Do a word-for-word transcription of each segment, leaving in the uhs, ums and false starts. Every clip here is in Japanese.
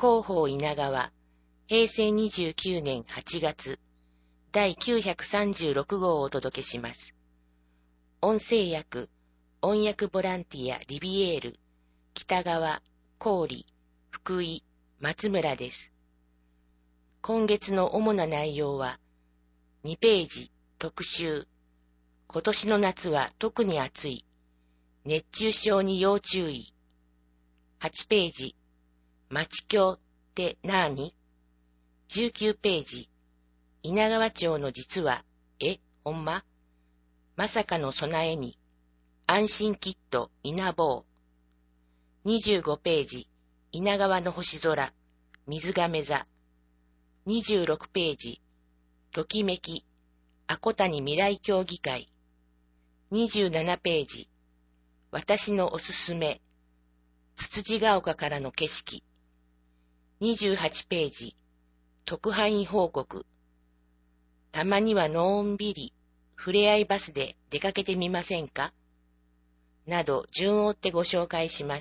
広報稲川、へいせいにじゅうきゅうねんはちがつ、だいきゅうひゃくさんじゅうろくごうをお届けします。音声訳、音訳ボランティアリビエール、北川、郡、福井、松村です。今月の主な内容は、にページ、特集、今年の夏は特に暑い、熱中症に要注意。はちページ、町境ってなーに？じゅうきゅうページ、稲川町の実は、え、ほんま？まさかの備えに、安心キット稲坊。にじゅうごページ、稲川の星空、水亀座。にじゅうろくページ、ときめき、あこたに未来協議会。にじゅうななページ、私のおすすめ、つつじが丘からの景色。にじゅうはちページ、特派員報告。たまにはのんびり、ふれあいバスで出かけてみませんか？など、順を追ってご紹介します。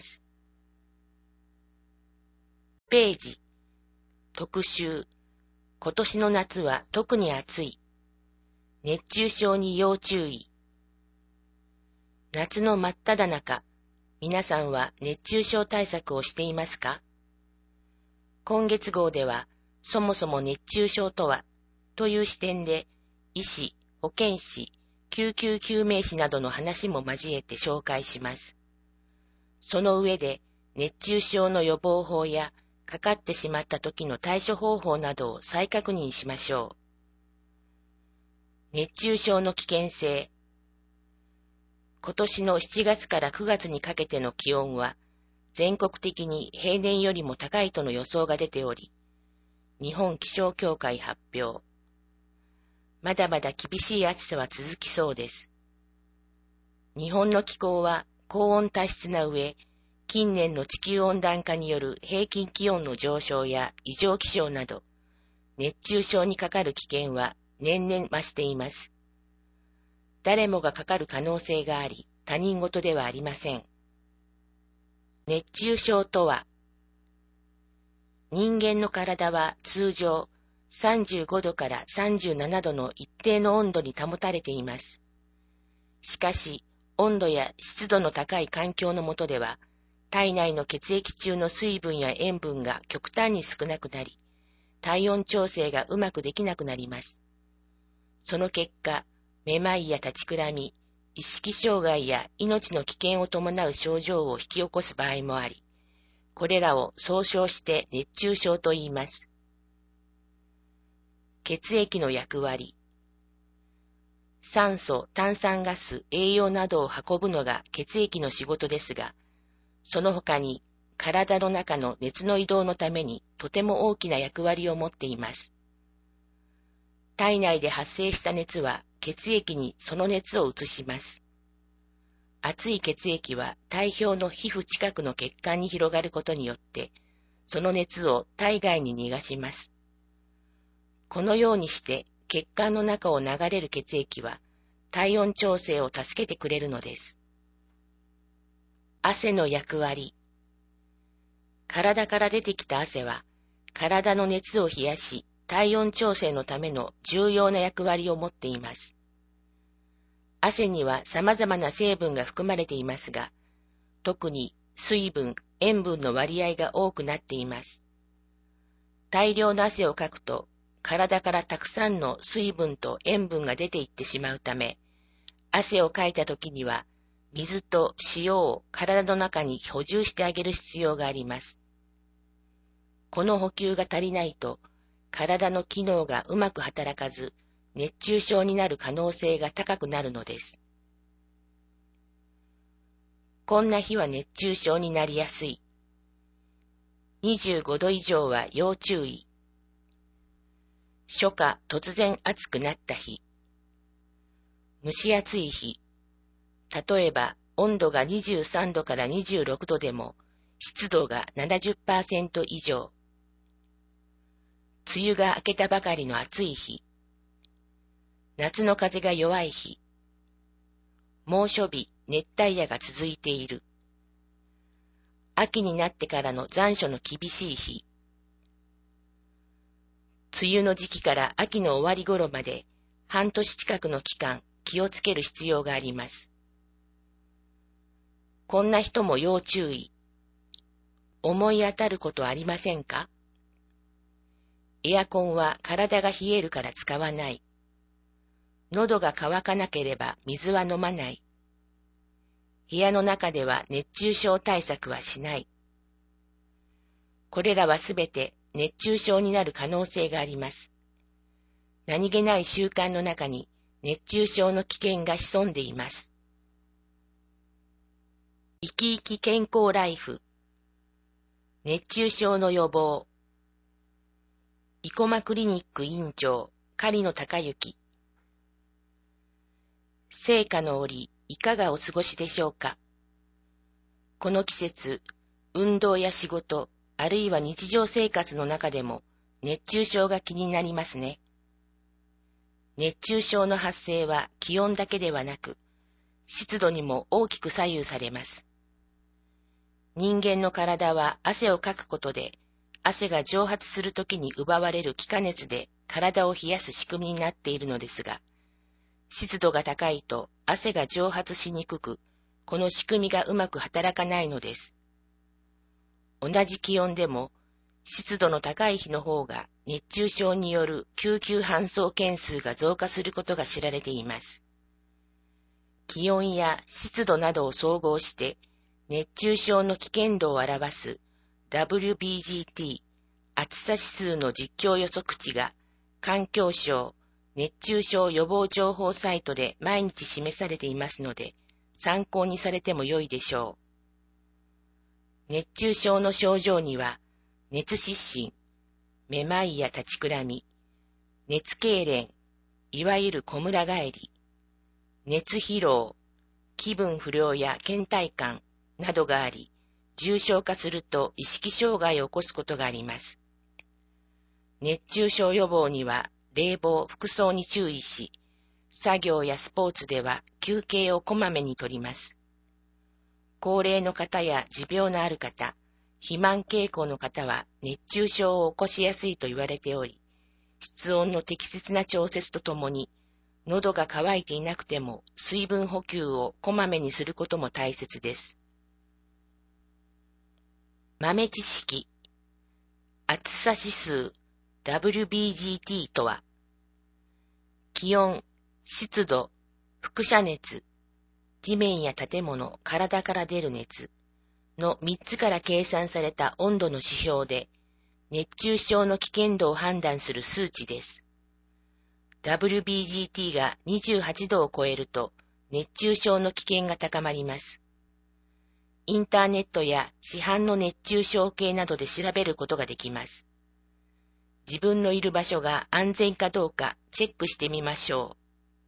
ページ、特集、今年の夏は特に暑い。熱中症に要注意。夏の真っ只中、皆さんは熱中症対策をしていますか？今月号では、そもそも熱中症とは、という視点で、医師、保健師、救急救命士などの話も交えて紹介します。その上で、熱中症の予防法や、かかってしまった時の対処方法などを再確認しましょう。熱中症の危険性。今年のしちがつからくがつにかけての気温は、全国的に平年よりも高いとの予想が出ており、日本気象協会発表。まだまだ厳しい暑さは続きそうです。日本の気候は高温多湿な上、近年の地球温暖化による平均気温の上昇や異常気象など、熱中症にかかる危険は年々増しています。誰もがかかる可能性があり、他人事ではありません。熱中症とは、人間の体は通常さんじゅうごどからさんじゅうななどの一定の温度に保たれています。しかし、温度や湿度の高い環境の下では、体内の血液中の水分や塩分が極端に少なくなり、体温調整がうまくできなくなります。その結果、めまいや立ちくらみ、意識障害や命の危険を伴う症状を引き起こす場合もあり、これらを総称して熱中症と言います。血液の役割。酸素、炭酸ガス、栄養などを運ぶのが血液の仕事ですが、その他に体の中の熱の移動のためにとても大きな役割を持っています。体内で発生した熱は血液にその熱を移します。熱い血液は体表の皮膚近くの血管に広がることによって、その熱を体外に逃がします。このようにして血管の中を流れる血液は体温調整を助けてくれるのです。汗の役割。体から出てきた汗は体の熱を冷やし体温調整のための重要な役割を持っています。汗には様々な成分が含まれていますが、特に水分、塩分の割合が多くなっています。大量の汗をかくと、体からたくさんの水分と塩分が出ていってしまうため、汗をかいたときには、水と塩を体の中に補充してあげる必要があります。この補給が足りないと、体の機能がうまく働かず、熱中症になる可能性が高くなるのです。こんな日は熱中症になりやすい。にじゅうごど以上は要注意。初夏突然暑くなった日。蒸し暑い日。例えば温度がにじゅうさんどからにじゅうろくどでも湿度が ななじゅっパーセント 以上。梅雨が明けたばかりの暑い日。夏の風が弱い日。猛暑日、熱帯夜が続いている。秋になってからの残暑の厳しい日。 梅雨の時期から秋の終わり頃まで半年近くの期間気をつける必要があります。こんな人も要注意。思い当たることありませんか？エアコンは体が冷えるから使わない。喉が渇かなければ水は飲まない。部屋の中では熱中症対策はしない。これらはすべて熱中症になる可能性があります。何気ない習慣の中に熱中症の危険が潜んでいます。生き生き健康ライフ。熱中症の予防。生駒クリニック院長、狩野孝之。盛夏の折、いかがお過ごしでしょうか。この季節、運動や仕事、あるいは日常生活の中でも熱中症が気になりますね。熱中症の発生は気温だけではなく、湿度にも大きく左右されます。人間の体は汗をかくことで、汗が蒸発するときに奪われる気化熱で体を冷やす仕組みになっているのですが、湿度が高いと汗が蒸発しにくく、この仕組みがうまく働かないのです。同じ気温でも、湿度の高い日の方が熱中症による救急搬送件数が増加することが知られています。気温や湿度などを総合して、熱中症の危険度を表す ダブリュービージーティー 暑さ指数の実況予測値が環境省熱中症予防情報サイトで毎日示されていますので、参考にされても良いでしょう。熱中症の症状には、熱失神、めまいや立ちくらみ、熱痙攣、いわゆるこむら返り、熱疲労、気分不良や倦怠感などがあり、重症化すると意識障害を起こすことがあります。熱中症予防には、冷房、服装に注意し、作業やスポーツでは休憩をこまめにとります。高齢の方や持病のある方、肥満傾向の方は熱中症を起こしやすいと言われており、室温の適切な調節とともに、喉が渇いていなくても水分補給をこまめにすることも大切です。豆知識。暑さ指数 ダブリュービージーティー とは、気温、湿度、輻射熱、地面や建物、体から出る熱のみっつから計算された温度の指標で、熱中症の危険度を判断する数値です。ダブリュービージーティー がにじゅうはちどを超えると、熱中症の危険が高まります。インターネットや市販の熱中症計などで調べることができます。自分のいる場所が安全かどうかチェックしてみましょ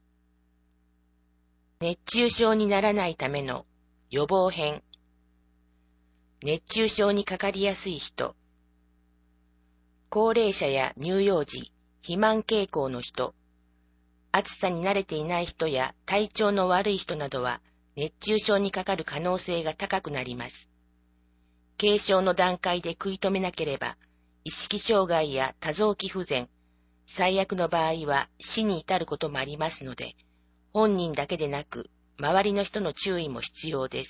う。熱中症にならないための予防編。熱中症にかかりやすい人。高齢者や乳幼児、肥満傾向の人、暑さに慣れていない人や体調の悪い人などは熱中症にかかる可能性が高くなります。軽症の段階で食い止めなければ、意識障害や多臓器不全、最悪の場合は死に至ることもありますので、本人だけでなく、周りの人の注意も必要です。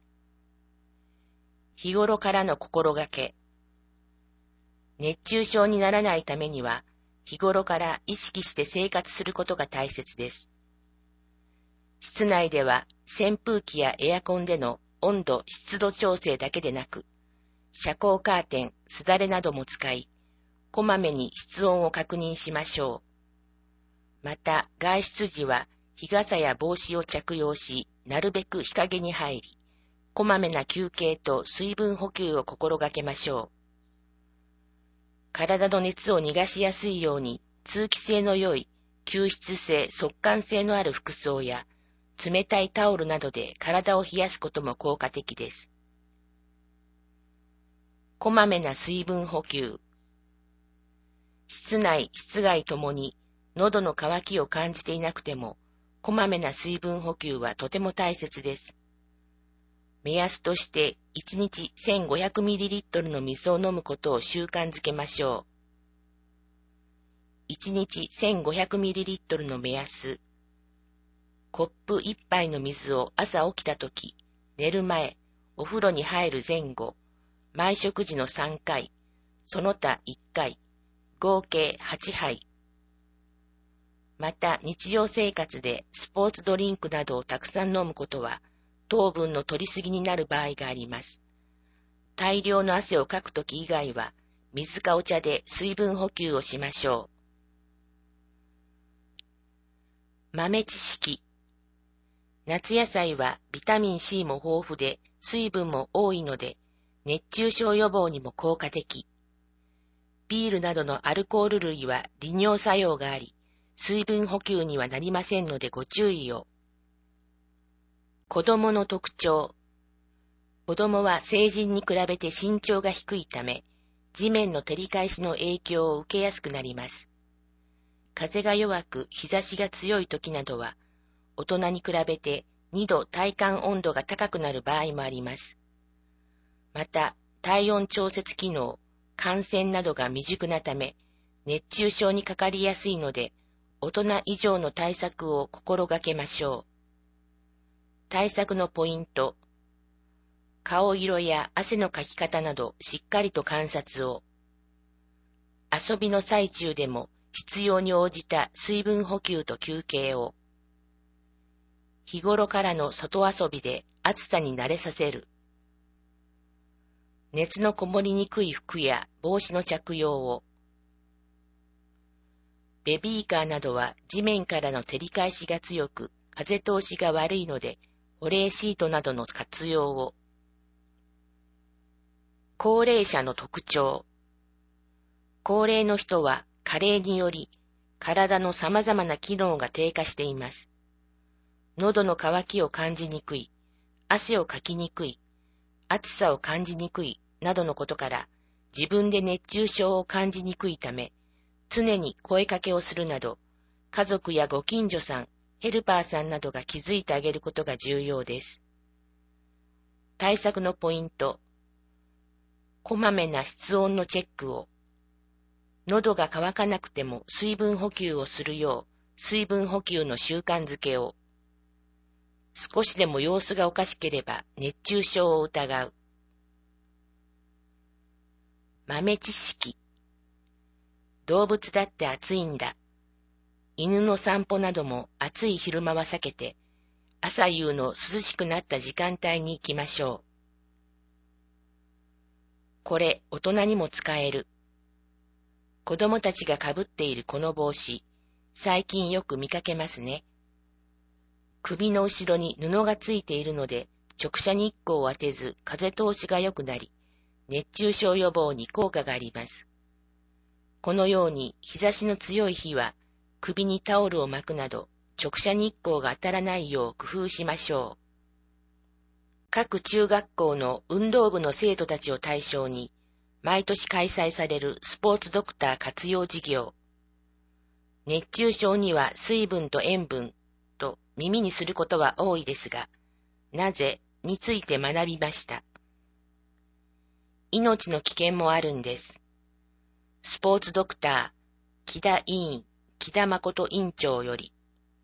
日頃からの心がけ。熱中症にならないためには、日頃から意識して生活することが大切です。室内では扇風機やエアコンでの温度・湿度調整だけでなく、遮光カーテン、すだれなども使い、こまめに室温を確認しましょう。また、外出時は日傘や帽子を着用し、なるべく日陰に入り、こまめな休憩と水分補給を心がけましょう。体の熱を逃がしやすいように、通気性の良い、吸湿性、速乾性のある服装や、冷たいタオルなどで体を冷やすことも効果的です。こまめな水分補給。室内、室外ともに喉の渇きを感じていなくても、こまめな水分補給はとても大切です。目安としていちにち せんごひゃくミリリットル の水を飲むことを習慣づけましょう。 いちにち せんごひゃくミリリットル の目安。コップいっぱいの水を朝起きたとき、寝る前、お風呂に入る前後、毎食時のさんかい、その他いっかい、合計はちはい。また日常生活でスポーツドリンクなどをたくさん飲むことは糖分の摂りすぎになる場合があります。大量の汗をかくとき以外は水かお茶で水分補給をしましょう。豆知識。夏野菜はビタミン C も豊富で水分も多いので熱中症予防にも効果的。ビールなどのアルコール類は利尿作用があり、水分補給にはなりませんのでご注意を。子供の特徴。子供は成人に比べて身長が低いため、地面の照り返しの影響を受けやすくなります。風が弱く日差しが強い時などは、大人に比べてにど体感温度が高くなる場合もあります。また、体温調節機能、汗腺などが未熟なため、熱中症にかかりやすいので、大人以上の対策を心がけましょう。対策のポイント。顔色や汗のかき方などしっかりと観察を。遊びの最中でも必要に応じた水分補給と休憩を。日頃からの外遊びで暑さに慣れさせる。熱のこもりにくい服や帽子の着用を。ベビーカーなどは地面からの照り返しが強く、風通しが悪いので、保冷シートなどの活用を。高齢者の特徴。高齢の人は加齢により、体の様々な機能が低下しています。喉の渇きを感じにくい、汗をかきにくい、暑さを感じにくいなどのことから、自分で熱中症を感じにくいため、常に声かけをするなど、家族やご近所さん、ヘルパーさんなどが気づいてあげることが重要です。対策のポイント。こまめな室温のチェックを。喉が渇かなくても水分補給をするよう、水分補給の習慣づけを。少しでも様子がおかしければ熱中症を疑う。豆知識。動物だって暑いんだ。犬の散歩なども暑い昼間は避けて、朝夕の涼しくなった時間帯に行きましょう。これ大人にも使える。子供たちがかぶっているこの帽子、最近よく見かけますね。首の後ろに布がついているので、直射日光を当てず風通しが良くなり、熱中症予防に効果があります。このように日差しの強い日は、首にタオルを巻くなど、直射日光が当たらないよう工夫しましょう。各中学校の運動部の生徒たちを対象に、毎年開催されるスポーツドクター活用事業。熱中症には水分と塩分と耳にすることは多いですが、なぜについて学びました。命の危険もあるんです。スポーツドクター、木田委員、木田誠院長より。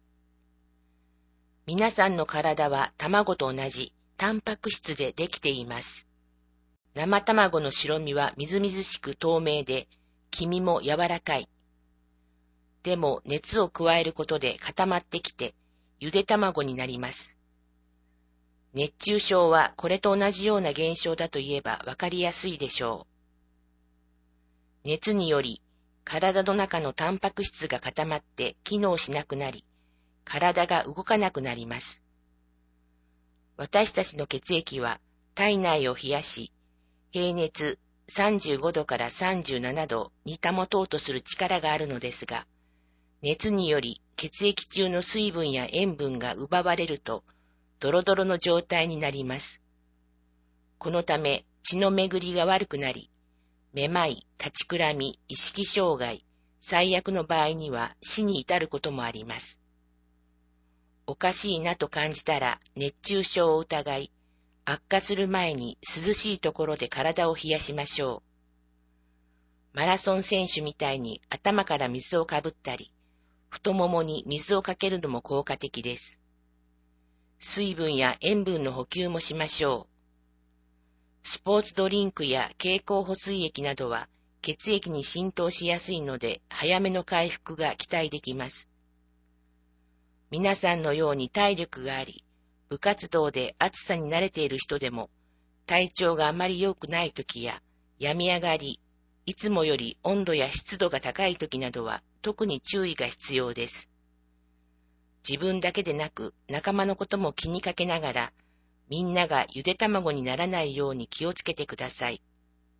皆さんの体は卵と同じタンパク質でできています。生卵の白身はみずみずしく透明で、黄身も柔らかい。でも熱を加えることで固まってきて、ゆで卵になります。熱中症はこれと同じような現象だと言えばわかりやすいでしょう。熱により、体の中のタンパク質が固まって機能しなくなり、体が動かなくなります。私たちの血液は体内を冷やし、平熱さんじゅうごどからさんじゅうななどに保とうとする力があるのですが、熱により血液中の水分や塩分が奪われると、ドロドロの状態になります。このため血の巡りが悪くなり、めまい、立ちくらみ、意識障害、最悪の場合には死に至ることもあります。おかしいなと感じたら熱中症を疑い、悪化する前に涼しいところで体を冷やしましょう。 マラソン選手みたいに頭から水をかぶったり、太ももに水をかけるのも効果的です。水分や塩分の補給もしましょう。スポーツドリンクや経口補水液などは血液に浸透しやすいので早めの回復が期待できます。皆さんのように体力があり、部活動で暑さに慣れている人でも、体調があまり良くない時や、病み上がり、いつもより温度や湿度が高い時などは特に注意が必要です。自分だけでなく仲間のことも気にかけながら、みんながゆで卵にならないように気をつけてください。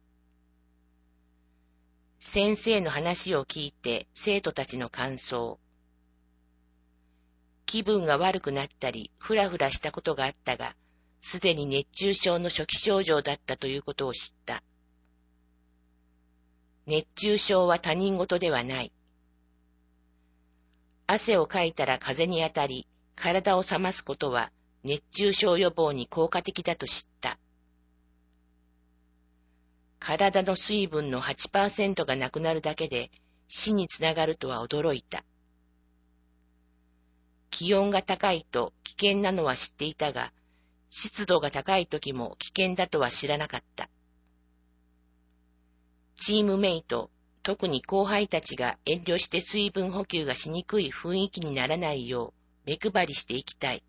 先生の話を聞いて生徒たちの感想。気分が悪くなったり、ふらふらしたことがあったが、すでに熱中症の初期症状だったということを知った。熱中症は他人事ではない。汗をかいたら風に当たり、体を冷ますことは熱中症予防に効果的だと知った。体の水分の はちパーセント がなくなるだけで死につながるとは驚いた。気温が高いと危険なのは知っていたが、湿度が高い時も危険だとは知らなかった。チームメイト、特に後輩たちが遠慮して水分補給がしにくい雰囲気にならないよう目配りしていきたい。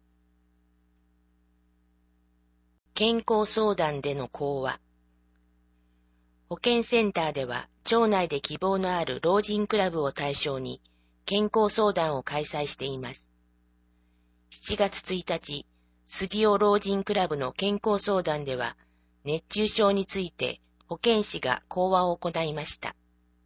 健康相談での講話。保健センターでは町内で希望のある老人クラブを対象に健康相談を開催しています。しちがつついたち、杉尾老人クラブの健康相談では、熱中症について保健師が講話を行いました。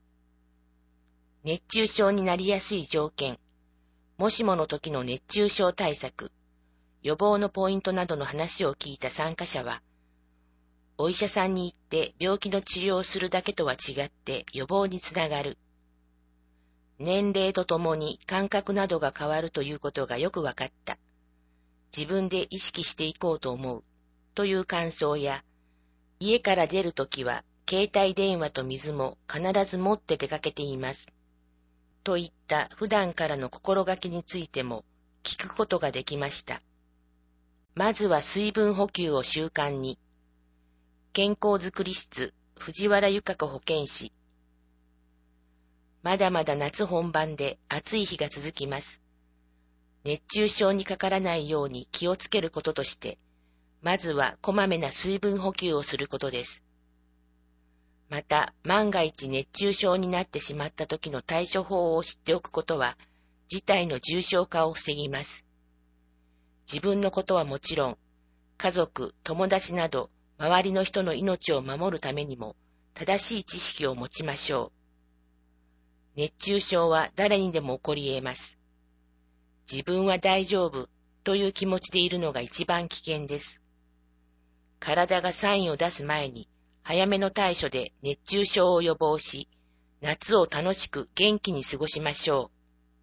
熱中症になりやすい条件、もしもの時の熱中症対策、予防のポイントなどの話を聞いた参加者は、お医者さんに行って病気の治療をするだけとは違って予防につながる。年齢とともに感覚などが変わるということがよくわかった。自分で意識していこうと思う。という感想や、家から出るときは携帯電話と水も必ず持って出かけています。といった普段からの心がけについても聞くことができました。まずは水分補給を習慣に。健康づくり室、藤原由香子保健師。まだまだ夏本番で暑い日が続きます。熱中症にかからないように気をつけることとして、まずはこまめな水分補給をすることです。また、万が一熱中症になってしまった時の対処法を知っておくことは、事態の重症化を防ぎます。自分のことはもちろん、家族、友達など、周りの人の命を守るためにも、正しい知識を持ちましょう。熱中症は誰にでも起こり得ます。自分は大丈夫という気持ちでいるのが一番危険です。体がサインを出す前に、早めの対処で熱中症を予防し、夏を楽しく元気に過ごしましょ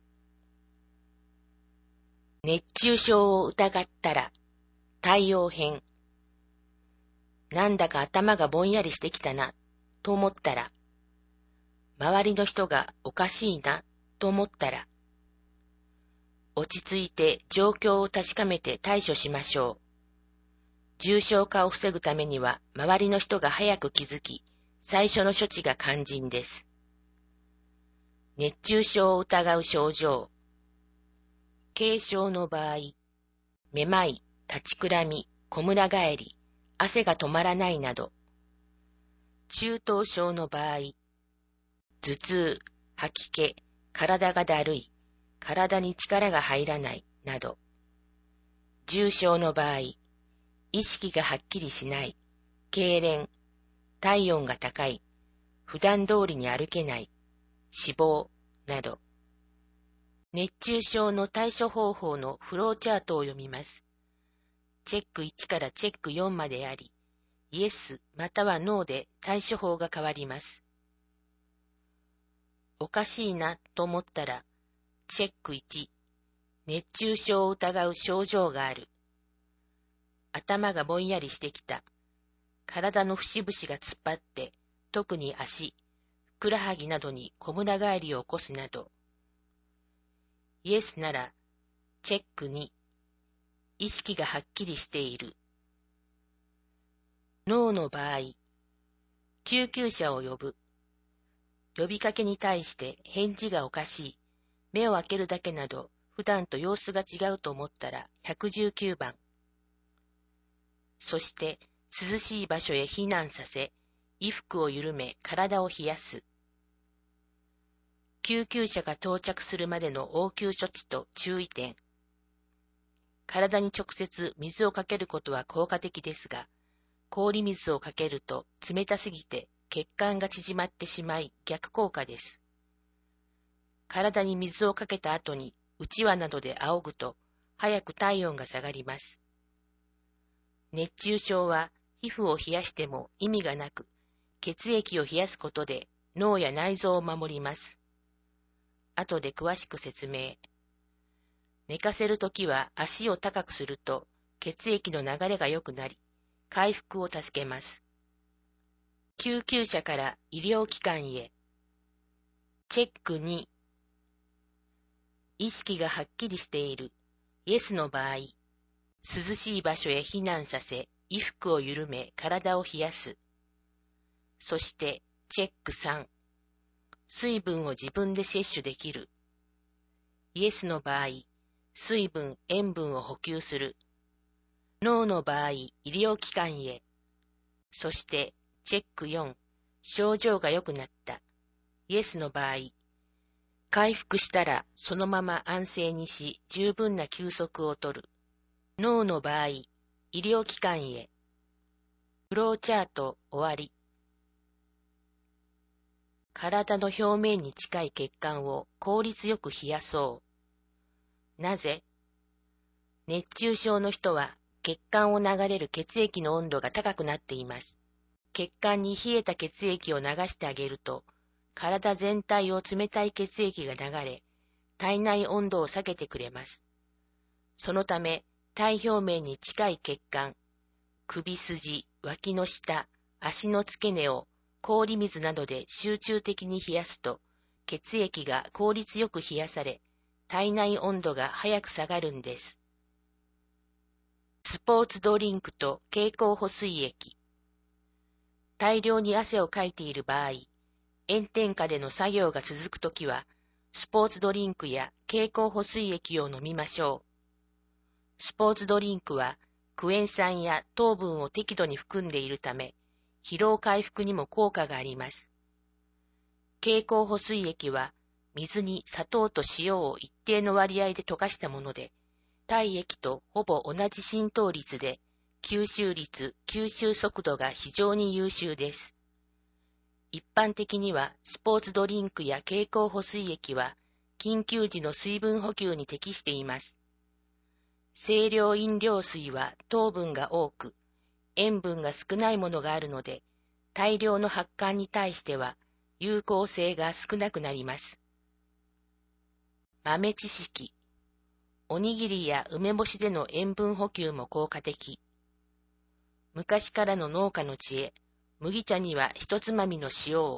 う。熱中症を疑ったら、対応編。なんだか頭がぼんやりしてきたな、と思ったら、周りの人がおかしいな、と思ったら、落ち着いて状況を確かめて対処しましょう。重症化を防ぐためには、周りの人が早く気づき、最初の処置が肝心です。熱中症を疑う症状。軽症の場合、めまい、立ちくらみ、こむら返り、汗が止まらないなど。中等症の場合、頭痛、吐き気、体がだるい、体に力が入らないなど。重症の場合、意識がはっきりしない、痙攣、体温が高い、普段通りに歩けない、死亡など。熱中症の対処方法のフローチャートを読みます。チェックいちからチェックよんまであり、イエスまたはノーで対処法が変わります。おかしいなと思ったら、チェックいち、熱中症を疑う症状がある。頭がぼんやりしてきた。体の節々が突っ張って、特に足、 ふくらはぎなどにこむら返りを起こすなど。イエスなら、チェックに、意識がはっきりしている。ノーの場合、救急車を呼ぶ。呼びかけに対して返事がおかしい、目を開けるだけなど、普段と様子が違うと思ったらひゃくじゅうきゅうばん。そして、涼しい場所へ避難させ、衣服を緩め体を冷やす。救急車が到着するまでの応急処置と注意点。体に直接水をかけることは効果的ですが、氷水をかけると冷たすぎて血管が縮まってしまい逆効果です。体に水をかけた後にうちわなどで仰ぐと早く体温が下がります。熱中症は皮膚を冷やしても意味がなく、血液を冷やすことで脳や内臓を守ります。後で詳しく説明。寝かせるときは足を高くすると血液の流れが良くなり、回復を助けます。救急車から医療機関へ。チェックに、意識がはっきりしている。イエスの場合、涼しい場所へ避難させ、衣服を緩め体を冷やす。そして、チェックさん、水分を自分で摂取できる。イエスの場合、水分、塩分を補給する。ノーの場合、医療機関へ。そして、チェックよん、症状が良くなった。イエスの場合、回復したらそのまま安静にし、十分な休息をとる。ノーの場合、医療機関へ。フローチャート終わり。体の表面に近い血管を効率よく冷やそう。なぜ？熱中症の人は血管を流れる血液の温度が高くなっています。血管に冷えた血液を流してあげると、体全体を冷たい血液が流れ、体内温度を下げてくれます。そのため、体表面に近い血管、首筋、脇の下、足の付け根を氷水などで集中的に冷やすと、血液が効率よく冷やされ、体内温度が早く下がるんです。スポーツドリンクと経口補水液。大量に汗をかいている場合、炎天下での作業が続くときは、スポーツドリンクや経口補水液を飲みましょう。スポーツドリンクはクエン酸や糖分を適度に含んでいるため、疲労回復にも効果があります。経口補水液は水に砂糖と塩を一定の割合で溶かしたもので、体液とほぼ同じ浸透率で、吸収率、吸収速度が非常に優秀です。一般的にはスポーツドリンクや経口補水液は緊急時の水分補給に適しています。清涼飲料水は糖分が多く、塩分が少ないものがあるので、大量の発汗に対しては有効性が少なくなります。豆知識。おにぎりや梅干しでの塩分補給も効果的。昔からの農家の知恵、麦茶には一つまみの塩を。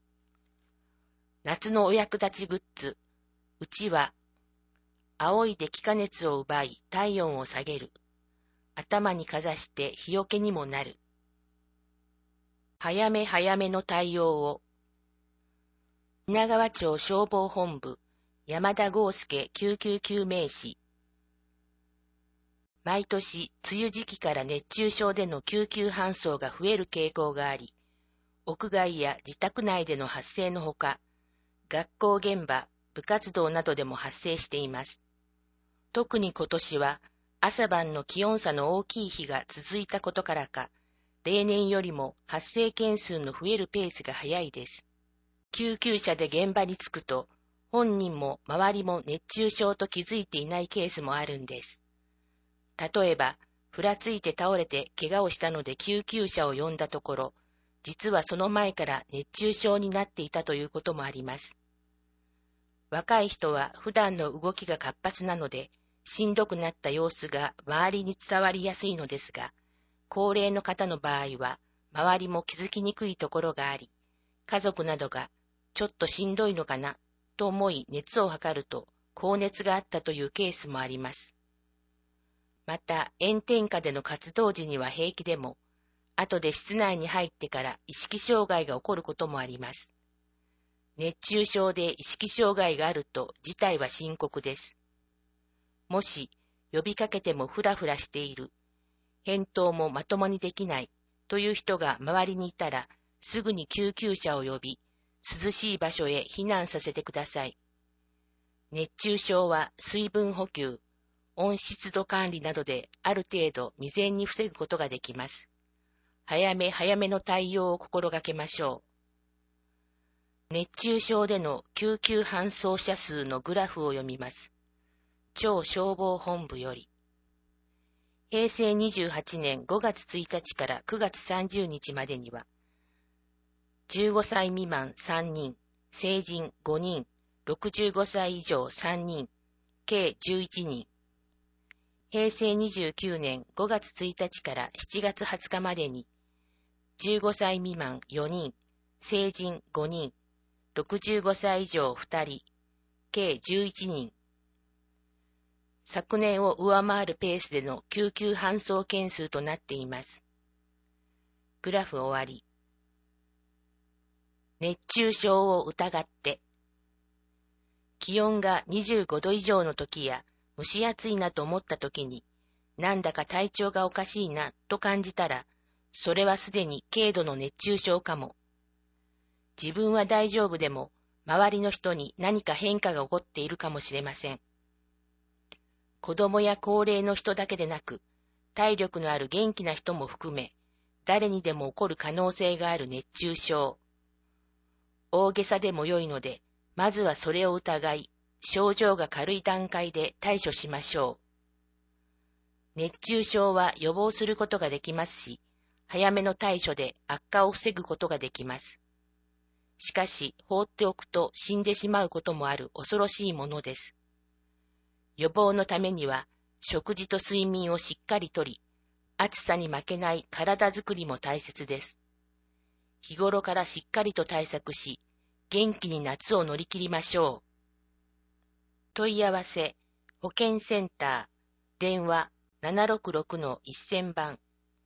夏のお役立ちグッズ、うちわ。仰いで気化熱を奪い体温を下げる。頭にかざして日よけにもなる。早め早めの対応を。稲川町消防本部、山田豪介救急救命士。毎年、梅雨時期から熱中症での救急搬送が増える傾向があり、屋外や自宅内での発生のほか、学校現場、部活動などでも発生しています。特に今年は、朝晩の気温差の大きい日が続いたことからか、例年よりも発生件数の増えるペースが早いです。救急車で現場に着くと、本人も周りも熱中症と気づいていないケースもあるんです。例えば、ふらついて倒れて怪我をしたので救急車を呼んだところ、実はその前から熱中症になっていたということもあります。若い人は普段の動きが活発なので、しんどくなった様子が周りに伝わりやすいのですが、高齢の方の場合は、周りも気づきにくいところがあり、家族などがちょっとしんどいのかな、と思い熱を測ると高熱があったというケースもあります。また、炎天下での活動時には平気でも、後で室内に入ってから意識障害が起こることもあります。熱中症で意識障害があると事態は深刻です。もし、呼びかけてもふらふらしている、返答もまともにできないという人が周りにいたら、すぐに救急車を呼び、涼しい場所へ避難させてください。熱中症は水分補給、温湿度管理などである程度未然に防ぐことができます。早め早めの対応を心がけましょう。熱中症での救急搬送者数のグラフを読みます。超消防本部より。へいせいにじゅうはちねんごがつついたちからくがつさんじゅうにちまでには、じゅうごさい未満さんにん、成人ごにん、ろくじゅうごさい以上さんにん、計じゅういちにん。へいせいにじゅうきゅうねんごがつついたちからしちがつはつかまでに、じゅうごさい未満よにん、成人ごにん、ろくじゅうごさい以上ふたり、計じゅういちにん。昨年を上回るペースでの救急搬送件数となっています。グラフ終わり。熱中症を疑って。気温がにじゅうごど以上の時や蒸し暑いなと思った時に、なんだか体調がおかしいなと感じたら、それはすでに軽度の熱中症かも。自分は大丈夫でも、周りの人に何か変化が起こっているかもしれません。子供や高齢の人だけでなく、体力のある元気な人も含め、誰にでも起こる可能性がある熱中症。大げさでも良いので、まずはそれを疑い、症状が軽い段階で対処しましょう。熱中症は予防することができますし、早めの対処で悪化を防ぐことができます。しかし、放っておくと死んでしまうこともある恐ろしいものです。予防のためには、食事と睡眠をしっかりとり、暑さに負けない体づくりも大切です。日頃からしっかりと対策し、元気に夏を乗り切りましょう。問い合わせ、保健センター、電話 ななろくろくのせんばん。い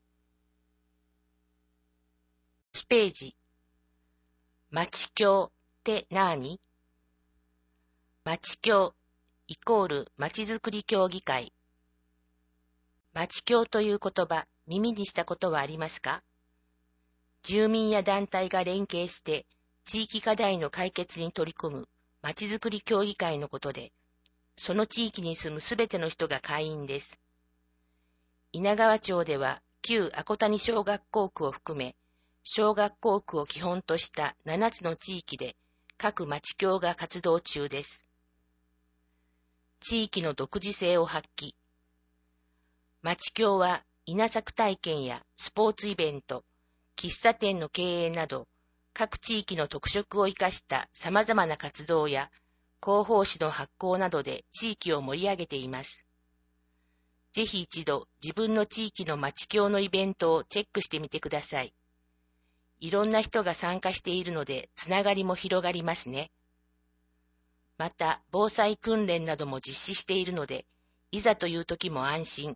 ちページ。町協って何？町協イコール町づくり協議会。町協という言葉、耳にしたことはありますか？住民や団体が連携して、地域課題の解決に取り組む町づくり協議会のことで、その地域に住むすべての人が会員です。稲川町では旧阿古谷小学校区を含め、小学校区を基本としたななつの地域で各町協が活動中です。地域の独自性を発揮。町協は稲作体験やスポーツイベント、喫茶店の経営など、各地域の特色を生かした様々な活動や広報誌の発行などで地域を盛り上げています。ぜひ一度自分の地域の町協のイベントをチェックしてみてください。いろんな人が参加しているのでつながりも広がりますね。また防災訓練なども実施しているので、いざという時も安心。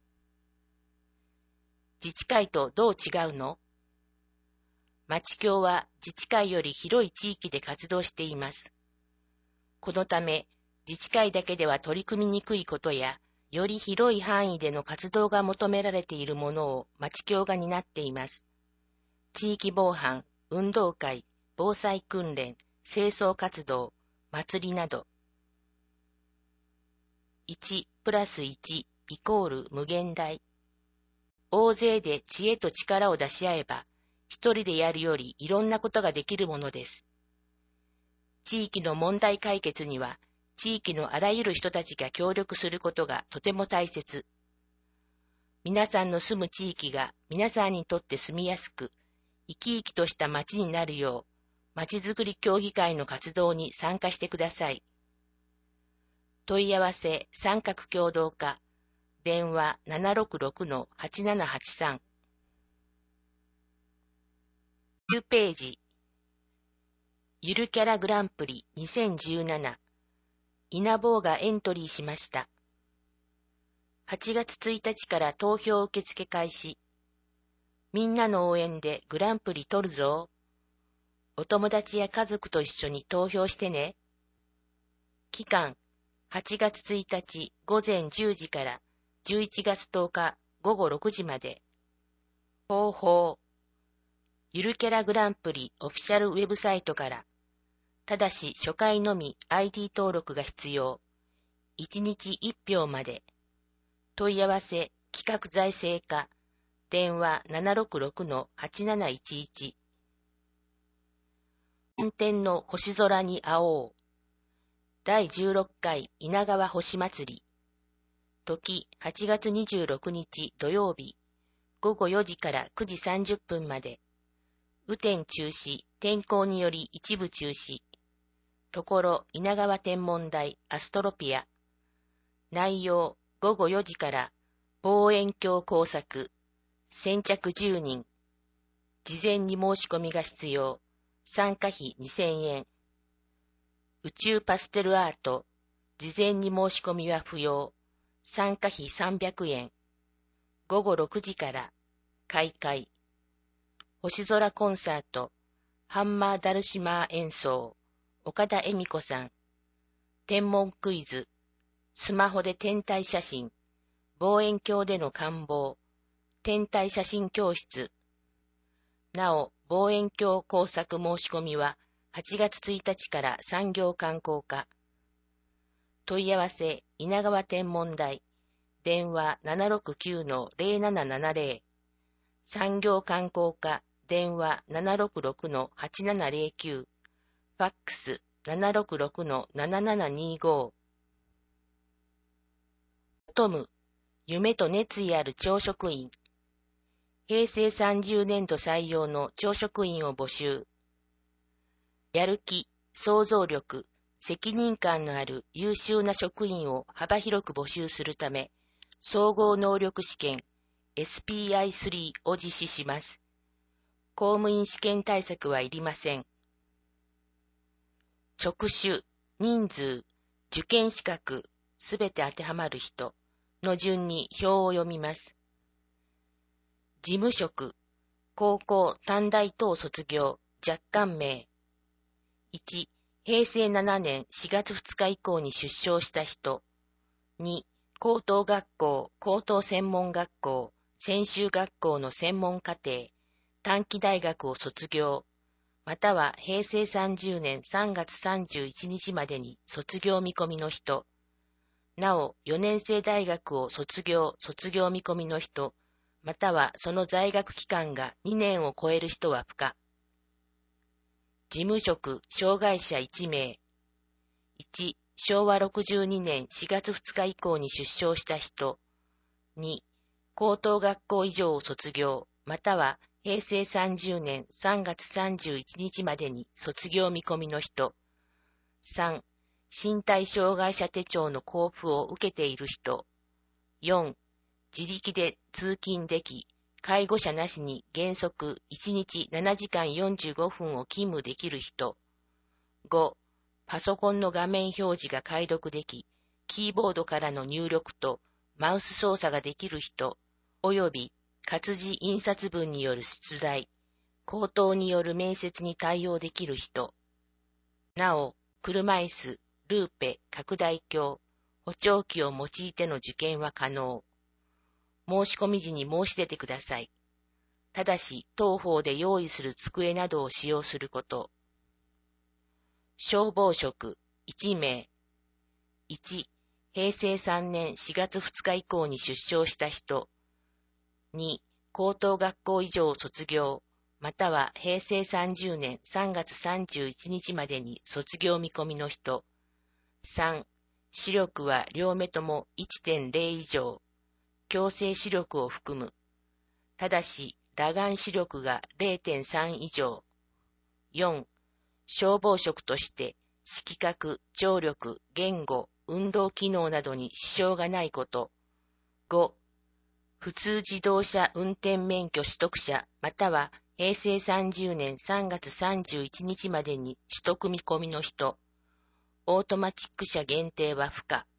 自治会とどう違うの？町協は自治会より広い地域で活動しています。このため、自治会だけでは取り組みにくいことや、より広い範囲での活動が求められているものを町協が担っています。地域防犯、運動会、防災訓練、清掃活動、祭りなど。いちプラスいちイコール無限大。大勢で知恵と力を出し合えば、一人でやるよりいろんなことができるものです。地域の問題解決には、地域のあらゆる人たちが協力することがとても大切。皆さんの住む地域が皆さんにとって住みやすく、生き生きとした町になるよう、町づくり協議会の活動に参加してください。問い合わせ三角協働課、電話 ななろくろくのはちななはちさん。きゅうページ。 ゆるキャラグランプリにせんじゅうなな、稲坊がエントリーしました。はちがつついたちから投票受付開始。みんなの応援でグランプリ取るぞ。お友達や家族と一緒に投票してね。期間、はちがつついたちごぜんじゅうじからじゅういちがつとおかごごろくじまで。方法。ゆるキャラグランプリオフィシャルウェブサイトから。ただし初回のみ アイディー 登録が必要。いちにちいちひょうまで。問い合わせ、企画財政課。電話 ななろくろくのはちなないちいち。本店の星空に会おう。だいじゅうろっかい稲川星祭り。時はちがつにじゅうろくにち土曜日。ごごよじからくじさんじゅっぷんまで。雨天中止、天候により一部中止。ところ稲川天文台アストロピア。内容ごごよじから望遠鏡工作。先着じゅうにん。事前に申し込みが必要。参加費にせんえん。宇宙パステルアート。事前に申し込みは不要。参加費さんびゃくえん。ごごろくじから開会。星空コンサート。ハンマーダルシマー演奏。岡田恵美子さん。天文クイズ。スマホで天体写真。望遠鏡での観望。天体写真教室。なお、望遠鏡工作申し込みははちがつついたちから産業観光課。問い合わせ、稲川天文台。電話 ななろくきゅうのぜろななななぜろ。産業観光課。電話 ななろくろくのはちななぜろきゅう。ファックス ななろくろくのななななにご。トム、夢と熱意ある教職員。へいせいさんじゅうねんど採用の教職員を募集。やる気、創造力、責任感のある優秀な職員を幅広く募集するため、総合能力試験 エスピーアイスリー を実施します。公務員試験対策はいりません。職種、人数、受験資格、すべて当てはまる人の順に表を読みます。事務職、高校、短大等卒業、若干名。いち、へいせいななねんしがつふつか以降に出生した人。に、高等学校、高等専門学校、専修学校の専門課程、短期大学を卒業、またはへいせいさんじゅうねんさんがつさんじゅういちにちまでに卒業見込みの人。なお、よねんせい大学を卒業、卒業見込みの人、またはその在学期間がにねんを超える人は不可。事務職、障害者いちめい。いち、しょうわろくじゅうにねんしがつふつか以降に出生した人。に、高等学校以上を卒業、またはへいせいさんじゅうねんさんがつさんじゅういちにちまでに卒業見込みの人。さん、身体障害者手帳の交付を受けている人。よん、自力で通勤でき、介護者なしに原則いちにちななじかんよんじゅうごふんを勤務できる人。ご、パソコンの画面表示が解読でき、キーボードからの入力とマウス操作ができる人、および活字印刷文による出題、口頭による面接に対応できる人。なお、車椅子、ルーペ、拡大鏡、補聴器を用いての受験は可能。申し込み時に申し出てください。ただし、当方で用意する机などを使用すること。消防職いちめい。いち、へいせいさんねんしがつふつか以降に出生した人。に、高等学校以上卒業、またはへいせいさんじゅうねんさんがつさんじゅういちにちまでに卒業見込みの人。さん、視力は両目とも いってんれい 以上。矯正視力を含む。ただし、裸眼視力が れいてんさん 以上。よん、消防職として、色覚、聴力、言語、運動機能などに支障がないこと。ご、普通自動車運転免許取得者、またはへいせいさんじゅうねんさんがつさんじゅういちにちまでに取得見込みの人、オートマチック車限定は不可。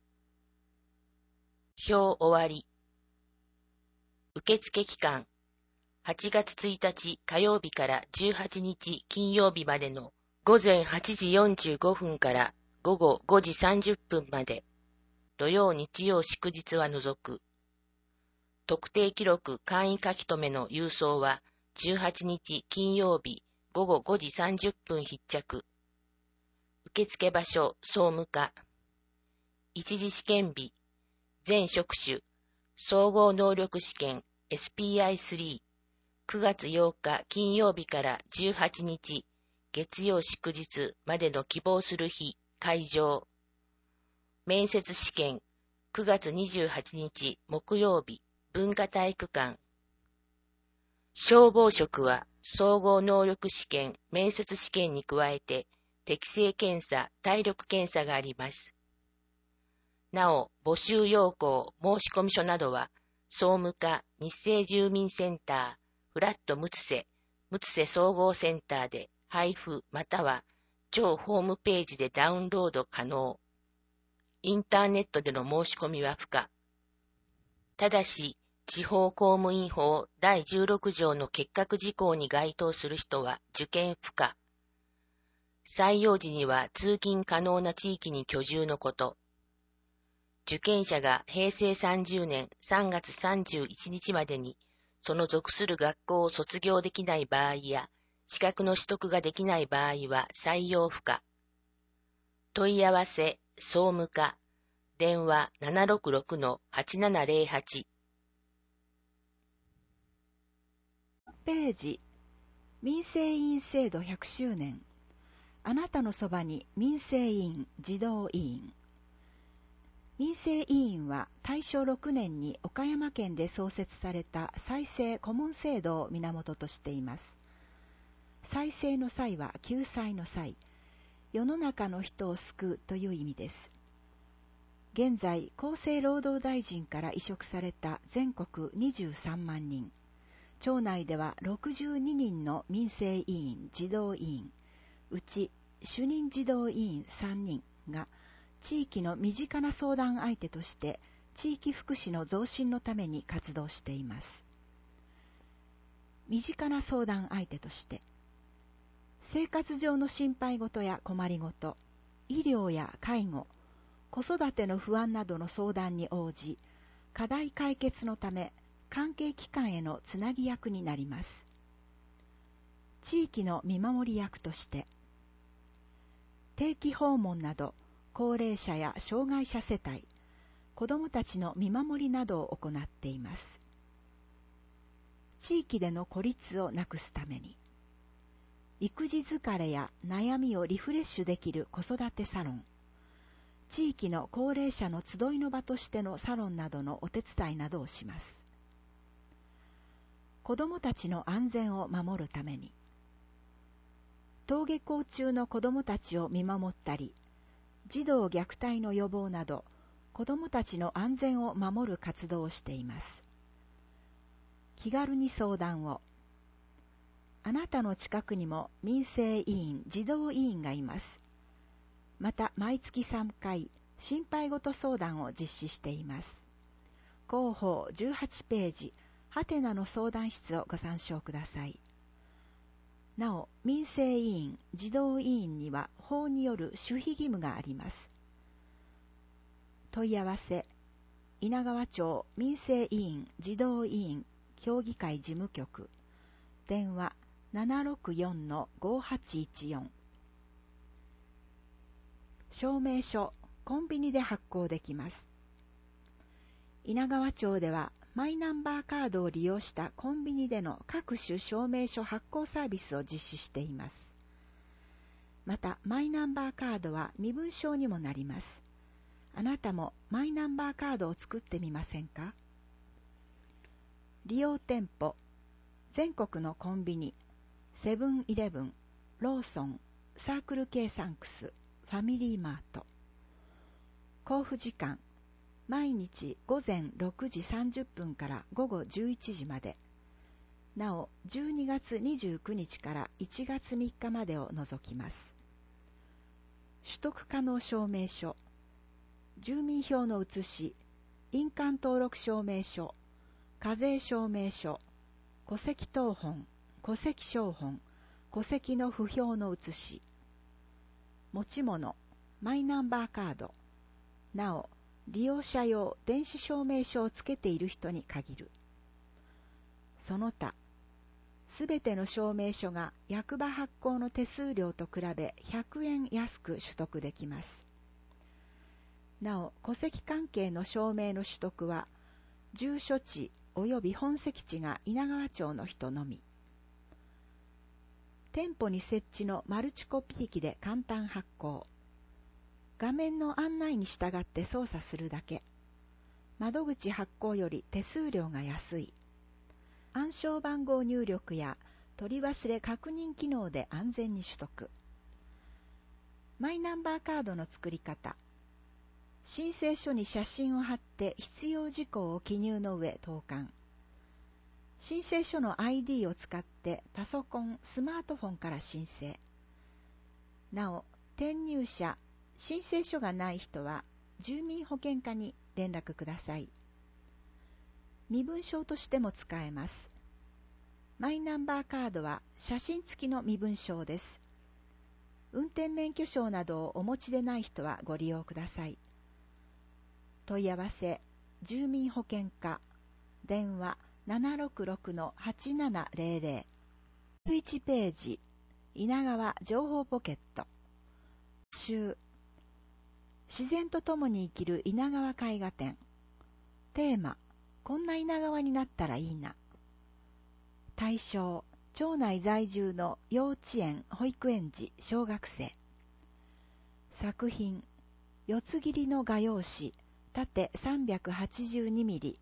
表終わり。受付期間、はちがつついたち火曜日からじゅうはちにち金曜日までのごぜんはちじよんじゅうごふんからごごごじさんじゅっぷんまで、土曜日曜祝日は除く。特定記録簡易書き留めの郵送はじゅうはちにち金曜日ごごごじさんじゅっぷん必着。受付場所総務課。一次試験日、全職種、総合能力試験 エスピーアイスリー、くがつようか金曜日からじゅうはちにち月曜祝日までの希望する日、会場。面接試験、くがつにじゅうはちにち木曜日、文化体育館。消防職は総合能力試験、面接試験に加えて、適性検査、体力検査があります。なお、募集要項、申込書などは、総務課、日生住民センター、フラットムツセ、ムツセ総合センターで配布または、超ホームページでダウンロード可能。インターネットでの申し込みは不可。ただし、地方公務員法だいじゅうろくじょうの結核事項に該当する人は受験不可。採用時には通勤可能な地域に居住のこと。受験者がへいせいさんじゅうねんさんがつさんじゅういちにちまでにその属する学校を卒業できない場合や資格の取得ができない場合は採用不可。問い合わせ、総務課、電話 ななろくろくのはちななぜろはち。 ページ、民生委員制度ひゃくしゅうねん。あなたのそばに民生委員、児童委員。民生委員は大正ろくねんに岡山県で創設された再生顧問制度を源としています。再生の際は救済の際、世の中の人を救うという意味です。現在、厚生労働大臣から委嘱された全国にじゅうさんまんにん、町内ではろくじゅうににんの民生委員、児童委員、うち主任児童委員さんにんが、地域の身近な相談相手として地域福祉の増進のために活動しています。身近な相談相手として、生活上の心配事や困りごと、医療や介護、子育ての不安などの相談に応じ、課題解決のため関係機関へのつなぎ役になります。地域の見守り役として、定期訪問など高齢者や障害者世帯、子どもたちの見守りなどを行っています。地域での孤立をなくすために、育児疲れや悩みをリフレッシュできる子育てサロン、地域の高齢者の集いの場としてのサロンなどのお手伝いなどをします。子どもたちの安全を守るために、登下校中の子どもたちを見守ったり、児童虐待の予防など、子どもたちの安全を守る活動をしています。気軽に相談を。あなたの近くにも民生委員、児童委員がいます。また、毎月さんかい、心配事相談を実施しています。広報じゅうはちページ、ハテナの相談室をご参照ください。なお、民生委員、児童委員には法による守秘義務があります。問い合わせ、稲川町民生委員、児童委員、協議会事務局、電話 ななろくよんのごはちいちよん。証明書、コンビニで発行できます。稲川町では、マイナンバーカードを利用したコンビニでの各種証明書発行サービスを実施しています。また、マイナンバーカードは身分証にもなります。あなたもマイナンバーカードを作ってみませんか？利用店舗、全国のコンビニ、セブンイレブン、ローソン、サークル系サンクス、ファミリーマート。交付時間、毎日ごぜんろくじさんじゅっぷんからごごじゅういちじまで。 なおじゅうにがつにじゅうくにちからいちがつみっかまでを除きます。取得可能証明書、住民票の写し、印鑑登録証明書、課税証明書、戸籍謄本、戸籍抄本、戸籍の不評の写し、持ち物、マイナンバーカード、なお、利用者用電子証明書をつけている人に限る。その他、すべての証明書が役場発行の手数料と比べひゃくえん安く取得できます。なお、戸籍関係の証明の取得は、住所地及び本籍地が稲川町の人のみ。店舗に設置のマルチコピー機で簡単発行。画面の案内に従って操作するだけ。窓口発行より手数料が安い。暗証番号入力や取り忘れ確認機能で安全に取得。マイナンバーカードの作り方。申請書に写真を貼って必要事項を記入の上投函。申請書の アイディー を使ってパソコン、スマートフォンから申請。なお、転入者、申請書がない人は住民保険課に連絡ください。身分証としても使えます。マイナンバーカードは写真付きの身分証です。運転免許証などをお持ちでない人はご利用ください。問い合わせ、住民保険課、電話 ななろくろくのはちななぜろぜろ。いちページ、稲川情報ポケット。集、自然とともに生きる稲川絵画展。テーマ、こんな稲川になったらいいな。対象、町内在住の幼稚園、保育園児、小学生。作品、四つ切りの画用紙、縦 さんびゃくはちじゅうにミリ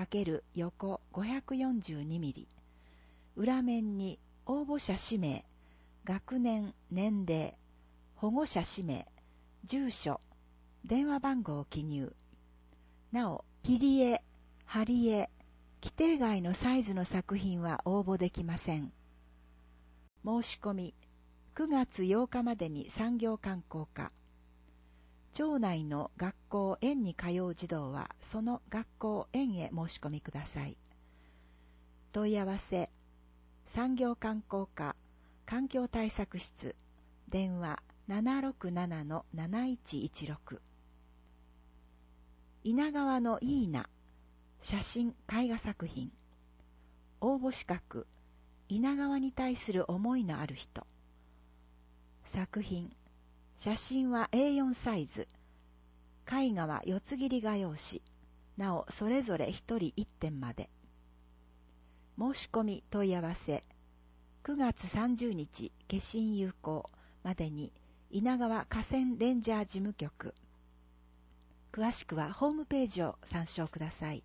× 横 ごひゃくよんじゅうにミリ。裏面に応募者氏名、学年、年齢、保護者氏名、住所、電話番号を記入。なお、切り絵、貼り絵、規定外のサイズの作品は応募できません。申し込み、くがつようかまでに産業観光課。町内の学校、園に通う児童は、その学校、園へ申し込みください。問い合わせ、産業観光課、環境対策室、電話 ななろくななのなないちいちろく。稲川のいいな、写真、絵画作品。応募資格、稲川に対する思いのある人。作品、写真は エーよん サイズ。絵画は四つ切り画用紙。なお、それぞれ一人一点まで。申し込み問い合わせ、くがつさんじゅうにち、消印有効までに、稲川河川レンジャー事務局。詳しくはホームページを参照ください。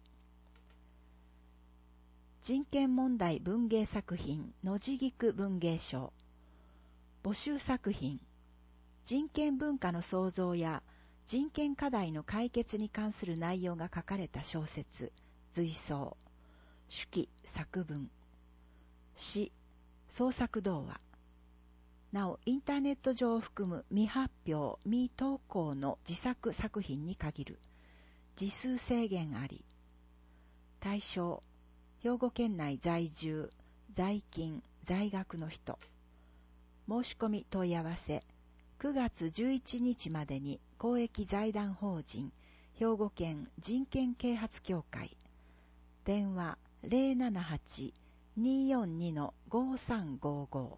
人権問題文芸作品野地菊文芸賞。募集作品、人権文化の創造や人権課題の解決に関する内容が書かれた小説、随想、手記、作文、詩、創作童話。なお、インターネット上を含む未発表、未投稿の自作作品に限る。字数制限あり。対象、兵庫県内在住、在勤、在学の人。申し込み問い合わせ、くがつじゅういちにちまでに公益財団法人、兵庫県人権啓発協会。電話 ゼロななはち にーよんに ごさんごご。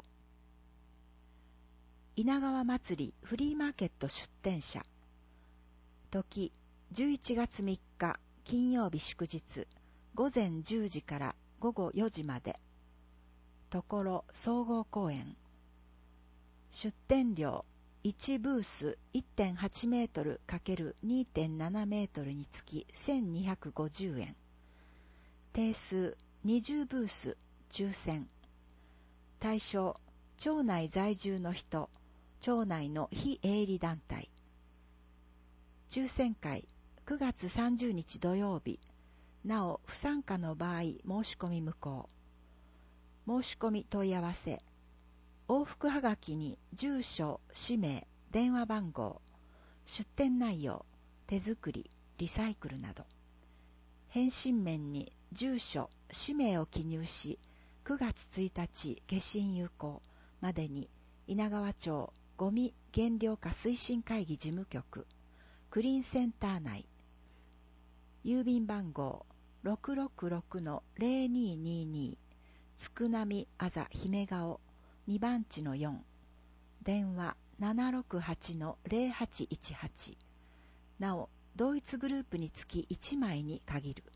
稲川祭りフリーマーケット出店者。時、じゅういちがつみっか金曜日祝日、ごぜんじゅうじからごごよじまで。ところ総合公園。出店料、いちブース いってんはちメートル×にてんななメートルにつきせんにひゃくごじゅうえん。定数にじゅうブース抽選。対象、町内在住の人、町内の非営利団体。抽選会、くがつさんじゅうにち土曜日。なお、不参加の場合、申し込み無効。 申し込み問い合わせ、往復はがきに住所、氏名、電話番号、出店内容、手作り、リサイクルなど。返信面に住所、氏名を記入し、くがつついたち下信有効までに稲川町ゴミ減量化推進会議事務局、クリーンセンター内、郵便番号 ろくろくろくのぜろににに つくなみあざ姫顔にばんちのよん、電話 ななろくはちのぜろはちいちはち、なお同一グループにつきいちまいに限る。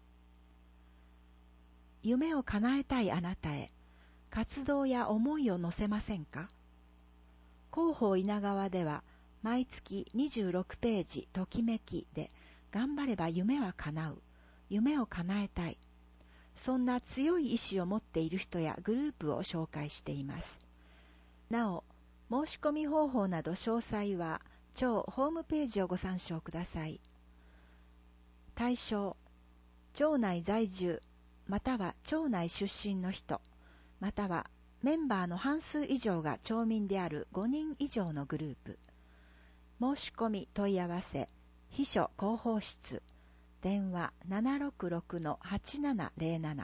夢を叶えたいあなたへ、活動や思いを載せませんか？広報稲川では毎月にじゅうろくページときめきで、頑張れば夢は叶う、夢を叶えたい、そんな強い意志を持っている人やグループを紹介しています。なお、申し込み方法など詳細は町ホームページをご参照ください。対象、町内在住、または町内出身の人、またはメンバーの半数以上が町民であるごにん以上のグループ。申し込み問い合わせ、秘書広報室、電話 ななろくろくのはちななぜろなな。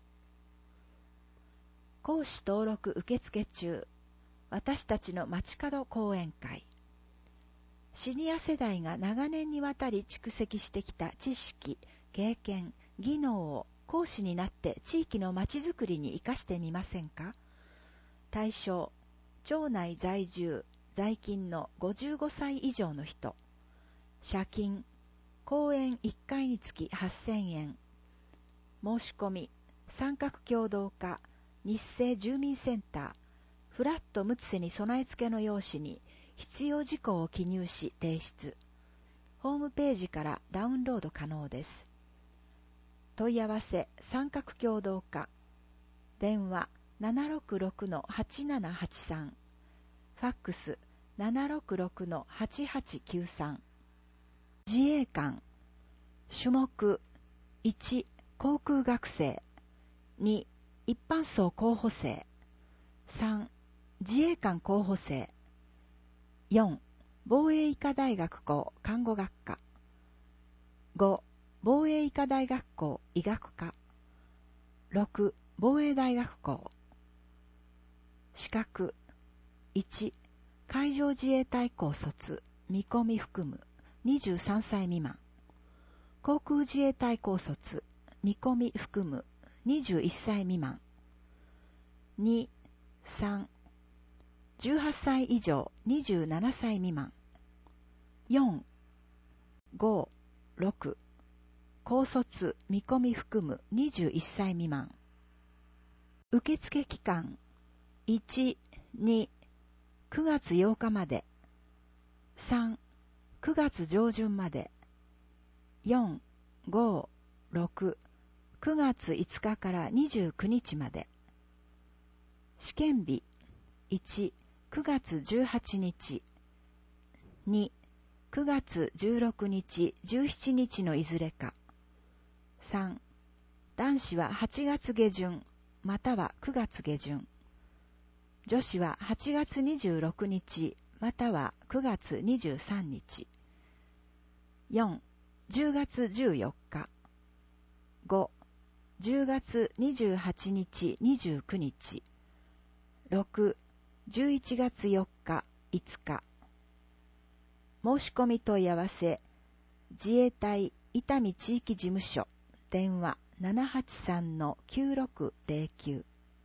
講師登録受付中、私たちの街角講演会。シニア世代が長年にわたり蓄積してきた知識、経験、技能を講師になって地域のまちづくりに生かしてみませんか？対象、町内在住、在勤のごじゅうごさい以上の人。社金、講演いっかいにつきはっせんえん。申し込み、三角共同課、日生住民センター、フラットムツセに備え付けの用紙に必要事項を記入し提出。ホームページからダウンロード可能です。問い合わせ三角共同課、電話 ななろくろくのはちななはちさん、ファックス ななろくろくのはちはちきゅうさん。自衛官、種目いち、航空学生、に、一般層候補生、さん、自衛官候補生、よん、防衛医科大学校看護学科、ご、防衛医科大学校医学科、ろく、防衛大学校。資格いち、海上自衛隊校卒、見込み含むにじゅうさんさい未満。航空自衛隊校卒、見込み含むにじゅういっさい未満。に、さん、じゅうはっさい以上にじゅうななさい未満。よん、ご、ろく、高卒見込み含むにじゅういっさい未満。受付期間いち、に、くがつようかまで、さん、くがつ上旬まで、よん、ご、ろく、くがついつかからにじゅうくにちまで。試験日いち、くがつじゅうはちにち、に、くがつじゅうろくにち、じゅうしちにちのいずれか。さん、男子ははちがつげじゅん、またはくがつげじゅん。女子ははちがつにじゅうろくにち、またはくがつにじゅうさんにち。よん、じゅうがつじゅうよっか。ご、じゅうがつにじゅうはちにち、にじゅうくにち。ろく、じゅういちがつよっか、いつか。申し込み問い合わせ、自衛隊伊丹地域事務所、電話 ななはちさんのきゅうろくぜろきゅう。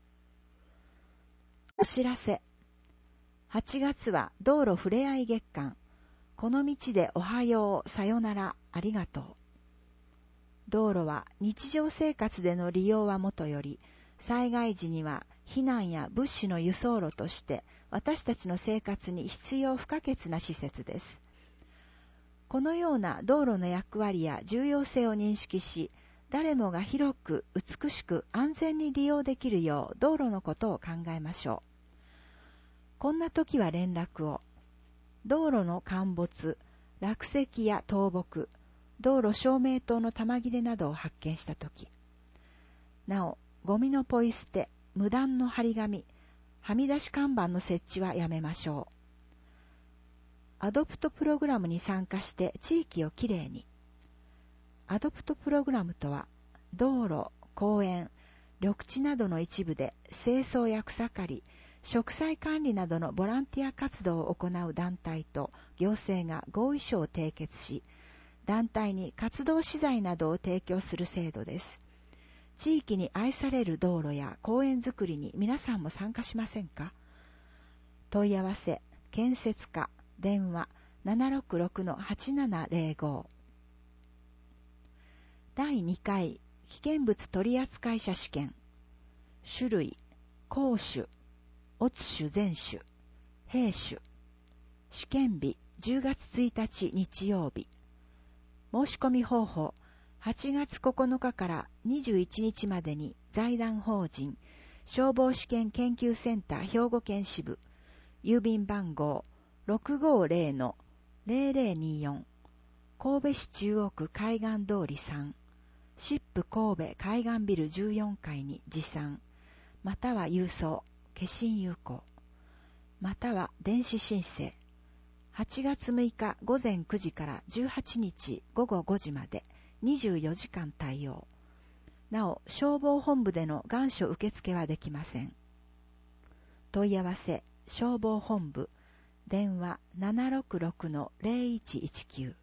お知らせ。はちがつは道路ふれあい月間。この道でおはよう、さよなら、ありがとう。道路は日常生活での利用はもとより、災害時には避難や物資の輸送路として私たちの生活に必要不可欠な施設です。このような道路の役割や重要性を認識し、誰もが広く美しく安全に利用できるよう道路のことを考えましょう。こんな時は連絡を。道路の陥没、落石や倒木、道路照明灯の玉切れなどを発見した時。なお、ゴミのポイ捨て、 無断の張り紙、はみ出し看板の設置はやめましょう。アドプトプログラムに参加して地域をきれいに。アドプトプログラムとは、道路、公園、緑地などの一部で清掃や草刈り、植栽管理などのボランティア活動を行う団体と行政が合意書を締結し、団体に活動資材などを提供する制度です。地域に愛される道路や公園づくりに皆さんも参加しませんか？問い合わせ、建設課、電話 ななろくろくのはちななぜろご。だいにかい危険物取扱者試験。種類、公種、乙種全種、兵種。試験日じゅうがつついたち日曜日。申し込み方法、はちがつここのかからにじゅういちにちまでに財団法人消防試験研究センター兵庫県支部、郵便番号 ろくごぜろのぜろぜろによん、神戸市中央区海岸通りさん、シップ神戸海岸ビルじゅうよんかいに持参、または郵送、消印有効、または電子申請。はちがつむいかごぜんくじからじゅうはちにちごごごじまでにじゅうよじかん対応。なお、消防本部での願書受付はできません。問い合わせ、消防本部、電話 ななろくろくのぜろいちいちきゅう。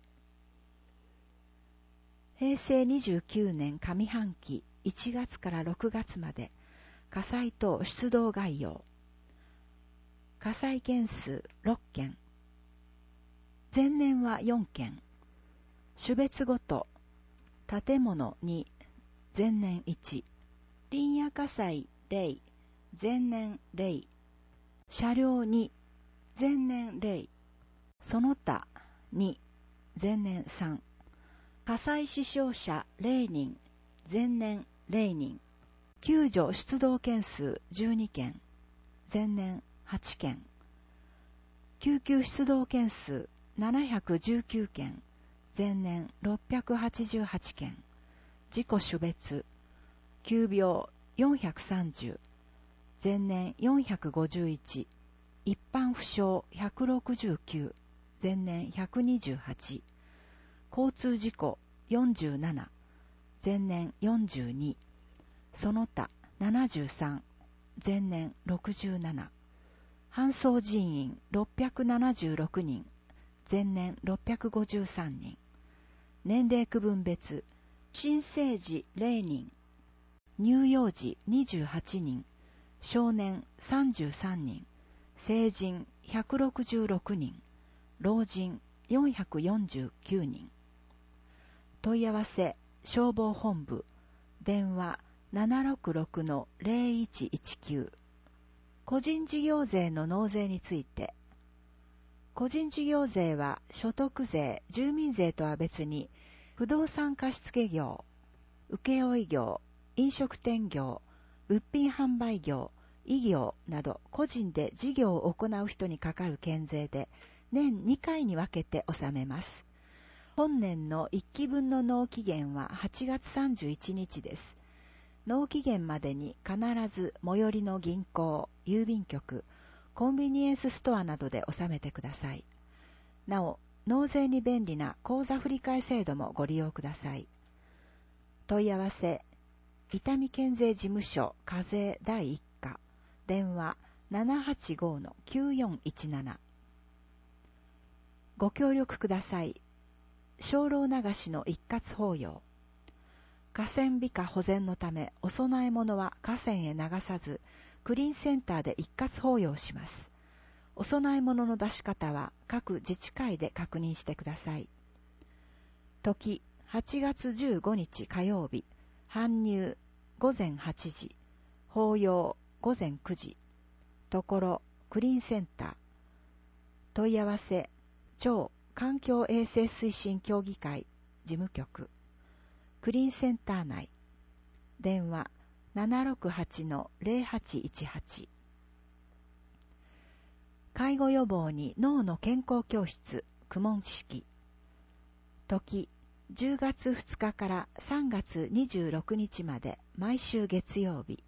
へいせいにじゅうきゅうねん上半期いちがつからろくがつまで、火災等出動概要。火災件数ろっけん。前年はよんけん。種別ごと、建物に、前年いち。林野火災ゼロ、前年ゼロ。車両に、前年ゼロ。その他に、前年さん。火災死傷者ゼロにん、前年ゼロにん。救助出動件数じゅうにけん、前年はちけん。救急出動件数ななひゃくじゅうきゅうけん、前年ろっぴゃくはちじゅうはちけん。事故種別、急病よんひゃくさんじゅう、前年よんひゃくごじゅういち。一般負傷ひゃくろくじゅうきゅう、前年ひゃくにじゅうはち。交通事故よんじゅうなな、前年よんじゅうに。その他ななじゅうさん、前年ろくじゅうなな。搬送人員ろっぴゃくななじゅうろくにん、前年ろっぴゃくごじゅうさんにん。年齢区分別、新生児ゼロにん、乳幼児にじゅうはちにん、少年さんじゅうさんにん、成人ひゃくろくじゅうろくにん、老人よんひゃくよんじゅうきゅうにん。問い合わせ、消防本部、電話 ななろくろくのぜろいちいちきゅう。個人事業税の納税について。個人事業税は所得税、住民税とは別に、不動産貸付業、請負業、飲食店業、物品販売業、医業など個人で事業を行う人にかかる県税で、年にかいに分けて納めます。本年のいっきぶんの納期限ははちがつさんじゅういちにちです。納期限までに必ず最寄りの銀行、郵便局、コンビニエンスストアなどで納めてください。なお、納税に便利な口座振替制度もご利用ください。問い合わせ、伊丹県税事務所課税だいいっか、電話 ななはちごのきゅうよんいちなな。ご協力ください。精霊流しの一括法要。河川美化保全のため、お供え物は河川へ流さず、クリーンセンターで一括法要します。お供え物の出し方は各自治会で確認してください。時、はちがつじゅうごにち火曜日、搬入ごぜんはちじ、法要ごぜんくじ、ところクリーンセンター。問い合わせ、町環境衛生推進協議会事務局、クリーンセンター内、電話 ななろくはちのぜろはちいちはち。介護予防に脳の健康教室公文式。時、じゅうがつふつかからさんがつにじゅうろくにちまで毎週月曜日、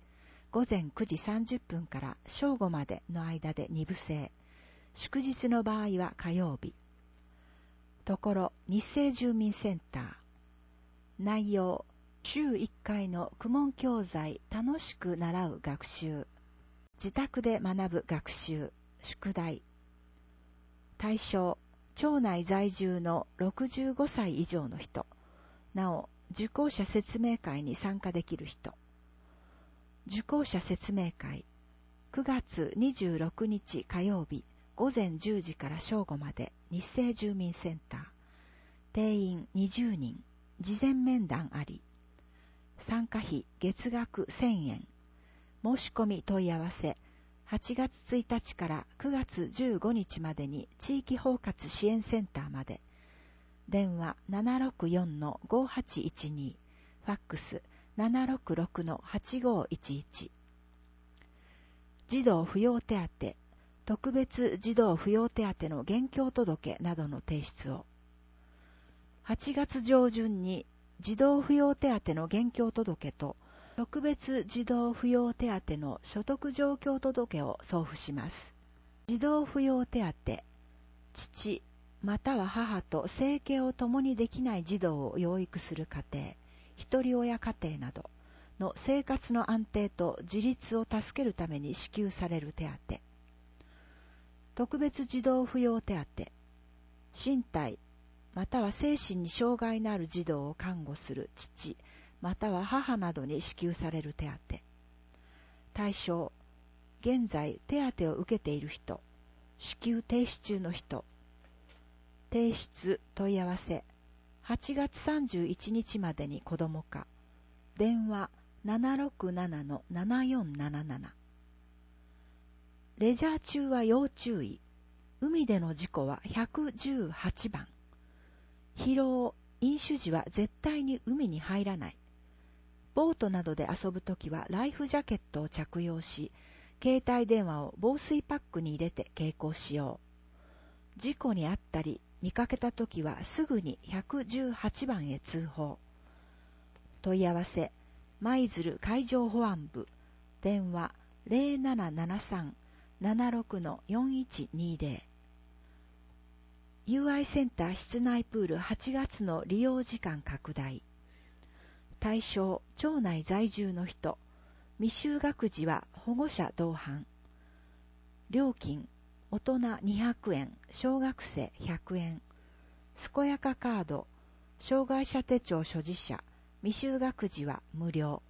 午前くじさんじゅっぷんから正午までの間でに部制。祝日の場合は火曜日。ところ、日生住民センター。内容、週いっかいの公文教材楽しく習う学習。自宅で学ぶ学習、宿題。対象、町内在住のろくじゅうごさい以上の人。なお、受講者説明会に参加できる人。受講者説明会、くがつにじゅうろくにち火曜日、午前じゅうじから正午まで、日生住民センター。定員にじゅうにん、事前面談あり。参加費月額せんえん。申し込み問い合わせ、はちがつついたちからくがつじゅうごにちまでに地域包括支援センターまで。電話 ななろくよんのごはちいちに、ファックス ななろくろくのはちごいちいち。児童扶養手当、特別児童扶養手当の現況届などの提出を。はちがつ上旬に児童扶養手当の現況届と特別児童扶養手当の所得状況届を送付します。児童扶養手当、父または母と生計を共にできない児童を養育する家庭、一人親家庭などの生活の安定と自立を助けるために支給される手当。特別児童扶養手当、身体または精神に障害のある児童を看護する父または母などに支給される手当。対象、現在手当を受けている人、支給停止中の人。提出問い合わせ、はちがつさんじゅういちにちまでに子ども課。電話 ななろくななのななよんなななな。レジャー中は要注意。海での事故はひゃくじゅうはちばん。疲労、飲酒時は絶対に海に入らない。ボートなどで遊ぶときはライフジャケットを着用し、携帯電話を防水パックに入れて携行しよう。事故に遭ったり見かけたときはすぐにひゃくじゅうはちばんへ通報。問い合わせ、舞鶴海上保安部。電話 ゼロななななさん ななろくのよんいちにゼロ。ユーアイ センター室内プールはちがつの利用時間拡大。対象、町内在住の人。未就学児は保護者同伴。料金、大人にひゃくえん、小学生ひゃくえん。健やかカード、障害者手帳所持者、未就学児は無料。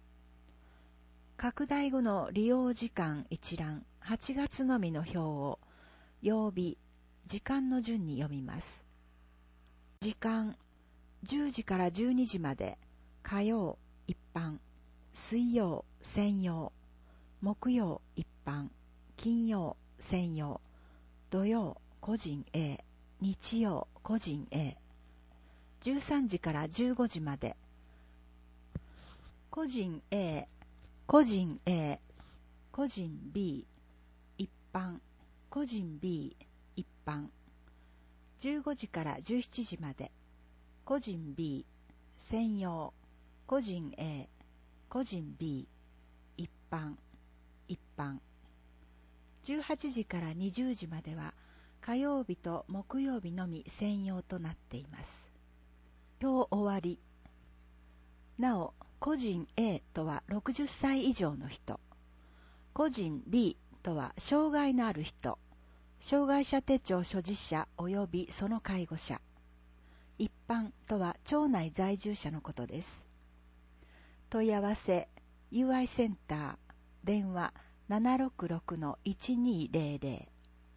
拡大後の利用時間一覧、はちがつのみの表を、曜日、時間の順に読みます。時間、じゅうじからじゅうにじまで、火曜、一般、水曜、専用、木曜、一般、金曜、専用、土曜、個人 A、日曜、個人 A、じゅうさんじからじゅうごじまで、個人 A、個人 A、個人 B、一般、個人 B、一般、じゅうごじからじゅうしちじまで、個人 B、専用、個人 A、個人 B、一般、一般。じゅうはちじからにじゅうじまでは火曜日と木曜日のみ専用となっています。表終わり。なお、個人 A とはろくじゅっさい以上の人、個人 B とは障害のある人、障害者手帳所持者及びその介護者、一般とは町内在住者のことです。問い合わせ ユーアイ センター電話 ななろくろくのいちにゼロゼロ。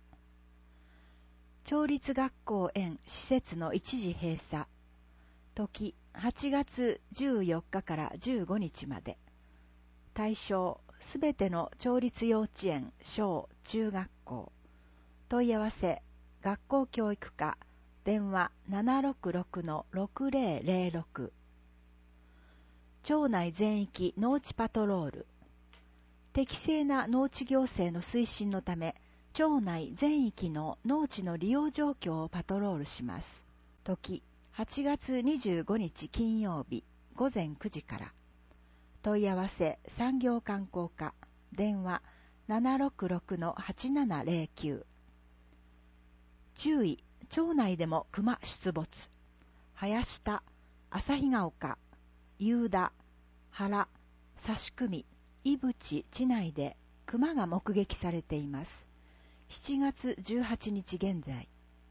町立学校園施設の一時閉鎖。時はちがつじゅうよっかからじゅうごにちまで。対象すべての町立幼稚園小中学校。問い合わせ学校教育課電話 ななろくろくのろくゼロゼロろく。町内全域農地パトロール。適正な農地行政の推進のため、町内全域の農地の利用状況をパトロールします。時はちがつにじゅうごにち金曜日午前くじから。 問い合わせ産業観光課電話 ななろくろくのはちななぜろきゅう。注意、町内でも熊出没。林田、旭ヶ丘、夕田、原、差組、伊淵地内で熊が目撃されています。しちがつじゅうはちにち現在。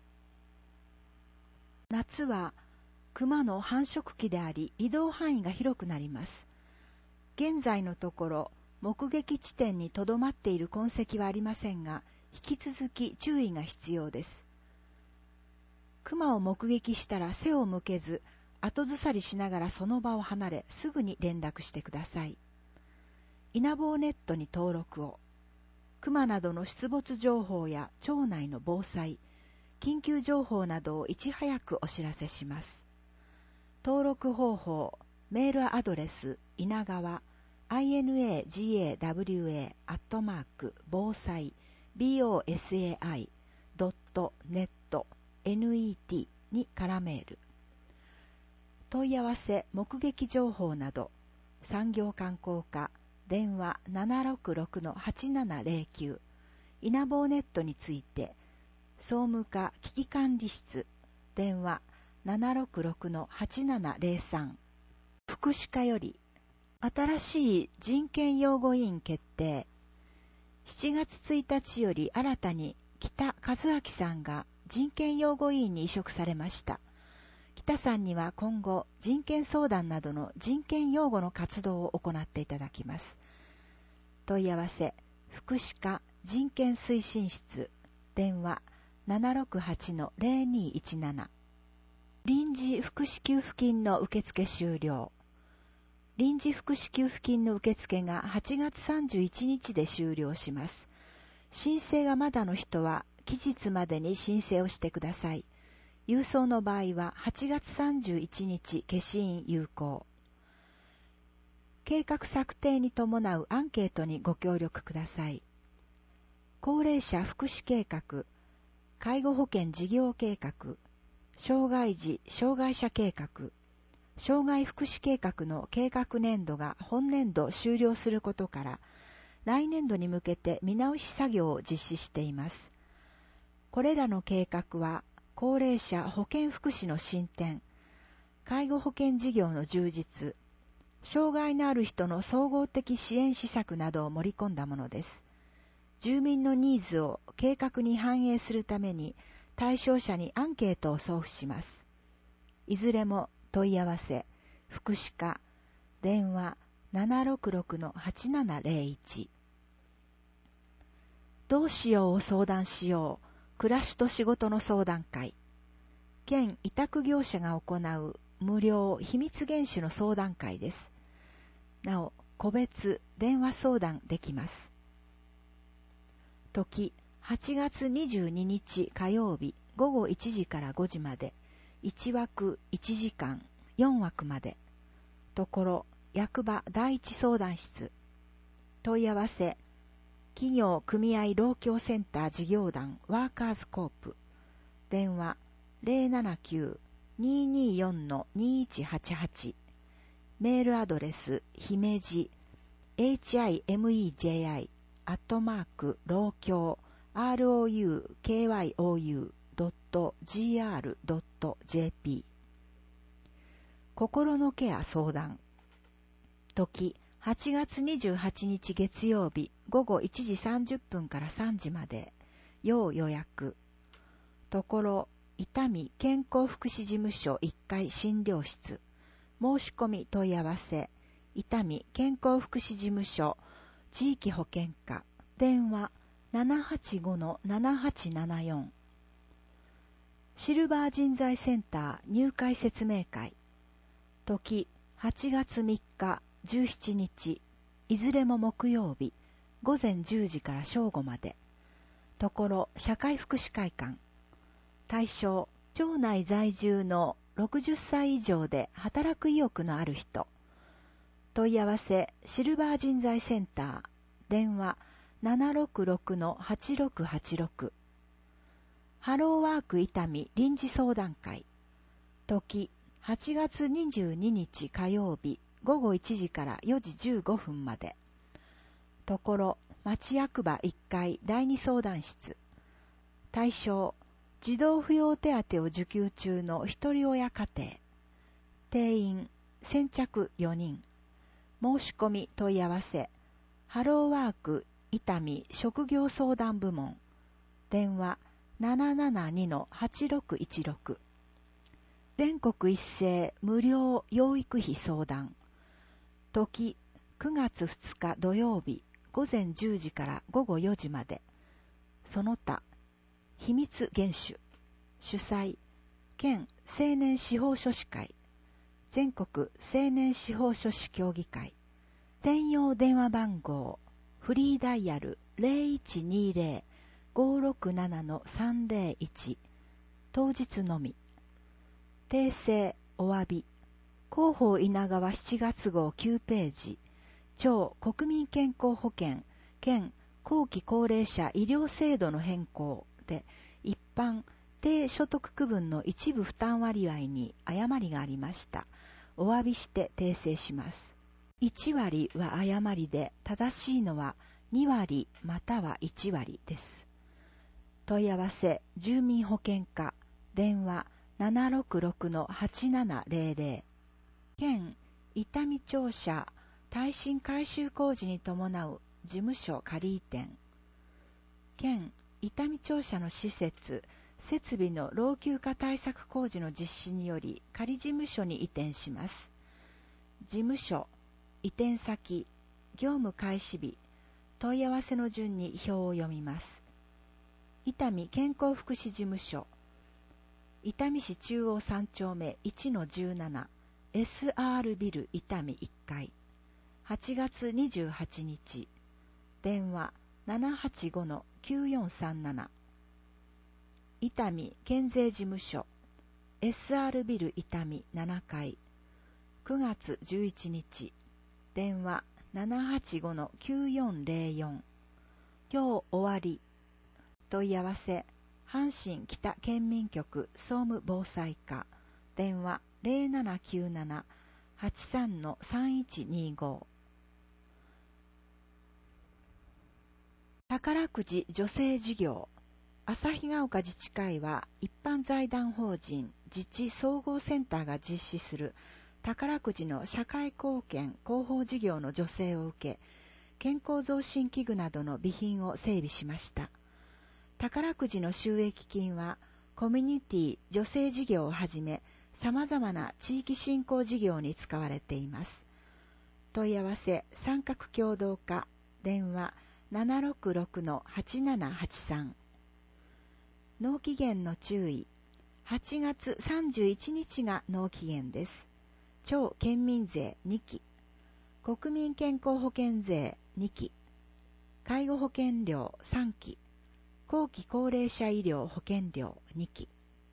夏は熊の繁殖期であり、移動範囲が広くなります。現在のところ、目撃地点にとどまっている痕跡はありませんが、引き続き注意が必要です。熊を目撃したら背を向けず、後ずさりしながらその場を離れ、すぐに連絡してください。イナボーネットに登録を。熊などの出没情報や町内の防災、緊急情報などをいち早くお知らせします。登録方法、メールアドレス、稲川、インガワ アットマーク、防災、ボサイ、ドットネット、ネットにからメール。問い合わせ、目撃情報など、産業観光課、電話 ななろくろくのはちななぜろきゅう、イナボーネットについて、総務課危機管理室、電話 ななろくろくのはちななぜろさん、福祉課より、新しい人権擁護委員決定。しちがつついたちより新たに北和明さんが人権擁護委員に委嘱されました。北さんには今後人権相談などの人権擁護の活動を行っていただきます。問い合わせ、福祉課人権推進室、電話 ななろくはちのぜろにいちなな。臨時福祉給付金の受付終了。臨時福祉給付金の受付がはちがつさんじゅういちにちで終了します。申請がまだの人は期日までに申請をしてください。郵送の場合ははちがつさんじゅういちにち消印有効。計画策定に伴うアンケートにご協力ください。高齢者福祉計画、介護保険事業計画、障害児・障害者計画、障害福祉計画の計画年度が本年度終了することから、来年度に向けて見直し作業を実施しています。これらの計画は、高齢者保健福祉の進展、介護保険事業の充実、障害のある人の総合的支援施策などを盛り込んだものです。住民のニーズを計画に反映するために、対象者にアンケートを送付します。いずれも問い合わせ、福祉課、電話 ななろくろくのはちななぜろいち。どうしようを相談しよう、暮らしと仕事の相談会。県委託業者が行う無料秘密厳守の相談会です。なお、個別電話相談できます。時、はちがつにじゅうににち火曜日ごごいちじからごじまで、いちわくいちじかん、よんわくまで。ところ、役場第一相談室。問い合わせ、企業組合労協センター事業団ワーカーズコープ。電話 ゼロななきゅう にーにーよん にーいちはちはち。メールアドレス、姫路 エイチアイエムイージェーアイ アットマーク労協 ローキョウ ドット ジーアール ドット ジェーピー。心のケア相談。時、はちがつにじゅうはちにち月曜日ごごいちじさんじゅっぷんからさんじまで、要予約。ところ、伊丹健康福祉事務所いっかい診療室。申し込み問い合わせ、伊丹健康福祉事務所地域保健課。電話 ななはちごのななはちななよん。シルバー人材センター入会説明会。時、はちがつみっか、じゅうしちにち、いずれも木曜日、ごぜんじゅうじから正午まで。ところ、社会福祉会館。対象、町内在住のろくじゅっさい以上で働く意欲のある人。問い合わせ、シルバー人材センター。電話 ななろくろくのはちろくはちろく。ハローワーク伊丹臨時相談会。時、はちがつにじゅうににち火曜日ごごいちじからよじじゅうごふんまで。ところ、町役場いっかいだいに相談室。対象、児童扶養手当を受給中の一人親家庭。定員、先着よにん。申し込み問い合わせ。ハローワーク伊丹職業相談部門。電話 ななななにのはちろくいちろく。全国一斉無料養育費相談。時、くがつふつか土曜日、ごぜんじゅうじからごごよじまで。その他、秘密厳守。主催、県青年司法書士会。全国青年司法書士協議会。専用電話番号、フリーダイヤル ゼロいちにゼロ ごろくななのさんぜろいち。当日のみ。訂正、お詫び。広報稲川しちがつ号きゅうページ。超国民健康保険兼後期高齢者医療制度の変更で一般低所得区分の一部負担割合に誤りがありました。お詫びして訂正します。いちわりは誤りで正しいのはにわりまたはいちわりです。問い合わせ住民保険課電話 ななろくろくのはちななゼロゼロ。県伊丹庁舎耐震改修工事に伴う事務所仮移転。県伊丹庁舎の施設、設備の老朽化対策工事の実施により仮事務所に移転します。事務所、移転先、業務開始日、問い合わせの順に表を読みます。伊丹健康福祉事務所、伊丹市中央さん丁目 いちのじゅうなな エスアール ビル伊丹いっかい。はちがつにじゅうはちにち。電話 ななはちごのきゅうよんさんなな。伊丹県税事務所 エスアール ビル伊丹ななかい。くがつじゅういちにち。電話 ななはちごのきゅうよんゼロよん。今日終わり。問い合わせ阪神北県民局総務防災課電話 ゼロななきゅうなな はちさんのさんいちにご。宝くじ助成事業。旭ヶ丘自治会は一般財団法人自治総合センターが実施する宝くじの社会貢献広報事業の助成を受け、健康増進器具などの備品を整備しました。宝くじの収益金はコミュニティ助成事業をはじめ様々な地域振興事業に使われています。問い合わせ三角協同課電話 ななろくろくのはちななはちさん。納期限の注意。はちがつさんじゅういちにちが納期限です。町県民税にき、国民健康保険税にき、介護保険料さんき、後期高齢者医療保険料にき。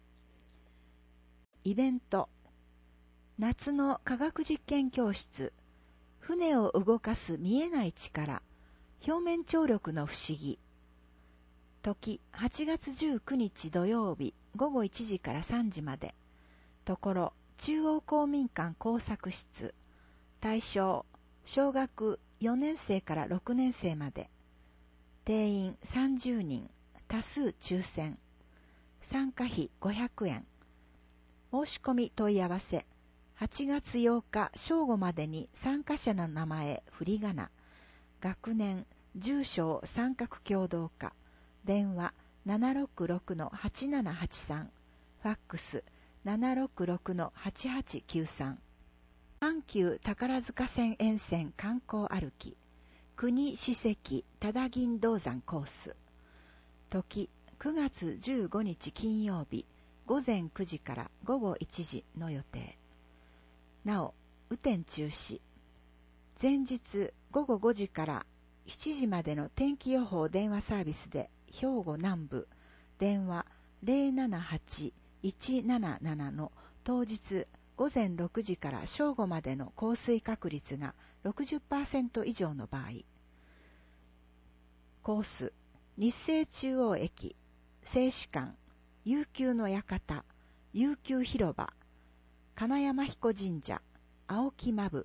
イベント。夏の科学実験教室。船を動かす見えない力。表面張力の不思議。時、はちがつじゅうくにち土曜日、ごごいちじからさんじまで。ところ、中央公民館工作室。対象、小学よねんせいからろくねんせいまで。定員さんじゅうにん、多数抽選。参加費ごひゃくえん。申し込み問い合わせ。はちがつようか正午までに参加者の名前、振り仮名。学年、住所を三角協同課。電話 ななろくろくのはちななはちさん。ファックス ななろくろくのはちはちきゅうさん。阪急宝塚線沿線観光歩き。国史跡多田銀銅山コース。時、くがつじゅうごにち金曜日、ごぜんくじからごごいちじの予定。なお、雨天中止。前日ごごごじからしちじまでの天気予報電話サービスで兵庫南部電話 ゼロななはちいちなななな の当日ごぜんろくじから正午までの降水確率が ろくじゅっパーセント 以上の場合。コース、日生中央駅、静止館、悠久の館、悠久広場、金山彦神社、青木間部、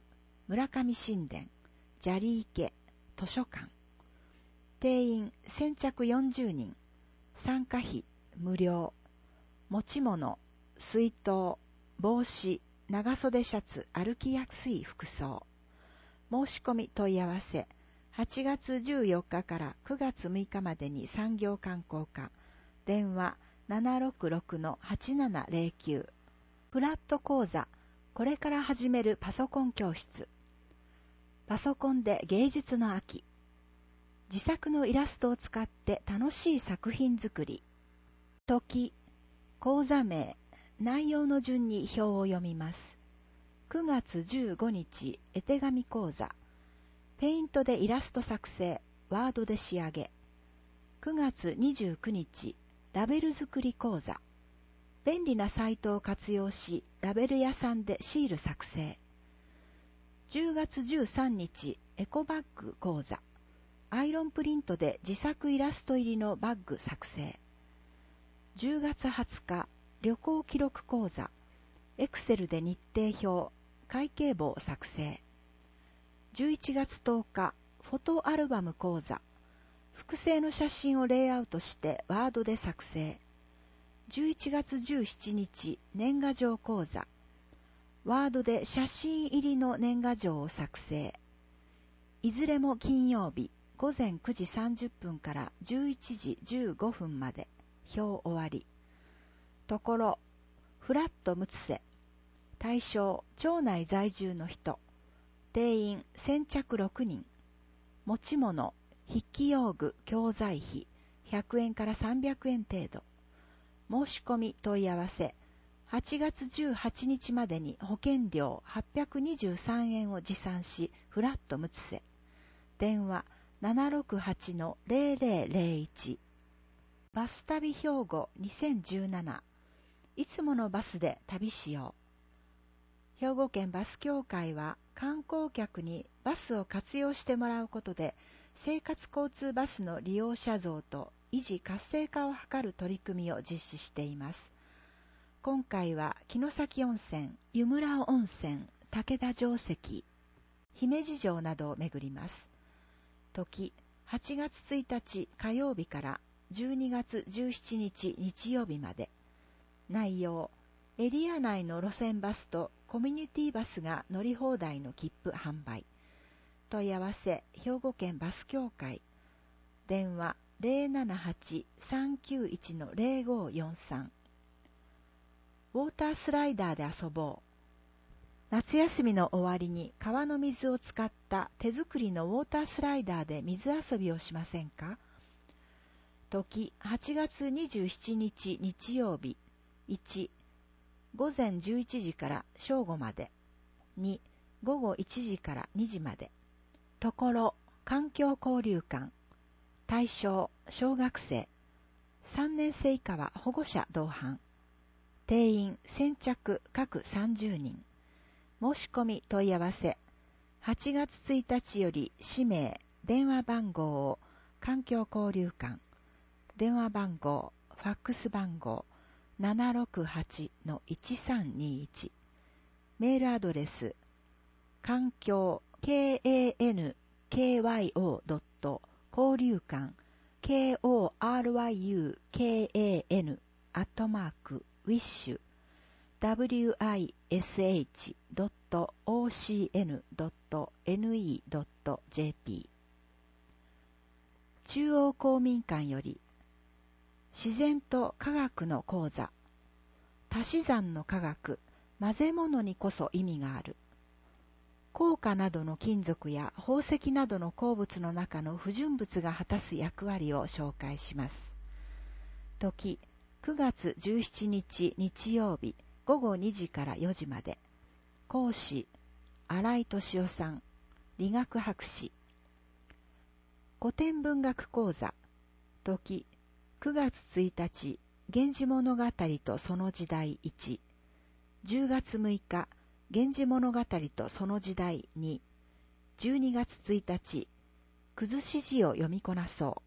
村上神殿、砂利池、図書館。定員先着よんじゅうにん。参加費無料。持ち物、水筒、帽子、長袖シャツ、歩きやすい服装。申し込み問い合わせ。はちがつじゅうよっかからくがつむいかまでに産業観光課。電話 ななろくろくのはちななぜろきゅう。フラット講座。これから始めるパソコン教室。パソコンで芸術の秋。自作のイラストを使って楽しい作品作り。時、講座名、内容の順に表を読みます。くがつじゅうごにち、絵手紙講座。ペイントでイラスト作成、ワードで仕上げ。くがつにじゅうくにち、ラベル作り講座。便利なサイトを活用し、ラベル屋さんでシール作成。じゅうがつじゅうさんにち、エコバッグ講座。アイロンプリントで自作イラスト入りのバッグ作成。じゅうがつはつか、旅行記録講座。エクセルで日程表、会計簿を作成。じゅういちがつとおか、フォトアルバム講座。複製の写真をレイアウトしてワードで作成。じゅういちがつじゅうしちにち、年賀状講座。ワードで写真入りの年賀状を作成。いずれも金曜日、ごぜんくじさんじゅっぷんからじゅういちじじゅうごふんまで。表終わり。ところ、フラットムツセ。対象、町内在住の人。定員、先着ろくにん。持ち物、筆記用具、教材費、ひゃくえんからさんびゃくえん程度。申し込み問い合わせ。はちがつじゅうはちにちまでに保険料はっぴゃくにじゅうさんえんを持参し、フラットムツセ。電話 ななろくはちのぜろぜろぜろいち。バス旅兵庫にせんじゅうなな。いつものバスで旅しよう。兵庫県バス協会は観光客にバスを活用してもらうことで生活交通バスの利用者増と維持活性化を図る取り組みを実施しています。今回は城崎温泉、湯村温泉、武田城跡、姫路城などを巡ります。時、はちがつついたち火曜日からじゅうにがつじゅうしちにち日曜日まで。内容、エリア内の路線バスとコミュニティバスが乗り放題の切符販売。問い合わせ、兵庫県バス協会。電話 ぜろななはちさんきゅういちのぜろごよんさん。ウォータースライダーで遊ぼう。夏休みの終わりに川の水を使った手作りのウォータースライダーで水遊びをしませんか？時、はちがつにじゅうしちにち日曜日。いち、ごぜんじゅういちじから正午まで。に、ごごいちじからにじまで。ところ、環境交流館。対象、小学生。さんねんせい以下は保護者同伴。定員、先着各さんじゅうにん。申し込み問い合わせ。はちがつついたちより氏名、電話番号を環境交流館。電話番号、ファックス番号 ななろくはちのいちさんにいち。メールアドレス、環境 ケーエーエヌケーワイオー 交流館 ケーオーアールワイユーケーエーエヌ アットマーク ウィッシュ ダブリューアイエスエイチ ドット オーシーエヌ ドット エヌイー ドット ジェーピー。中央公民館より自然と科学の講座。足し算の科学、混ぜ物にこそ意味がある。硬貨などの金属や宝石などの鉱物の中の不純物が果たす役割を紹介します。時、くがつじゅうしちにち日曜日ごごにじからよじまで。講師、新井俊夫さん、理学博士。古典文学講座。時、くがつついたち、源氏物語とその時代いち。じゅうがつむいか、源氏物語とその時代に。じゅうにがつついたち、崩し字を読みこなそう。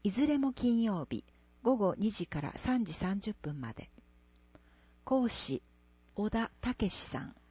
いずれも金曜日、ごごにじからさんじさんじゅっぷんまで。講師、小田武さん。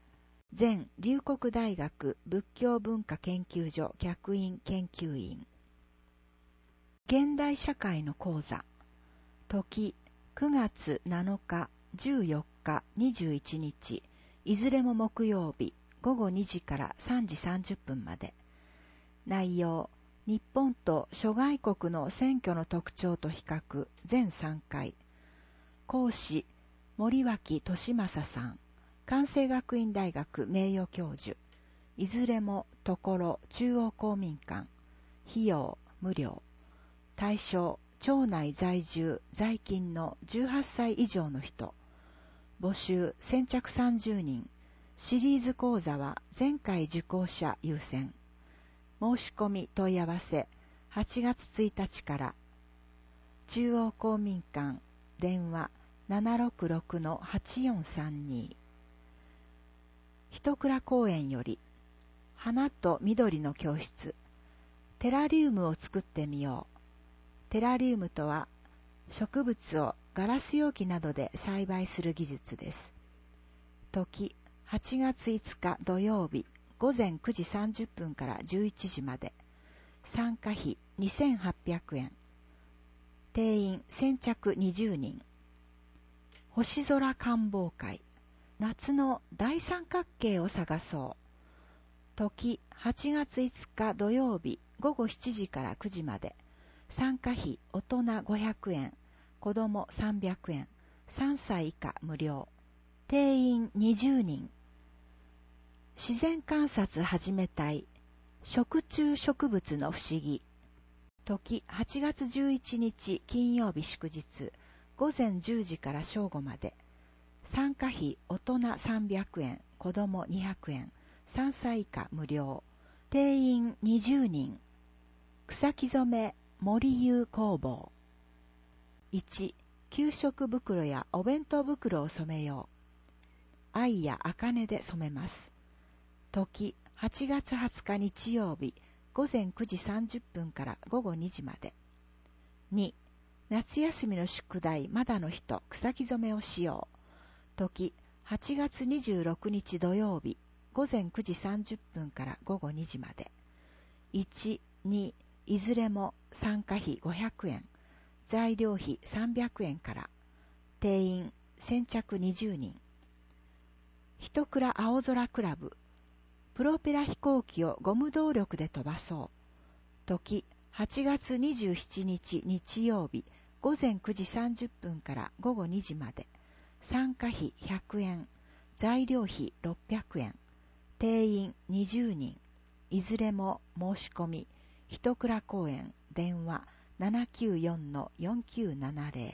前龍谷大学仏教文化研究所客員研究員。現代社会の講座。時くがつなのか、じゅうよっか、にじゅういちにち、いずれも木曜日、ごごにじからさんじさんじゅっぷんまで。内容、日本と諸外国の選挙の特徴と比較、全さんかい。講師、森脇俊正さん。関西学院大学名誉教授。いずれもところ中央公民館。費用無料。対象、町内在住、在勤のじゅうはっさい以上の人。募集先着さんじゅうにん。シリーズ講座は前回受講者優先。申し込み問い合わせはちがつついたちから。中央公民館電話 ななろくろくのはちよんさんに。一倉公園より花と緑の教室。テラリウムを作ってみよう。テラリウムとは植物をガラス容器などで栽培する技術です。時はちがついつか土曜日ごぜんくじさんじゅっぷんからじゅういちじまで。参加費にせんはっぴゃくえん。定員先着にじゅうにん。星空観望会。夏の大三角形を探そう。時はちがついつか土曜日ごごしちじからくじまで。参加費大人ごひゃくえん、子供さんびゃくえん、さんさい以下無料。定員にじゅうにん。自然観察始めたい。食虫植物の不思議。時はちがつじゅういちにち金曜日祝日、ごぜんじゅうじから正午まで。参加費大人さんびゃくえん、子供にひゃくえん、さんさい以下無料。定員にじゅうにん。草木染め森友工房。いち. 給食袋やお弁当袋を染めよう。藍や茜で染めます。時はちがつはつか日曜日ごぜんくじさんじゅっぷんからごごにじまで。に. 夏休みの宿題まだの人草木染めをしよう。時はちがつにじゅうろくにち土曜日ごぜんくじさんじゅっぷんからごごにじまで。いち、にいずれも参加費ごひゃくえん、材料費さんびゃくえんから。定員先着にじゅうにん。一倉青空クラブ。プロペラ飛行機をゴム動力で飛ばそう。時はちがつにじゅうしちにち日曜日ごぜんくじさんじゅっぷんからごごにじまで。参加費ひゃくえん、材料費ろっぴゃくえん。定員にじゅうにん。いずれも申し込み一倉公園電話 ななきゅうよんのよんきゅうななぜろ。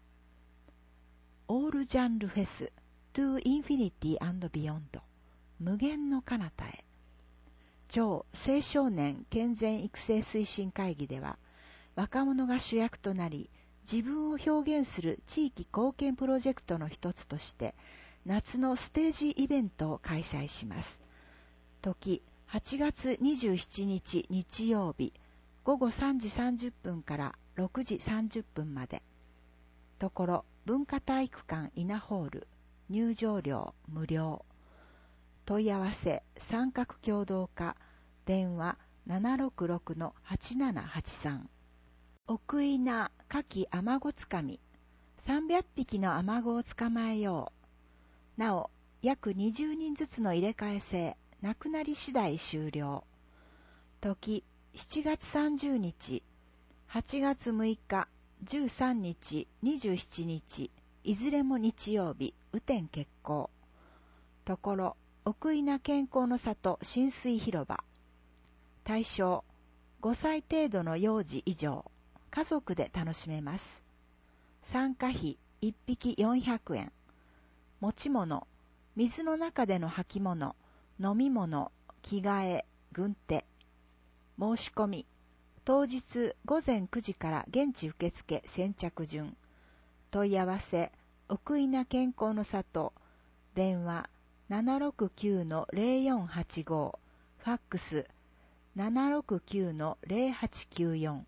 オールジャンルフェス To Infinity and Beyond 無限の彼方へ。超青少年健全育成推進会議では、若者が主役となり自分を表現する地域貢献プロジェクトの一つとして夏のステージイベントを開催します。時はちがつにじゅうしちにち日曜日ごごさんじさんじゅっぷんからろくじさんじゅっぷんまで。ところ文化体育館稲ホール。入場料無料。問い合わせ三角共同課電話 ななろくろくのはちななはちさん。奥稲夏季アマゴつかみ。さんびゃっぴきのアマゴを捕まえよう。なお約にじゅうにんずつの入れ替え制。なくなり次第終了。時しちがつさんじゅうにち、はちがつむいか、じゅうさんにち、にじゅうしちにち、いずれも日曜日、雨天決行。ところ奥稲健康の里浸水広場。対象ごさい程度の幼児以上、家族で楽しめます。参加費いっぴきよんひゃくえん。持ち物、水の中での履物、飲み物、着替え、軍手。申し込み当日ごぜんくじから現地受付先着順。問い合わせ奥稲健康の里電話 ななろくきゅうのぜろよんはちご、ファックス ななろくきゅうのぜろはちきゅうよん。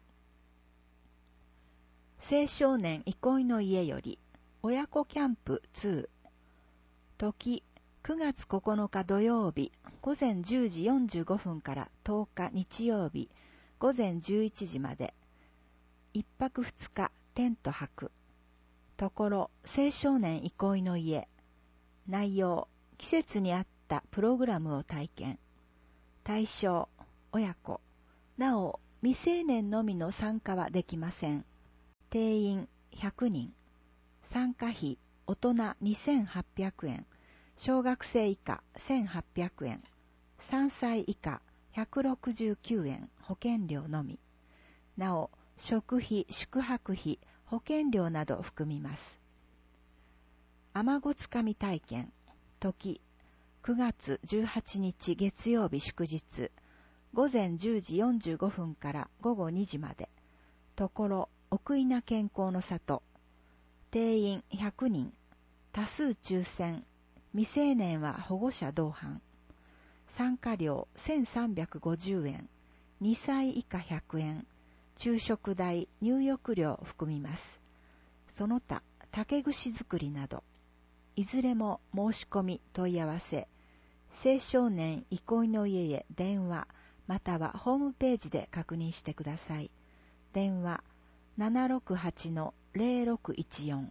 青少年憩いの家より親子キャンプに。時くがつここのか土曜日午前じゅうじよんじゅうごふんからとおか日曜日午前じゅういちじまで。いっぱくふつかテント泊。ところ青少年憩いの家。内容季節に合ったプログラムを体験。対象親子。なお未成年のみの参加はできません。定員ひゃくにん。参加費大人にせんはっぴゃくえん。小学生以下せんはっぴゃくえん。さんさい以下ひゃくろくじゅうきゅうえん保険料のみ。なお食費、宿泊費、保険料など含みます。アマゴつかみ体験。時くがつじゅうはちにち月曜日祝日。午前じゅうじよんじゅうごふんからごごにじまで。ところ奥稲健康の里。定員ひゃくにん。多数抽選。未成年は保護者同伴。参加料せんさんびゃくごじゅうえん。にさい以下ひゃくえん。昼食代、入浴料含みます。その他、竹串作りなど、いずれも申し込み問い合わせ、青少年憩いの家へ電話、またはホームページで確認してください。電話 ななろくはちのゼロろくいちよん。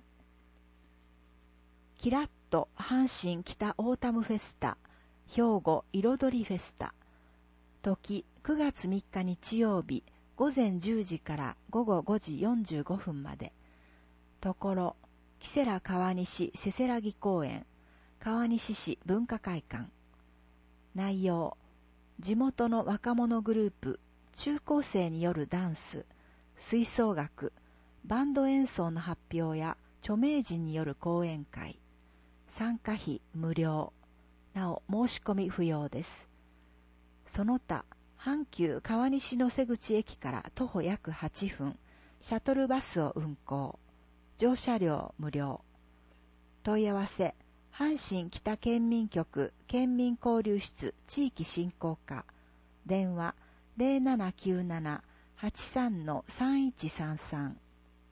キラッと阪神北オータムフェスタ、兵庫彩りフェスタ。時くがつみっか日曜日、午前じゅうじからごごごじよんじゅうごふんまで。ところ、キセラ川西せせらぎ公園、川西市文化会館。内容、地元の若者グループ、中高生によるダンス、吹奏楽、バンド演奏の発表や著名人による講演会。参加費無料。なお申し込み不要です。その他、阪急川西の瀬口駅から徒歩約はちふん、シャトルバスを運行。乗車料無料。問い合わせ、阪神北県民局県民交流室地域振興課。電話 ゼロななきゅうなな はちさんのさんいちさんさん。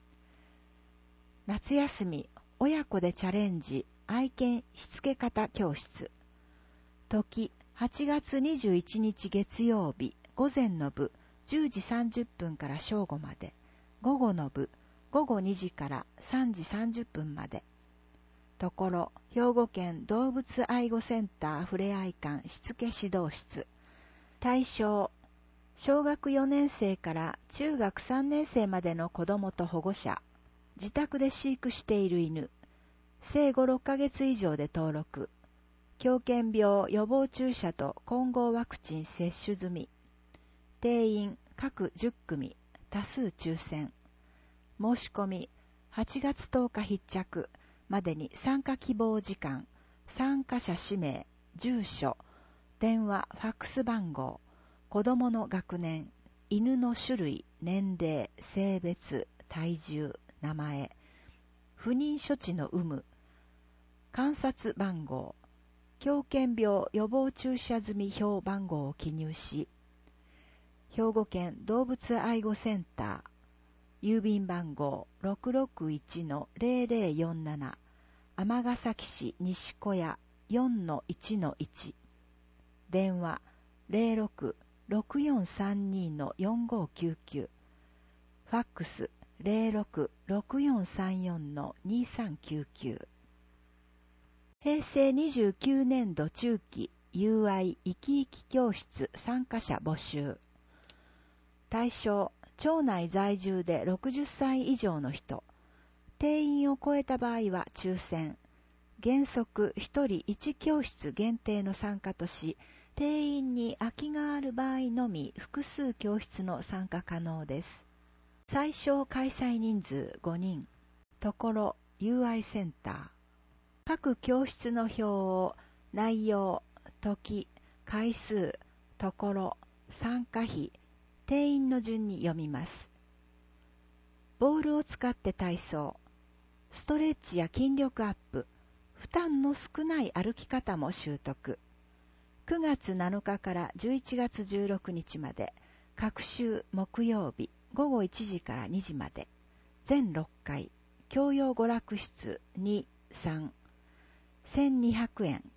夏休み、親子でチャレンジ愛犬しつけ方教室。時はちがつにじゅういちにち月曜日、午前の部じゅうじさんじゅっぷんから正午まで、午後の部ごごにじからさんじさんじゅっぷんまで。ところ、兵庫県動物愛護センターふれあい館しつけ指導室。対象、小学よねんせいから中学さんねんせいまでの子どもと保護者。自宅で飼育している犬。生後ろっかげつ以上で登録。狂犬病予防注射と混合ワクチン接種済み。定員各じゅっくみ、多数抽選。申し込みはちがつとおか必着までに参加希望時間、参加者氏名、住所、電話、ファックス番号、子供の学年、犬の種類、年齢、性別、体重、名前、不妊処置の有無、観察番号、狂犬病予防注射済み表番号を記入し、兵庫県動物愛護センター、郵便番号 ろくろくいちのゼロゼロよんなな、尼崎市西小屋 よんのいちのいち、電話 ゼロろく ろくよんさんにのよんごきゅうきゅう、ファックス ゼロろく ろくよんさんよんのにさんきゅうきゅう。平成にじゅうきゅうねんど中期友愛生き生き教室参加者募集。対象、町内在住でろくじゅっさい以上の人。定員を超えた場合は抽選。原則ひとりいち教室限定の参加とし、定員に空きがある場合のみ複数教室の参加可能です。最小開催人数ごにん。ところ、友愛センター。各教室の表を内容、時、回数、ところ、参加費、定員の順に読みます。ボールを使って体操、ストレッチや筋力アップ、負担の少ない歩き方も習得。くがつなのかからじゅういちがつじゅうろくにちまで、各週木曜日ごごいちじからにじまで、全ろっかい、教養娯楽室に、さん、せんにひゃくえん、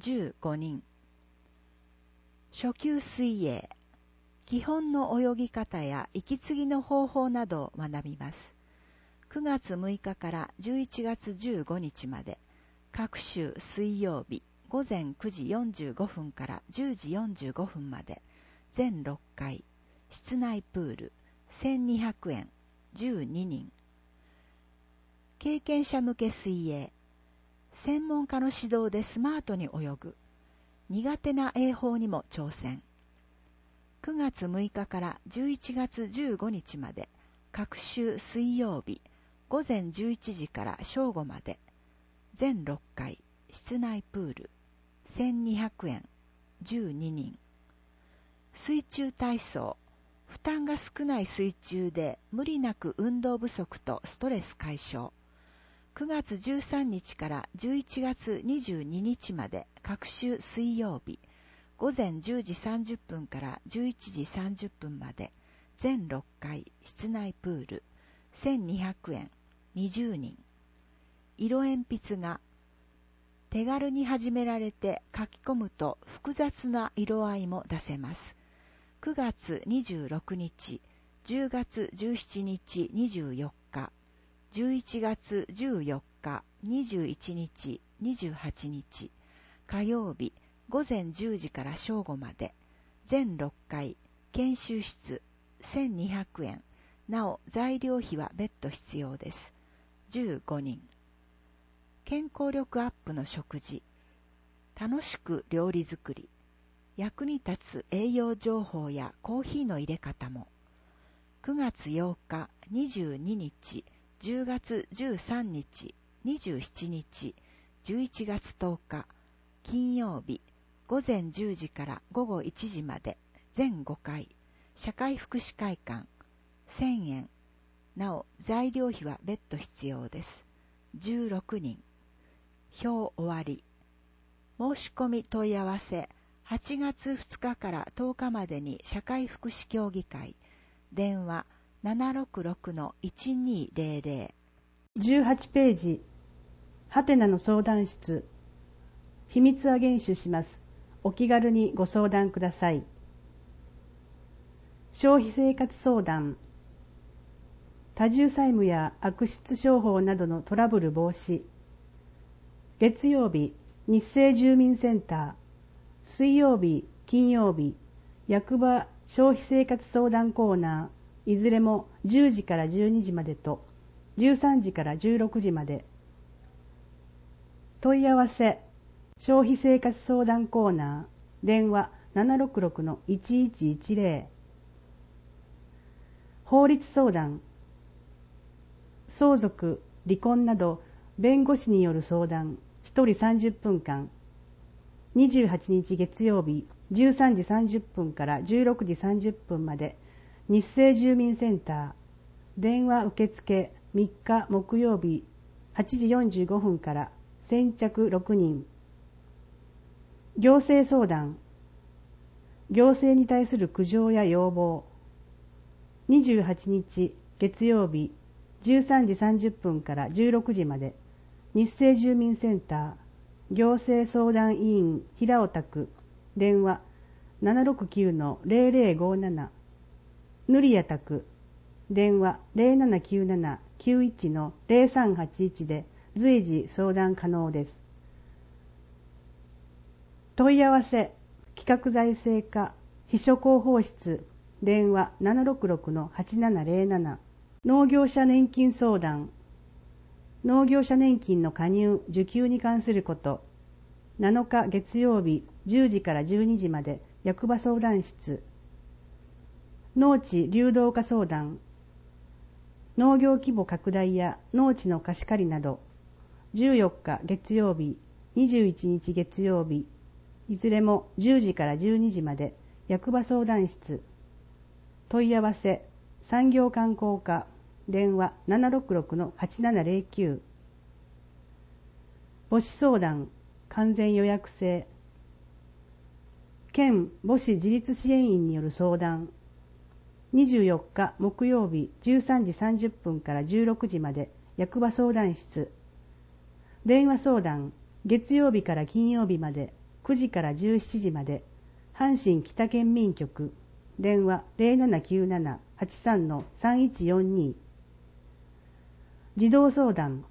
じゅうごにん。初級水泳、基本の泳ぎ方や息継ぎの方法などを学びます。くがつむいかからじゅういちがつじゅうごにちまで、各週水曜日ごぜんくじよんじゅうごふんからじゅうじよんじゅうごふんまで、全ろっかい、室内プール、せんにひゃくえん、じゅうににん。経験者向け水泳、専門家の指導でスマートに泳ぐ、苦手な泳法にも挑戦。くがつむいかからじゅういちがつじゅうごにちまで、各週水曜日ごぜんじゅういちじから正午まで、全ろっかい、室内プール、せんにひゃくえん、じゅうににん。水中体操、負担が少ない水中で無理なく運動不足とストレス解消。くがつじゅうさんにちからじゅういちがつにじゅうににちまで、各週水曜日ごぜんじゅうじさんじゅっぷんからじゅういちじさんじゅっぷんまで、全ろっかい、室内プール、せんにひゃくえん、にじゅうにん。色鉛筆画、手軽に始められて書き込むと複雑な色合いも出せます。くがつにじゅうろくにち、じゅうがつじゅうしちにちにじゅうよっか、じゅういちがつじゅうよっか、にじゅういちにち、にじゅうはちにち、火曜日ごぜんじゅうじから正午まで、全ろっかい、研修室、せんにひゃくえん、なお材料費は別途必要です。じゅうごにん。健康力アップの食事、楽しく料理作り、役に立つ栄養情報やコーヒーの入れ方も。くがつようか、にじゅうににち、じゅうがつじゅうさんにち、にじゅうしちにち、じゅういちがつとおか、金曜日、ごぜんじゅうじからごごいちじまで、全ごかい、社会福祉会館、せんえん。なお、材料費は別途必要です。じゅうろくにん。表終わり。申し込み問い合わせ、はちがつふつかからとおかまでに社会福祉協議会、電話 ななろくろくのいちにーぜろぜろ。 じゅうはちページ、ハテナの相談室。秘密は厳守します。お気軽にご相談ください。消費生活相談。多重債務や悪質商法などのトラブル防止。月曜日、日生住民センター。水曜日、金曜日、役場消費生活相談コーナー、いずれもじゅうじからじゅうにじまでと、じゅうさんじからじゅうろくじまで。問い合わせ、消費生活相談コーナー、電話 ななろくろくのいちいちいちぜろ。法律相談、相続、離婚など弁護士による相談、ひとりさんじゅっぷんかん。にじゅうはちにち月曜日、じゅうさんじさんじゅっぷんからじゅうろくじさんじゅっぷんまで、日生住民センター、電話受付みっか木曜日、はちじよんじゅうごふんから先着ろくにん。行政相談、行政に対する苦情や要望、にじゅうはちにち月曜日、じゅうさんじさんじゅっぷんからじゅうろくじまで、日生住民センター、行政相談委員平尾宅、電話 ななろくきゅうのぜろぜろごなな。塗谷宅、電話 ぜろななきゅうななきゅういちのぜろさんはちいちで随時相談可能です。問い合わせ、企画財政課、秘書広報室、電話 ななろくろくのはちななぜろなな。農業者年金相談、農業者年金の加入・受給に関すること、なのか月曜日じゅうじからじゅうにじまで役場相談室。農地流動化相談、農業規模拡大や農地の貸し借りなど、じゅうよっか月曜日、にじゅういちにち月曜日、いずれもじゅうじからじゅうにじまで役場相談室。問い合わせ、産業観光課、電話 ななろくろくのはちななぜろきゅう。母子相談、完全予約制。県母子自立支援員による相談。にじゅうよっか木曜日じゅうさんじさんじゅっぷんからじゅうろくじまで役場相談室。電話相談、月曜日から金曜日までくじからじゅうしちじまで、阪神北県民局、電話 ゼロななきゅうなな はちさん さんいちよんに。児童相談、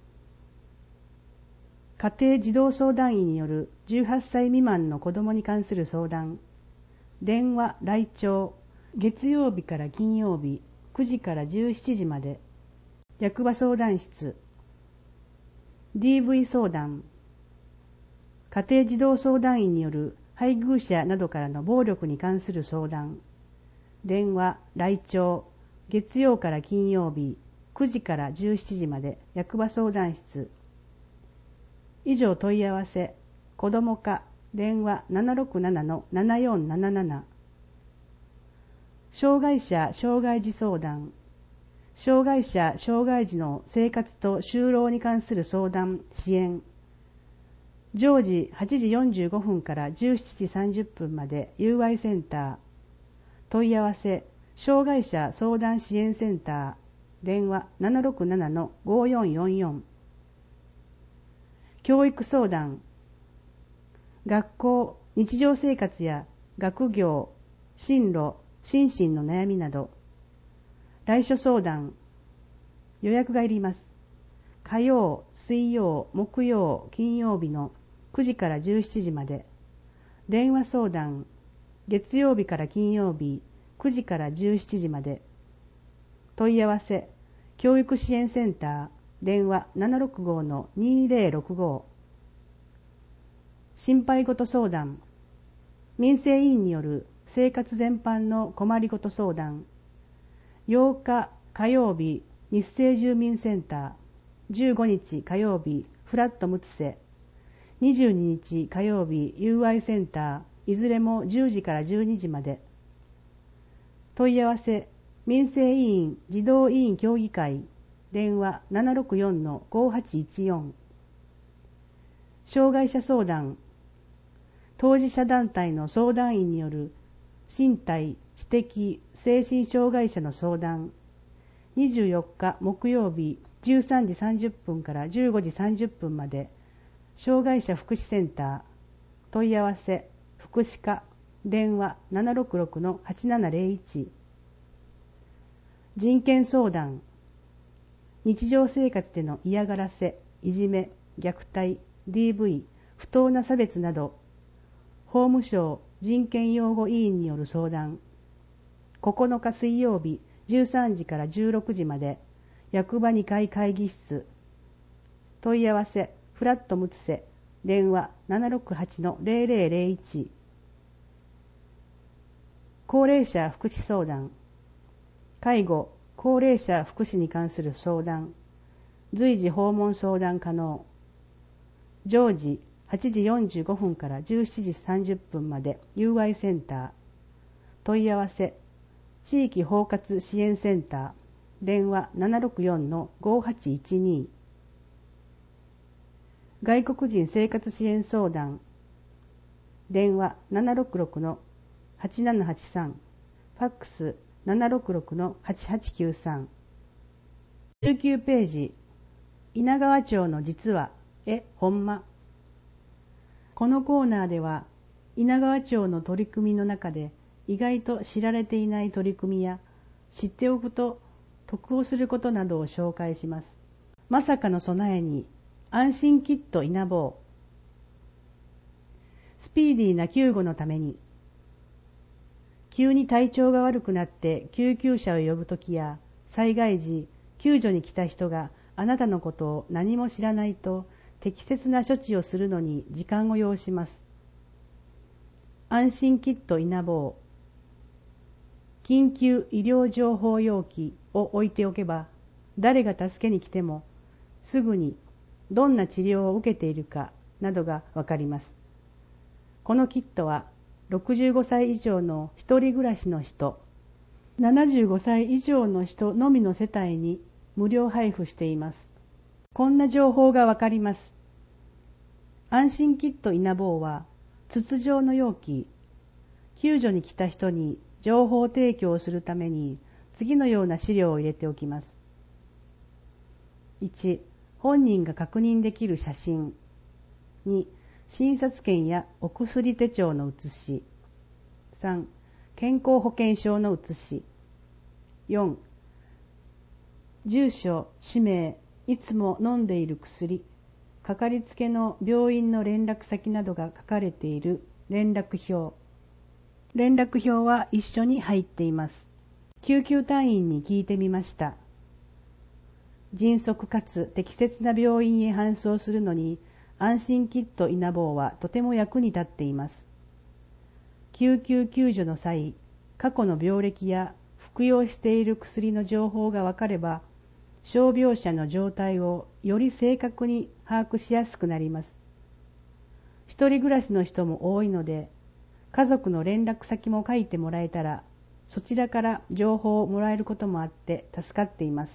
家庭児童相談員によるじゅうはっさい未満の子どもに関する相談、電話来庁、月曜日から金曜日くじからじゅうしちじまで、役場相談室。 ディーブイ 相談、家庭児童相談員による配偶者などからの暴力に関する相談、電話来庁、月曜から金曜日くじからじゅうしちじまで、役場相談室。以上問い合わせ、子ども課、電話 ななろくなな ななよんなななな。障害者障害児相談、障害者障害児の生活と就労に関する相談支援。常時はちじよんじゅうごふんからじゅうしちじさんじゅっぷんまで ユーアイ センター。問い合わせ、障害者相談支援センター、電話 ななろくなな ごよんよんよん。教育相談、学校、日常生活や学業、進路、心身の悩みなど。来所相談、予約がいります。火曜、水曜、木曜、金曜日のくじからじゅうしちじまで。電話相談、月曜日から金曜日くじからじゅうしちじまで。問い合わせ、教育支援センター、電話 ななろくご にぜろろくご。心配事相談、民生委員による生活全般の困りごと相談。ようか火曜日、日生住民センター、じゅうごにち火曜日、フラットムツセ、にじゅうににち火曜日、ユーアイ センター、いずれもじゅうじからじゅうにじまで。問い合わせ、民生委員児童委員協議会、電話 ななろくよん ごはちいちよん。障害者相談、当事者団体の相談員による身体、知的、精神障害者の相談。にじゅうよっか木曜日じゅうさんじさんじゅっぷんからじゅうごじさんじゅっぷんまで、障害者福祉センター。問い合わせ、福祉課、電話 ななろくろく はちななぜろいち。人権相談、日常生活での嫌がらせ、いじめ、虐待、ディーブイ、不当な差別など。法務省人権擁護委員による相談。ここのか水曜日じゅうさんじからじゅうろくじまで、役場にかい会議室。問い合わせ、フラットムツセ、電話 ななろくはち ぜろぜろぜろいち。高齢者福祉相談、介護、高齢者福祉に関する相談、随時訪問相談可能。常時はちじよんじゅうごふんからじゅうしちじさんじゅっぷんまで ユーアイ センター。問い合わせ、地域包括支援センター、電話 ななろくよん ごはちいちに。外国人生活支援相談、電話 ななろくろく はちななはちさん、ファックス ななろくろく はちはちきゅうさん。じゅうきゅうページ、稲川町の実は、え、ほんま。このコーナーでは、稲川町の取り組みの中で意外と知られていない取り組みや、知っておくと得をすることなどを紹介します。まさかの備えに、安心キット稲坊。スピーディーな救護のために、急に体調が悪くなって救急車を呼ぶときや、災害時、救助に来た人があなたのことを何も知らないと、適切な処置をするのに時間を要します。安心キット稲坊。緊急医療情報容器を置いておけば、誰が助けに来ても、すぐにどんな治療を受けているかなどがわかります。このキットは、ろくじゅうごさい以上の一人暮らしの人、ななじゅうごさい以上の人のみの世帯に無料配布しています。こんな情報がわかります。安心キット稲坊は、筒状の容器、救助に来た人に情報提供をするために次のような資料を入れておきます。いち、本人が確認できる写真。に、 診察券やお薬手帳の写し。さん、健康保険証の写し。よん、住所、氏名、いつも飲んでいる薬、かかりつけの病院の連絡先などが書かれている連絡表。連絡表は一緒に入っています。救急隊員に聞いてみました。迅速かつ適切な病院へ搬送するのに安心キットイナボーはとても役に立っています。救急救助の際、過去の病歴や服用している薬の情報が分かれば、傷病者の状態をより正確に把握しやすくなります。一人暮らしの人も多いので、家族の連絡先も書いてもらえたら、そちらから情報をもらえることもあって助かっています。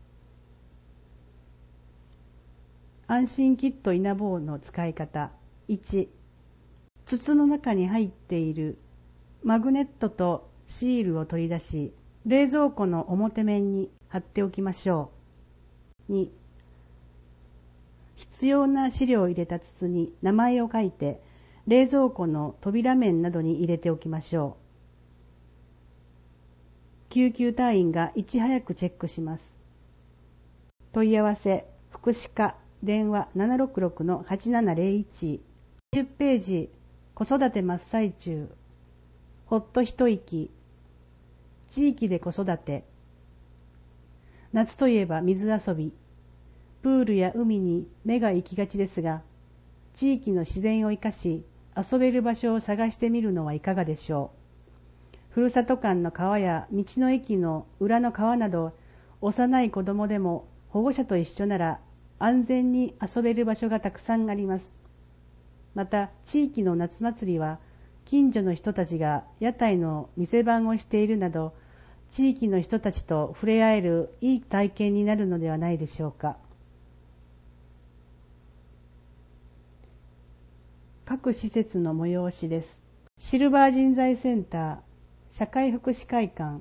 安心キットイナボーの使い方。いち、筒の中に入っているマグネットとシールを取り出し、冷蔵庫の表面に貼っておきましょう。に、必要な資料を入れた筒に名前を書いて、冷蔵庫の扉面などに入れておきましょう。救急隊員がいち早くチェックします。問い合わせ、福祉課、電話 ななろくろくのはちななゼロいち。じゅっページ、子育て真っ最中。ほっと一息。地域で子育て。夏といえば水遊び。プールや海に目が行きがちですが、地域の自然を生かし、遊べる場所を探してみるのはいかがでしょう。ふるさと間の川や道の駅の裏の川など、幼い子供でも保護者と一緒なら安全に遊べる場所がたくさんあります。また、地域の夏祭りは、近所の人たちが屋台の店番をしているなど、地域の人たちと触れ合えるいい体験になるのではないでしょうか。各施設の催しです。シルバー人材センター、社会福祉会館、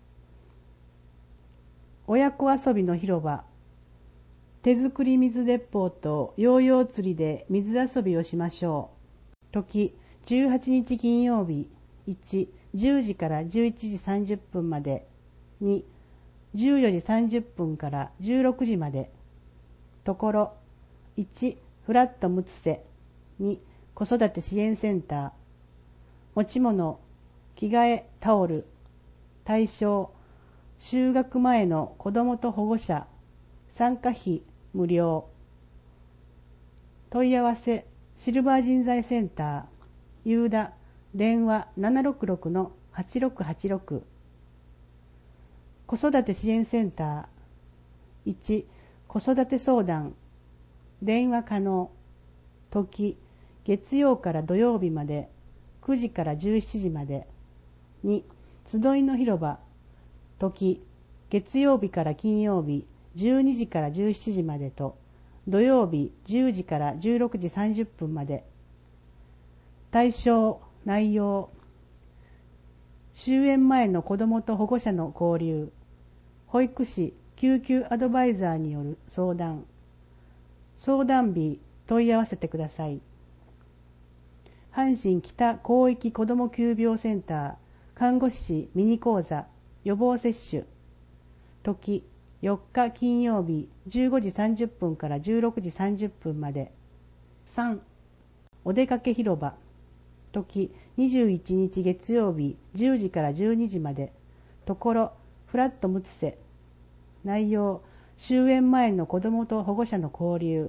親子遊びの広場、手作り水鉄砲とヨーヨー釣りで水遊びをしましょう。時、じゅうはちにち金曜日。いち、じゅうじからじゅういちじさんじゅっぷんまで。に、じゅうよじさんじゅっぷんからじゅうろくじまで。ところ、いち、フラットムツセ。に、子育て支援センター。持ち物、着替え、タオル。対象、就学前の子どもと保護者。参加費、無料。問い合わせ、シルバー人材センター、ユーダ、電話 ななろくろくのはちろくはちろく。子育て支援センター、いち、子育て相談、電話可能。時、月曜から土曜日まで、くじからじゅうしちじまで。に、集いの広場、時、月曜日から金曜日、じゅうにじからじゅうしちじまでと、土曜日じゅうじからじゅうろくじさんじゅっぷんまで。対象、内容、終園前の子どもと保護者の交流、保育士、救急アドバイザーによる相談、相談日、問い合わせてください。阪神北広域子ども急病センター、看護師ミニ講座、予防接種、時、よっか金曜日じゅうごじさんじゅっぷんからじゅうろくじさんじゅっぷんまで。さん、お出かけ広場、時、にじゅういちにち月曜日じゅうじからじゅうにじまで。ところ、フラットムツセ。内容、終園前の子どもと保護者の交流。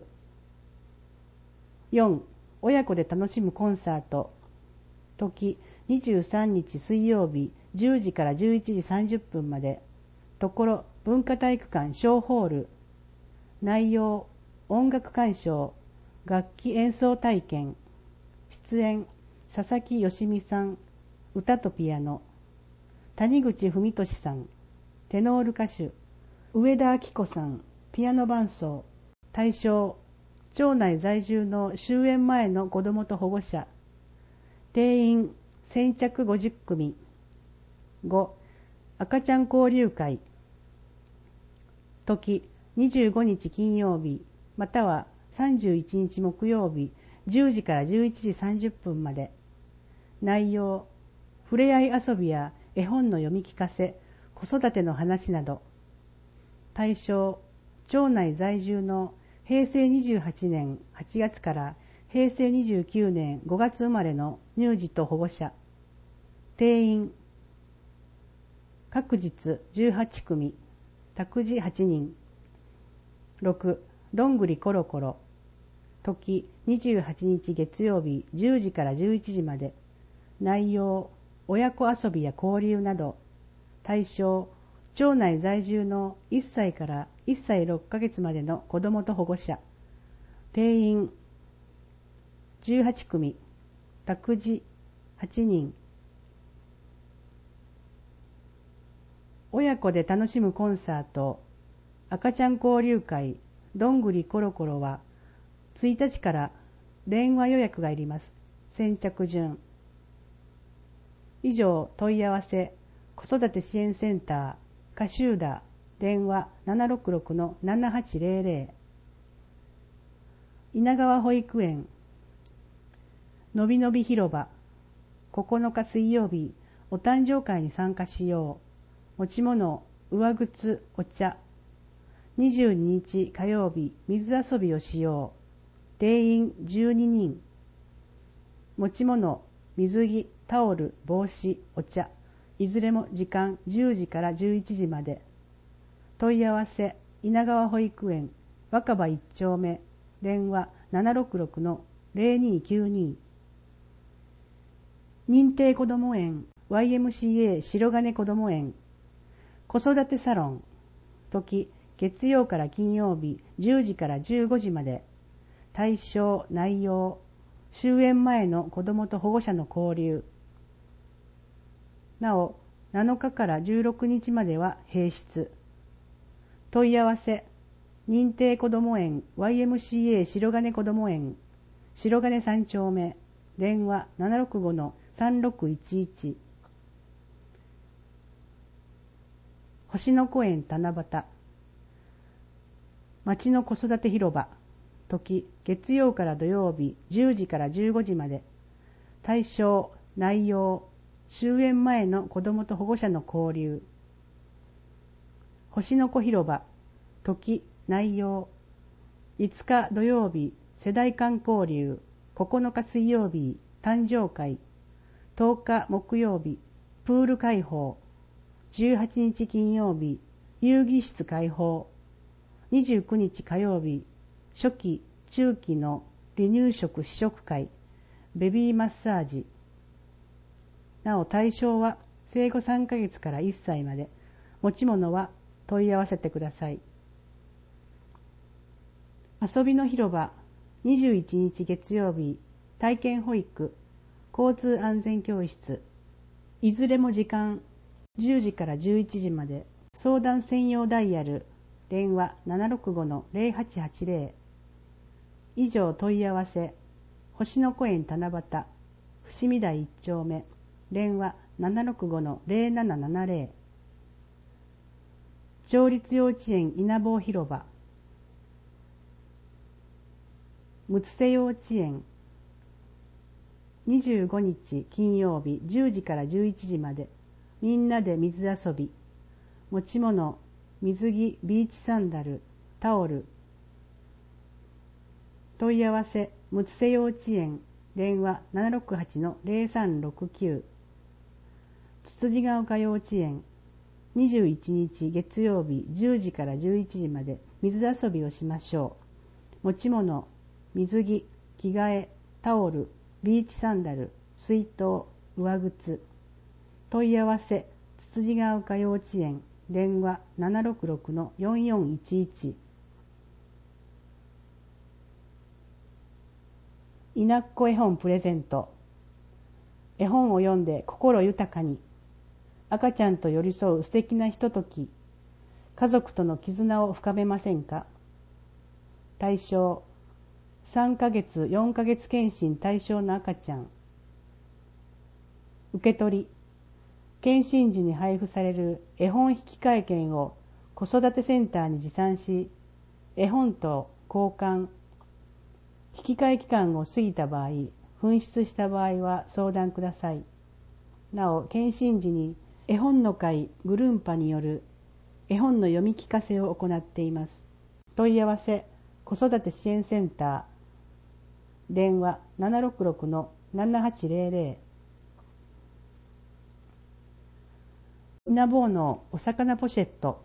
よん、親子で楽しむコンサート。時、にじゅうさんにち水曜日じゅうじからじゅういちじさんじゅっぷんまで。ところ、文化体育館小ホール。内容、音楽鑑賞、楽器演奏体験。出演、佐々木よしみさん、歌とピアノ。谷口文俊さん、テノール歌手。上田明子さん、ピアノ伴奏。対象、町内在住の終園前の子どもと保護者。定員、先着ごじゅっくみ。ご、赤ちゃん交流会。時、にじゅうごにち金曜日、またはさんじゅういちにち木曜日、 じゅうじからじゅういちじさんじゅっぷんまで。内容、ふれあい遊びや絵本の読み聞かせ、子育ての話など。対象、町内在住のへいせいにじゅうはちねんはちがつからへいせいにじゅうきゅうねんごがつ生まれの乳児と保護者。定員、各日じゅうはちくみ、託児はちにん。ろく、どんぐりころころ。時にじゅうはちにち月曜日じゅうじからじゅういちじまで。内容、親子遊びや交流など。対象、町内在住のいっさいからいっさいろっかげつまでの子どもと保護者。定員じゅうはちくみ、託児はちにん。親子で楽しむコンサート、赤ちゃん交流会、どんぐりころころは、ついたちから電話予約がいります。先着順。以上、問い合わせ、子育て支援センター、カシューダ、電話 ななろくろくのななはちぜろぜろ。稲川保育園、のびのび広場、ここのか水曜日、お誕生会に参加しよう。持ち物、上靴、お茶。にじゅうににち火曜日、水遊びをしよう。定員じゅうににん。持ち物、水着、タオル、帽子、お茶。いずれも時間じゅうじからじゅういちじまで。問い合わせ、稲川保育園、若葉いっちょうめ、電話 ななろくろくのぜろにきゅうに。認定こども園 ワイエムシーエー 白金こども園、子育てサロン、時月曜から金曜日じゅうじからじゅうごじまで。対象、内容、終園前の子どもと保護者の交流。なお、なのかからじゅうろくにちまでは閉室。問い合わせ、認定こども園 ワイエムシーエー 白金こども園、白金さんちょうめ、電話 ななろくごのさんろくいちいち。星の子園七夕、町の子育て広場、時月曜から土曜日じゅうじからじゅうごじまで。対象、内容、終園前の子どもと保護者の交流。星の子広場、時、内容、いつか土曜日世代間交流、ここのか水曜日誕生会、とおか木曜日プール開放、じゅうはちにち金曜日遊戯室開放、にじゅうくにち火曜日初期中期の離乳食試食会、ベビーマッサージ。なお対象は生後さんかげつからいっさいまで。持ち物は問い合わせてください。遊びの広場、にじゅういちにち月曜日体験保育、交通安全教室。いずれも時間じゅうじからじゅういちじまで。相談専用ダイヤル、電話 ななろくごのぜろはちはちぜろ。以上問い合わせ、星の子園七夕、伏見台いっちょうめ、電話 ななろくごのぜろななななぜろ。町立幼稚園稲坊広場、むつせ幼稚園、にじゅうごにち金曜日じゅうじからじゅういちじまで。みんなで水遊び。持ち物、水着、ビーチサンダル、タオル。問い合わせ、むつせ幼稚園、電話 ななろくはちのぜろさんろくきゅう。つつじが丘幼稚園、にじゅういちにち月曜日じゅうじからじゅういちじまで。水遊びをしましょう。持ち物、水着、着替え、タオル、ビーチサンダル、水筒、上靴。問い合わせ、つつじが丘幼稚園、電話 ななろくろくのよんよんいちいち。いなっこ絵本プレゼント。絵本を読んで心豊かに。赤ちゃんと寄り添う素敵なひととき。家族との絆を深めませんか。対象、さんかげつよんかげつ検診対象の赤ちゃん。受け取り、検診時に配布される絵本引換券を子育てセンターに持参し、絵本と交換。 引き換え期間を過ぎた場合、紛失した場合は相談ください。なお、検診時に絵本の会グルンパによる絵本の読み聞かせを行っています。問い合わせ子育て支援センター、電話 ななろくろくのななはちぜろぜろ。稲坊のお魚ポシェット。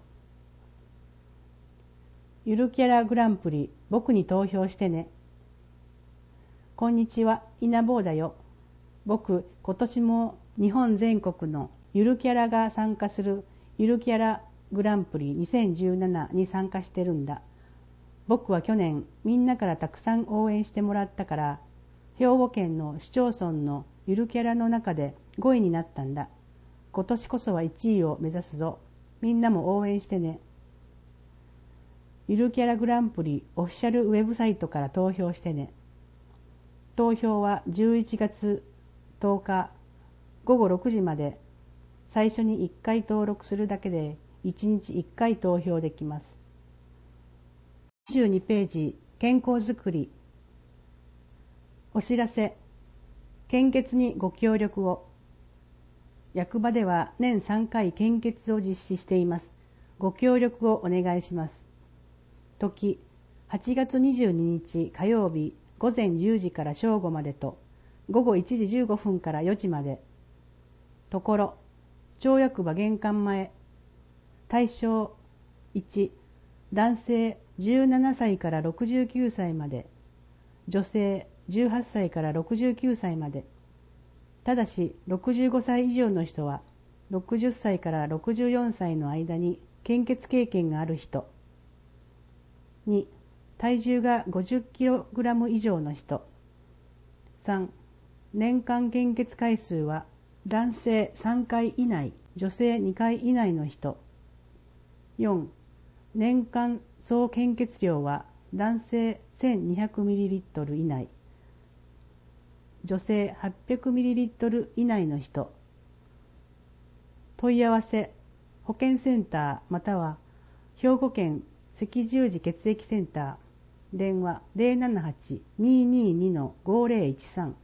ゆるキャラグランプリ、僕に投票してね。こんにちは、稲坊だよ。僕、今年も日本全国のゆるキャラが参加するゆるキャラグランプリにせんじゅうななに参加してるんだ。僕は去年みんなからたくさん応援してもらったから、兵庫県の市町村のゆるキャラの中でごいになったんだ。今年こそはいちいを目指すぞ。みんなも応援してね。ゆるキャラグランプリオフィシャルウェブサイトから投票してね。投票はじゅういちがつとおかごごろくじまで。最初にいっかい登録するだけでいちにちいっかい投票できます。にじゅうにページ、健康づくり。お知らせ。献血にご協力を。役場では年さんかい献血を実施しています。ご協力をお願いします。時、はちがつにじゅうににち火曜日ごぜんじゅうじから正午までと、ごごいちじじゅうごふんからよじまで。ところ、町役場玄関前。対象いち、男性じゅうななさいからろくじゅうきゅうさいまで、女性じゅうはっさいからろくじゅうきゅうさいまで。ただしろくじゅうごさい以上の人はろくじゅっさいからろくじゅうよんさいの間に献血経験がある人。に、体重がごじゅっキログラム以上の人。さん、年間献血回数は男性さんかい以内、女性にかい以内の人。よん、年間総献血量は男性 せんにひゃくミリリットル 以内、女性 はっぴゃくミリリットル 以内の人。問い合わせ保健センターまたは兵庫県赤十字血液センター、電話 ゼロななはち にーにーにー ごーぜろいちさん。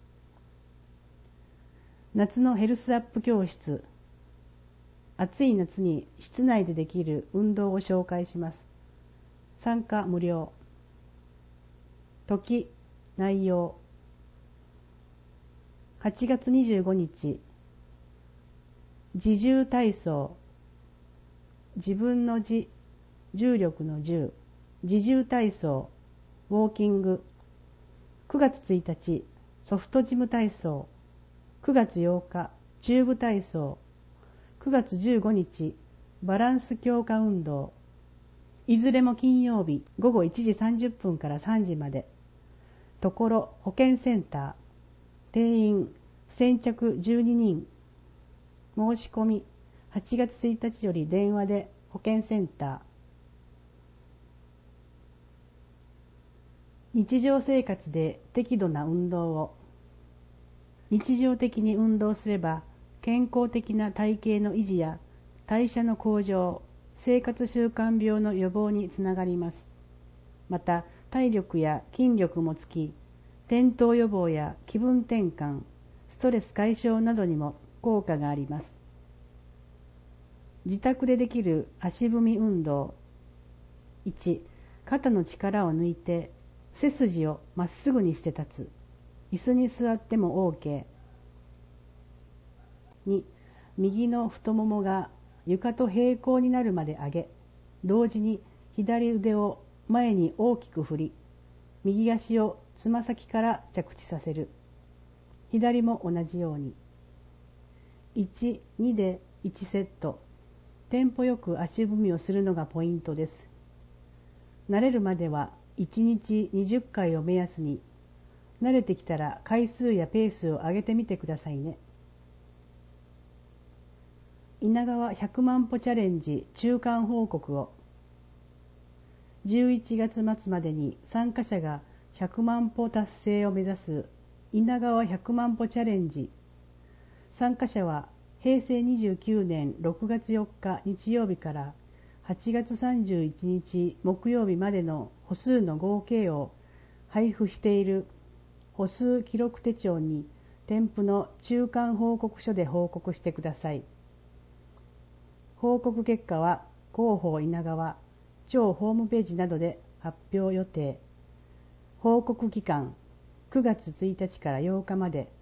夏のヘルスアップ教室。暑い夏に室内でできる運動を紹介します。参加無料。時、内容。はちがつにじゅうごにち、自重体操。自分の自、重力の重、自重体操、ウォーキング。くがつついたち、ソフトジム体操。くがつようか、チューブ体操。くがつじゅうごにち、バランス強化運動。いずれも金曜日ごごいちじさんじゅっぷんからさんじまで。ところ保健センター。定員先着じゅうににん。申し込みはちがつついたちより電話で保健センター。日常生活で適度な運動を。日常的に運動すれば健康的な体型の維持や代謝の向上、生活習慣病の予防につながります。また体力や筋力もつき、転倒予防や気分転換、ストレス解消などにも効果があります。自宅でできる足踏み運動。いち、肩の力を抜いて背筋をまっすぐにして立つ。椅子に座っても OK。に、右の太ももが床と平行になるまで上げ、同時に左腕を前に大きく振り、右足をつま先から着地させる。左も同じように。いち、にでいちセット。テンポよく足踏みをするのがポイントです。慣れるまではいちにちにじゅっかいを目安に、慣れてきたら回数やペースを上げてみてくださいね。稲川ひゃくまんぽチャレンジ中間報告を。じゅういちがつまつまでに参加者がひゃくまんぽ達成を目指す稲川ひゃくまんぽチャレンジ。参加者はへいせいにじゅうきゅうねんろくがつよっか日曜日からはちがつさんじゅういちにち木曜日までの歩数の合計を配布している歩数記録手帳に添付の中間報告書で報告してください。報告結果は広報稲川庁ホームページなどで発表予定。報告期間くがつついたちからようかまで。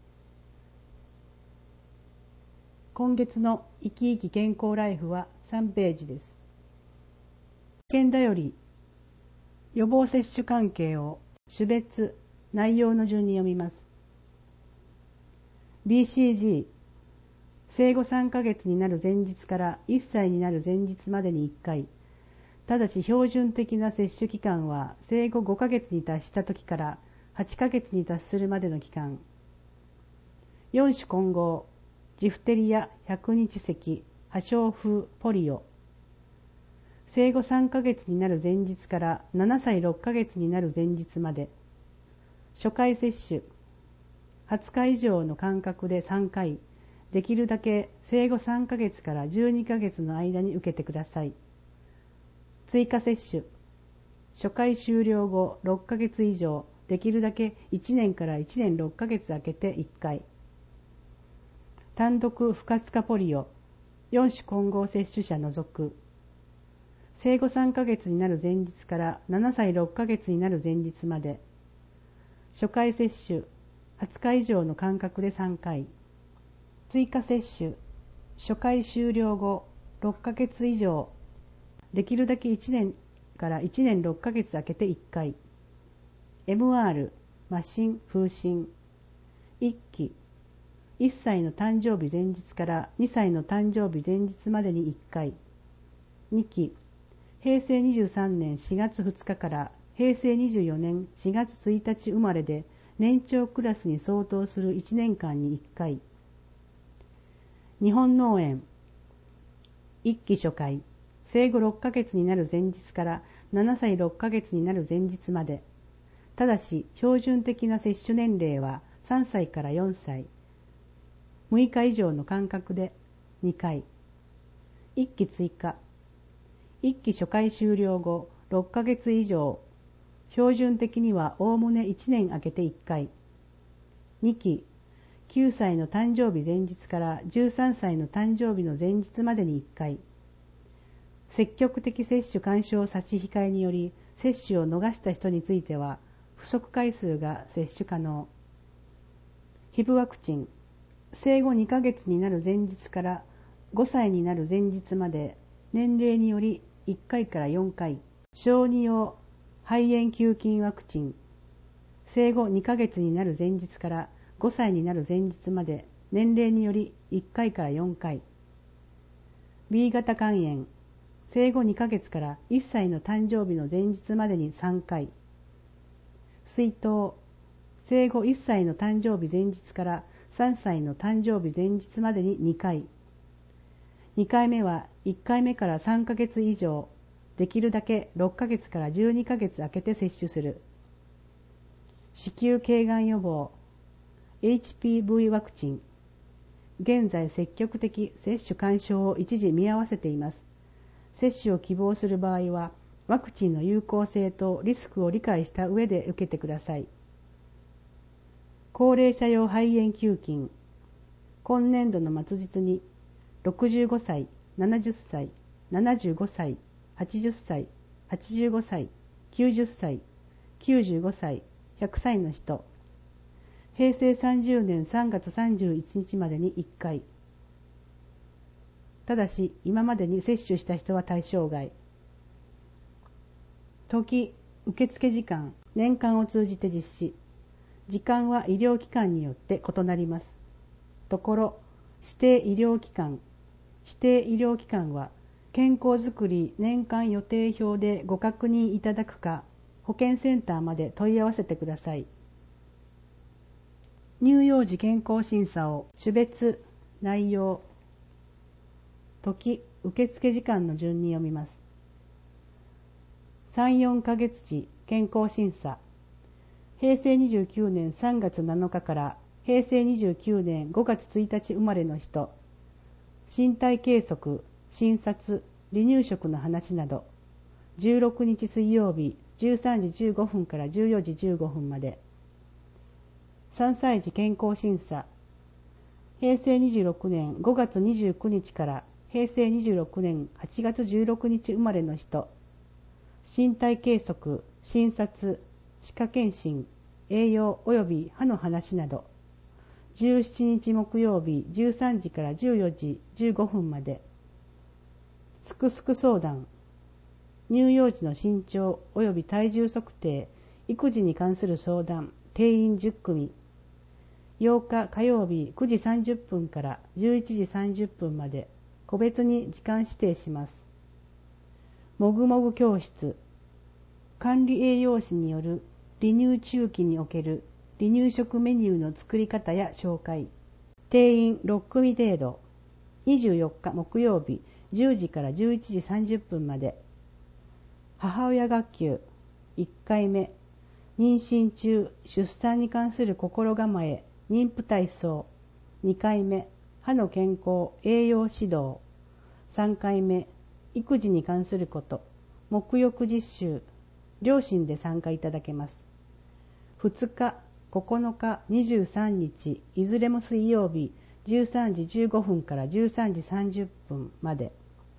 今月の生き生き健康ライフはさんページです。保険だより予防接種関係を種別内容の順に読みます。ビーシージー 生後さんかげつになる前日からいっさいになる前日までにいっかい、ただし標準的な接種期間は生後ごかげつに達した時からはちかげつに達するまでの期間。よん種混合、ジフテリア、百日咳、破傷風、ポリオ。生後さんかげつになる前日からななさいろっかげつになる前日まで。初回接種。はつか以上の間隔でさんかい、できるだけ生後さんかげつからじゅうにかげつの間に受けてください。追加接種。初回終了後ろっかげつ以上、できるだけいちねんからいちねんろっかげつ空けていっかい。単独不活化ポリオ、よん種混合接種者除く。生後さんかげつになる前日からななさいろっかげつになる前日まで。初回接種、はつか以上の間隔でさんかい。追加接種、初回終了後ろっかげつ以上、できるだけいちねんからいちねんろっかげつ空けていっかい。エムアール、麻疹、風疹。いっき、いっさいの誕生日前日からにさいの誕生日前日までにいっかい。にき、へいせいにじゅうさんねんしがつふつかからへいせいにじゅうよねんしがつついたち生まれで年長クラスに相当するいちねんかんにいっかい。日本脳炎。いっき初回、生後ろっかげつになる前日からななさいろっかげつになる前日まで。ただし標準的な接種年齢はさんさいからよんさい。むいか以上の間隔でにかい。いっき追加。いっき初回終了後ろっかげつ以上。標準的にはおおむねいちねん空けていっかい。にき、きゅうさいの誕生日前日からじゅうさんさいの誕生日の前日までにいっかい。積極的接種勧奨差し控えにより接種を逃した人については不足回数が接種可能。ヒブワクチン。生後にかげつになる前日からごさいになる前日まで年齢によりいっかいからよんかい。小児用肺炎球菌ワクチン。生後にかげつになる前日からごさいになる前日まで年齢によりいっかいからよんかい。B 型肝炎。生後にかげつからいっさいの誕生日の前日までにさんかい。水痘。生後いっさいの誕生日前日からさんさいの誕生日前日までににかい。にかいめはいっかいめからさんかげつ以上、できるだけろっかげつからじゅうにかげつ空けて接種する。子宮頸がん予防 エイチピーブイ ワクチン。現在積極的接種勧奨を一時見合わせています。接種を希望する場合はワクチンの有効性とリスクを理解した上で受けてください。高齢者用肺炎球菌。今年度の末日にろくじゅうごさい、ななじゅっさい、ななじゅうごさい、はちじゅっさい、はちじゅうごさい、きゅうじゅっさい、きゅうじゅうごさい、ひゃくさいの人。へいせいさんじゅうねんさんがつさんじゅういちにちまでにいっかい。ただし今までに接種した人は対象外。時、受付時間、年間を通じて実施。時間は医療機関によって異なります。ところ、指定医療機関。指定医療機関は健康づくり年間予定表でご確認いただくか、保健センターまで問い合わせてください。乳幼児健康審査を種別、内容、時、受付時間の順に読みます。さん、よんかげつ時健康審査。へいせいにじゅうきゅうねんさんがつなのかからへいせいにじゅうきゅうねんごがつついたち生まれの人。身体計測、診察、離乳食の話など。じゅうろくにち水曜日じゅうさんじじゅうごふんからじゅうよじじゅうごふんまで。さんさい児健康審査、へいせいにじゅうろくねんごがつにじゅうくにちからへいせいにじゅうろくねんはちがつじゅうろくにち生まれの人、身体計測、診察、歯科検診、栄養及び歯の話など、じゅうしちにち木曜日じゅうさんじからじゅうよじじゅうごふんまで。すくすく相談、乳幼児の身長及び体重測定、育児に関する相談、定員じゅっくみ。ようか火曜日くじさんじゅっぷんからじゅういちじさんじゅっぷんまで、個別に時間指定します。もぐもぐ教室、管理栄養士による離乳中期における離乳食メニューの作り方や紹介。定員ろっくみ程度。にじゅうよっか木曜日じゅうじからじゅういちじさんじゅっぷんまで。母親学級いっかいめ、妊娠中出産に関する心構え、妊婦体操。にかいめ、歯の健康栄養指導。さんかいめ、育児に関すること、沐浴実習。両親で参加いただけます。ふつか、ここのか、にじゅうさんにち、いずれも水曜日、じゅうさんじじゅうごふんからじゅうさんじさんじゅっぷんまで。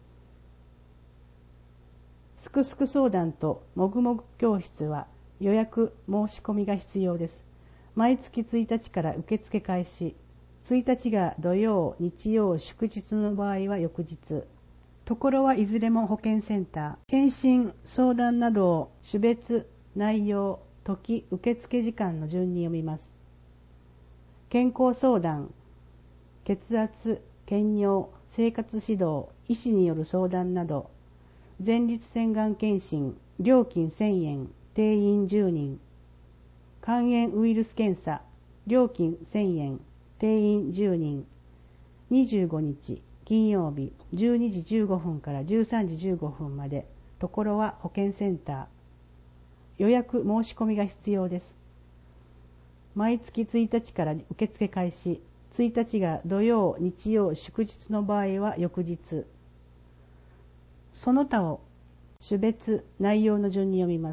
すくすく相談ともぐもぐ教室は予約申し込みが必要です。毎月ついたちから受付開始。ついたちが土曜、日曜、祝日の場合は翌日。ところはいずれも保健センター。検診、相談などを種別、内容、時、受付時間の順に読みます。健康相談、血圧、検尿、生活指導、医師による相談など、前立腺がん検診、料金せんえん、定員じゅうにん。肝炎ウイルス検査、料金せんえん、定員じゅうにん。にじゅうごにち、金曜日、じゅうにじじゅうごふんからじゅうさんじじゅうごふんまで、ところは保健センター。予約申し込みが必要です。毎月ついたちから受付開始。ついたちが土曜、日曜、祝日の場合は翌日。その他を種別、内容の順に読みます。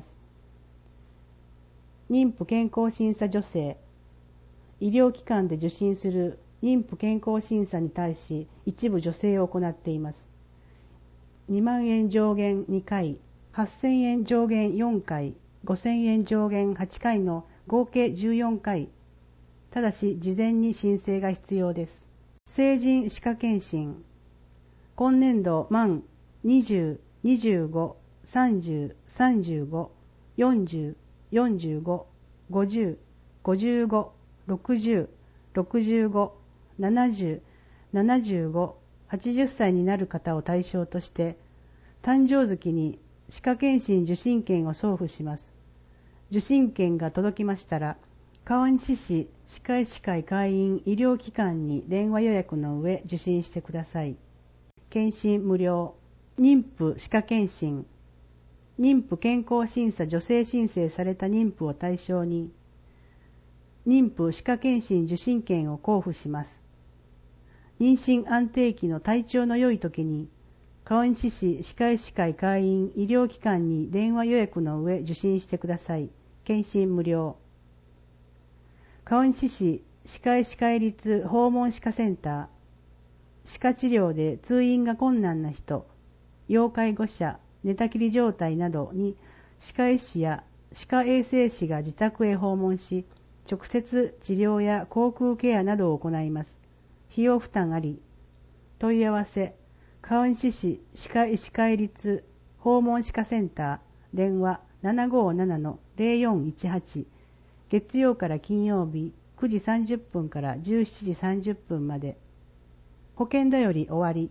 妊婦健康審査助成。医療機関で受診する妊婦健康審査に対し一部助成を行っています。にまんえん上限にかい、はっせんえん上限よんかい、ごせんえん上限はちかいの合計じゅうよんかい。ただし事前に申請が必要です。成人歯科検診。今年度満にじゅう、にじゅうご、さんじゅう、さんじゅうご、よんじゅう、よんじゅうご、ごじゅう、ごじゅうご、ろくじゅう、ろくじゅうご、ななじゅう、ななじゅうご、はちじゅっさいになる方を対象として、誕生月に歯科検診受診券を送付します。受診券が届きましたら、川西市歯科医師会会員医療機関に電話予約の上受診してください。検診無料。妊婦歯科検診。妊婦健康審査助成申請された妊婦を対象に、妊婦歯科検診受診券を交付します。妊娠安定期の体調の良い時に、川西市歯科医師会会員医療機関に電話予約の上受診してください。検診無料。川西市歯科医師会立訪問歯科センター。歯科治療で通院が困難な人、要介護者、寝たきり状態などに歯科医師や歯科衛生士が自宅へ訪問し、直接治療や口腔ケアなどを行います。費用負担あり。問い合わせ、川西市歯科医師会立訪問歯科センター、電話 ななごーななのゼロよんいちはち、月曜から金曜日くじさんじゅっぷんからじゅうしちじさんじゅっぷんまで。保険だより終わり。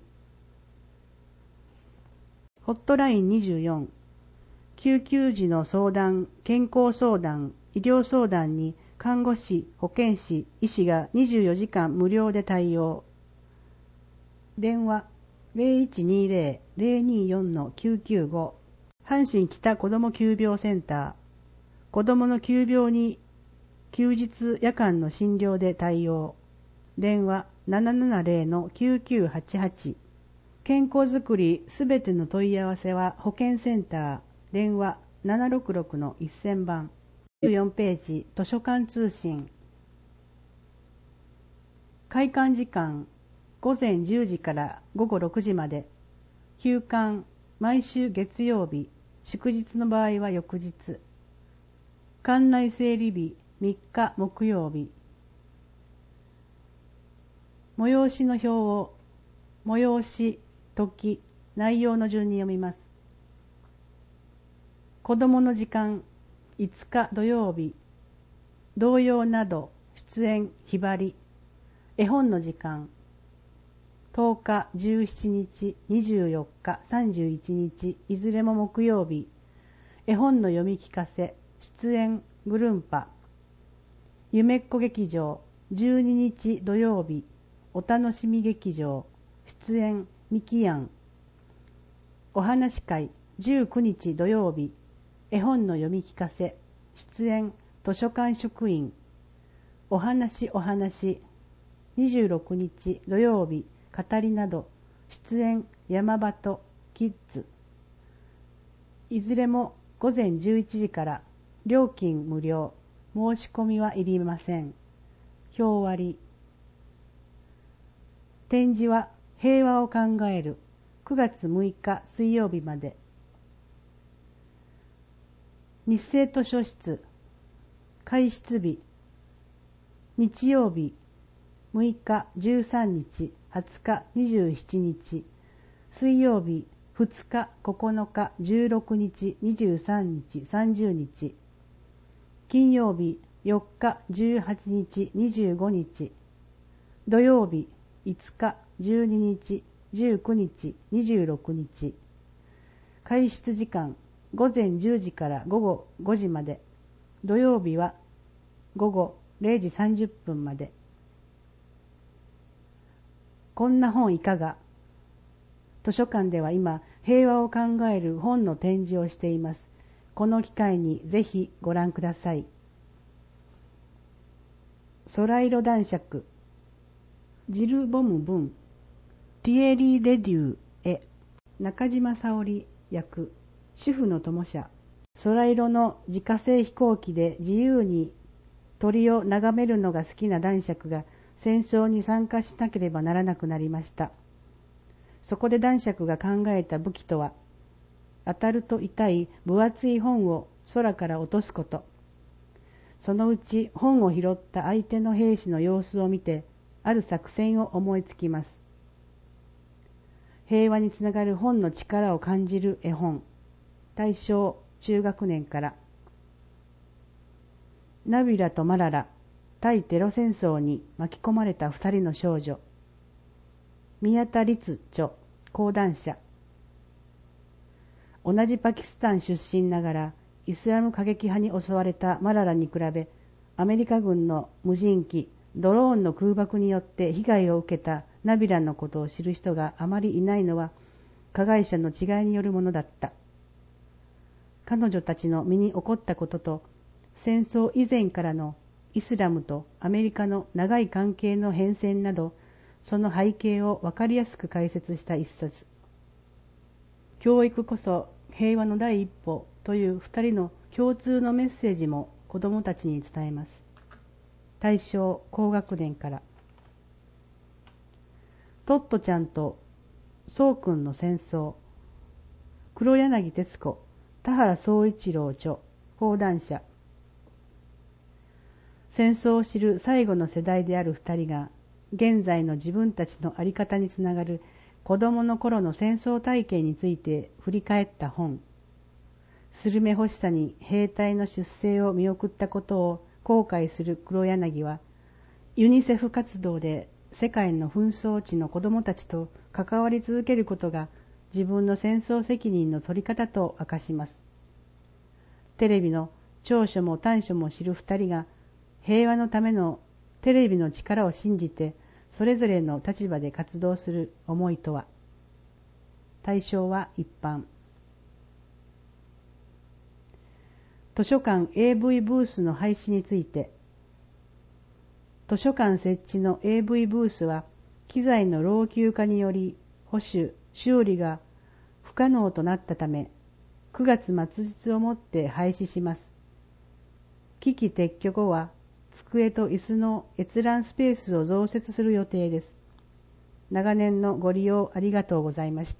ホットラインにじゅうよん、救急時の相談、健康相談、医療相談に看護師、保健師、医師がにじゅうよじかん無料で対応。電話 ゼロいちにゼロ ゼロによんのきゅうきゅうご、阪神北子ども急病センター。子どもの急病に休日夜間の診療で対応。電話ななななゼロのきゅうきゅうはちはち。健康づくりすべての問い合わせは保健センター。電話ななひゃくろくじゅうろくのせんばん、じゅうよんページ図書館通信。開館時間ごぜんじゅうじからごごろくじまで。休館毎週月曜日、祝日の場合は翌日。館内整理日みっか木曜日。催しの表を催し、時、内容の順に読みます。子どもの時間いつか土曜日、童謡など出演ひばり。絵本の時間とおか、じゅうしちにち、にじゅうよっか、さんじゅういちにち、いずれも木曜日。絵本の読み聞かせ、出演ぐるんぱ。夢っこ劇場、じゅうににち土曜日。お楽しみ劇場、出演みきやん。お話し会、じゅうくにち土曜日。絵本の読み聞かせ、出演図書館職員。お話お話、にじゅうろくにち土曜日。語りなど、出演山端キッズ。いずれもごぜんじゅういちじから。料金無料。申し込みはいりません。表割。展示は平和を考えるくがつむいか水曜日まで。日生図書室開室日日曜日むいかじゅうさんにちはつかにじゅうしちにち、水曜日ふつかここのかじゅうろくにちにじゅうさんにちさんじゅうにち、金曜日よっかじゅうはちにちにじゅうごにち、土曜日いつかじゅうににちじゅうくにちにじゅうろくにち。開室時間ごぜんじゅうじからごごごじまで。土曜日はごごれいじさんじゅっぷんまで。こんな本いかが？図書館では今平和を考える本の展示をしています。この機会にぜひご覧ください。空色男爵ジル・ボム文ティエリー・レデュー絵中島沙織役主婦の友社。空色の自家製飛行機で自由に鳥を眺めるのが好きな男爵が戦争に参加しなければならなくなりました。そこで男爵が考えた武器とは、当たると痛い分厚い本を空から落とすこと。そのうち本を拾った相手の兵士の様子を見て、ある作戦を思いつきます。平和につながる本の力を感じる絵本。大正中学年から。ナビラとマララ、対テロ戦争に巻き込まれた二人の少女。宮田律著、講談社。同じパキスタン出身ながら、イスラム過激派に襲われたマララに比べ、アメリカ軍の無人機、ドローンの空爆によって被害を受けたナビラのことを知る人があまりいないのは、加害者の違いによるものだった。彼女たちの身に起こったことと、戦争以前からのイスラムとアメリカの長い関係の変遷など、その背景を分かりやすく解説した一冊。教育こそ平和の第一歩という二人の共通のメッセージも子どもたちに伝えます。大正高学年から。トットちゃんとそうくんの戦争。黒柳徹子、田原総一郎著、講談社。戦争を知る最後の世代である二人が、現在の自分たちの在り方につながる子供の頃の戦争体験について振り返った本。スルメ欲しさに兵隊の出征を見送ったことを後悔する黒柳は、ユニセフ活動で世界の紛争地の子供たちと関わり続けることが自分の戦争責任の取り方と明かします。テレビの長所も短所も知る二人が平和のためのテレビの力を信じてそれぞれの立場で活動する思いとは。対象は一般。図書館 エーブイ ブースの廃止について。図書館設置の エーブイ ブースは機材の老朽化により保守・修理が不可能となったため、 くがつ末日をもって廃止します。機器撤去後は机と椅子の閲覧スペースを増設する予定です。長年のご利用ありがとうございました。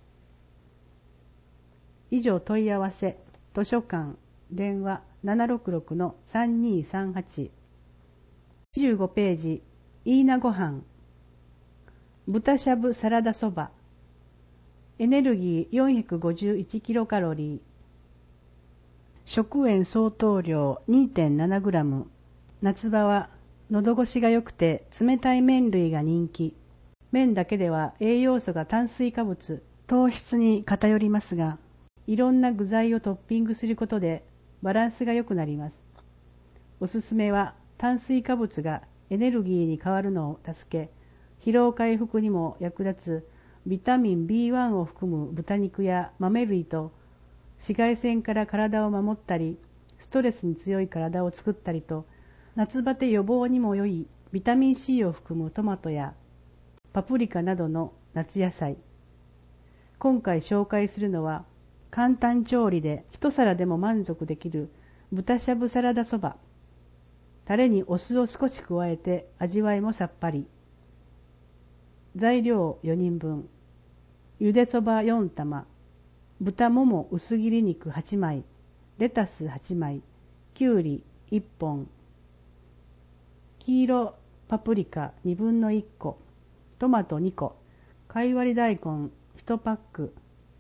以上問い合わせ、図書館、電話 ななろくろくのさんにーさんはち。にじゅうごページ、いいなごはん。豚しゃぶサラダそば。エネルギーよんひゃくごじゅういちキロカロリー。食塩相当量 にてんななグラム。夏場は喉越しが良くて冷たい麺類が人気。麺だけでは栄養素が炭水化物、糖質に偏りますが、いろんな具材をトッピングすることでバランスが良くなります。おすすめは炭水化物がエネルギーに変わるのを助け、疲労回復にも役立つビタミン ビーワン を含む豚肉や豆類と、紫外線から体を守ったり、ストレスに強い体を作ったりと、夏バテ予防にも良いビタミン シー を含むトマトやパプリカなどの夏野菜。今回紹介するのは、簡単調理で一皿でも満足できる豚しゃぶサラダそば。タレにお酢を少し加えて味わいもさっぱり。材料よにんぶん。ゆでそばよんたま。豚もも薄切り肉はちまい。レタスはちまい。きゅうりいっぽん。黄色パプリカにぶんのいっこ。トマトにこ。かいわり大根いちパック。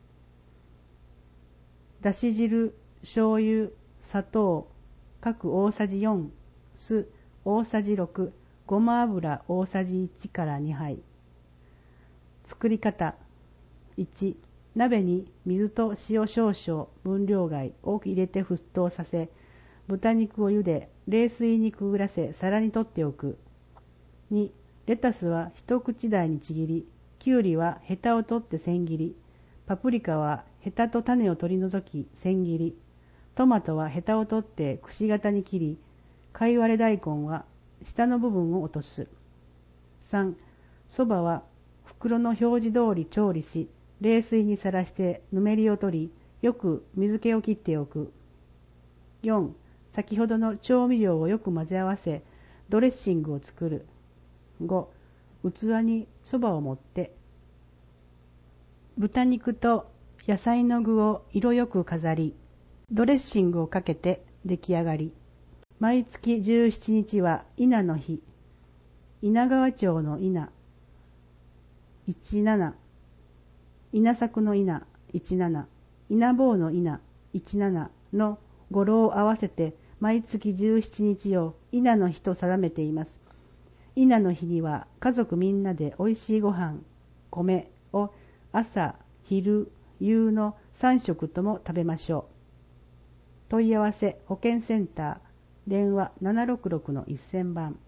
だし汁、醤油、砂糖各大さじよん。酢大さじろく。ごま油大さじいちからにはい。作り方。いち、鍋に水と塩少々分量外を入れて沸騰させ、豚肉を茹で冷水にくぐらせ皿に取っておく。に、レタスは一口大にちぎり、きゅうりはヘタを取って千切り、パプリカはヘタと種を取り除き千切り、トマトはヘタを取ってくし形に切り、かいわれ大根は下の部分を落とす。さん、そばは袋の表示通り調理し、冷水にさらしてぬめりを取り、よく水気を切っておく。よん、先ほどの調味料をよく混ぜ合わせ、ドレッシングを作る。ご、器にそばを盛って、豚肉と野菜の具を色よく飾り、ドレッシングをかけて出来上がり。毎月じゅうしちにちは稲の日。稲川町の稲。いちなな。稲作の稲いちなな、稲坊の稲いちななの語呂を合わせて毎月じゅうしちにちを稲の日と定めています。稲の日には家族みんなでおいしいご飯、米を朝、昼、夕のさんしょくとも食べましょう。問い合わせ保健センター、電話 ななろくろくのせんばん。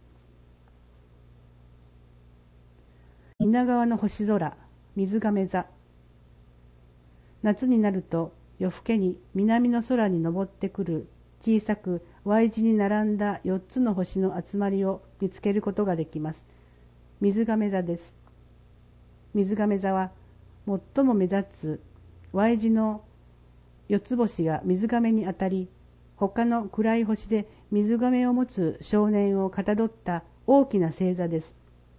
稲川の星空、水亀座。夏になると夜更けに南の空に昇ってくる小さく Y 字に並んだよっつの星の集まりを見つけることができます。水亀座です。水亀座は最も目立つ Y 字のよつ星が水亀に当たり、他の暗い星で水亀を持つ少年をかたどった大きな星座です。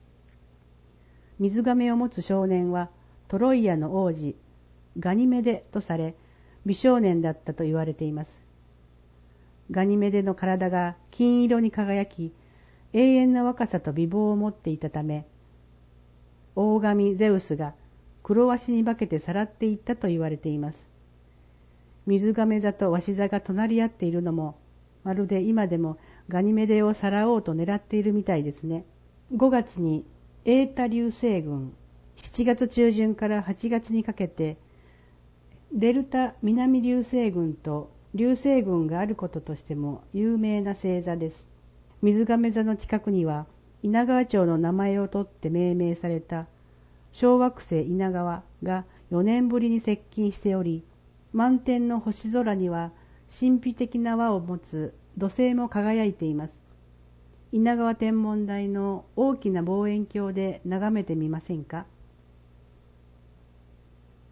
水亀を持つ少年はトロイアの王子ガニメデとされ、美少年だったと言われています。ガニメデの体が金色に輝き、永遠な若さと美貌を持っていたため、大神ゼウスが黒鷲に化けてさらっていったと言われています。水亀座と鷲座が隣り合っているのも、まるで今でもガニメデをさらおうと狙っているみたいですね。ごがつにエータ流星群、しちがつ中旬からはちがつにかけて、デルタ南流星群と流星群があることとしても有名な星座です。水亀座の近くには稲川町の名前を取って命名された小惑星稲川がよねんぶりに接近しており、満天の星空には神秘的な輪を持つ土星も輝いています。稲川天文台の大きな望遠鏡で眺めてみませんか。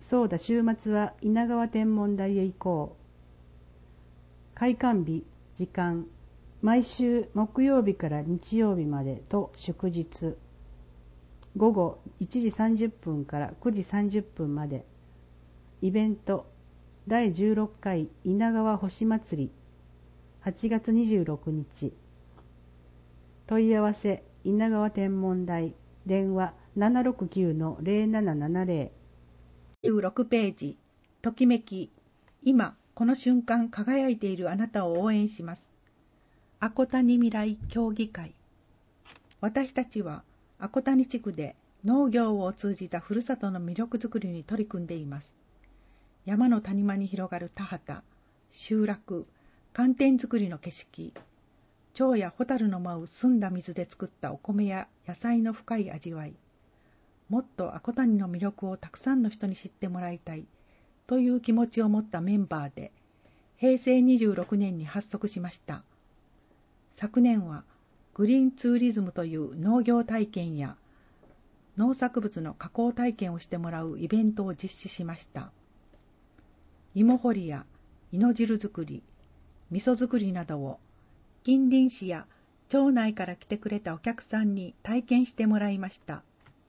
そうだ、週末は稲川天文台へ行こう。開館日、時間、毎週木曜日から日曜日までと祝日。午後いちじさんじゅっぷんからくじさんじゅっぷんまで。イベント、だいじゅうろっかい稲川星祭り、はちがつにじゅうろくにち。問い合わせ、稲川天文台、電話 ななろくきゅうのゼロななななゼロ。 じゅうろくページ、ときめき、今この瞬間輝いているあなたを応援します。阿古谷未来協議会。私たちは阿古谷地区で農業を通じたふるさとの魅力づくりに取り組んでいます。山の谷間に広がる田畑、集落、寒天作りの景色、蝶やホタルの舞う澄んだ水で作ったお米や野菜の深い味わい、もっと阿古谷の魅力をたくさんの人に知ってもらいたいという気持ちを持ったメンバーで、へいせいにじゅうろくねんに発足しました。昨年はグリーンツーリズムという農業体験や農作物の加工体験をしてもらうイベントを実施しました。芋掘りや猪汁作り、味噌作りなどを近隣市や町内から来てくれたお客さんに体験してもらいました。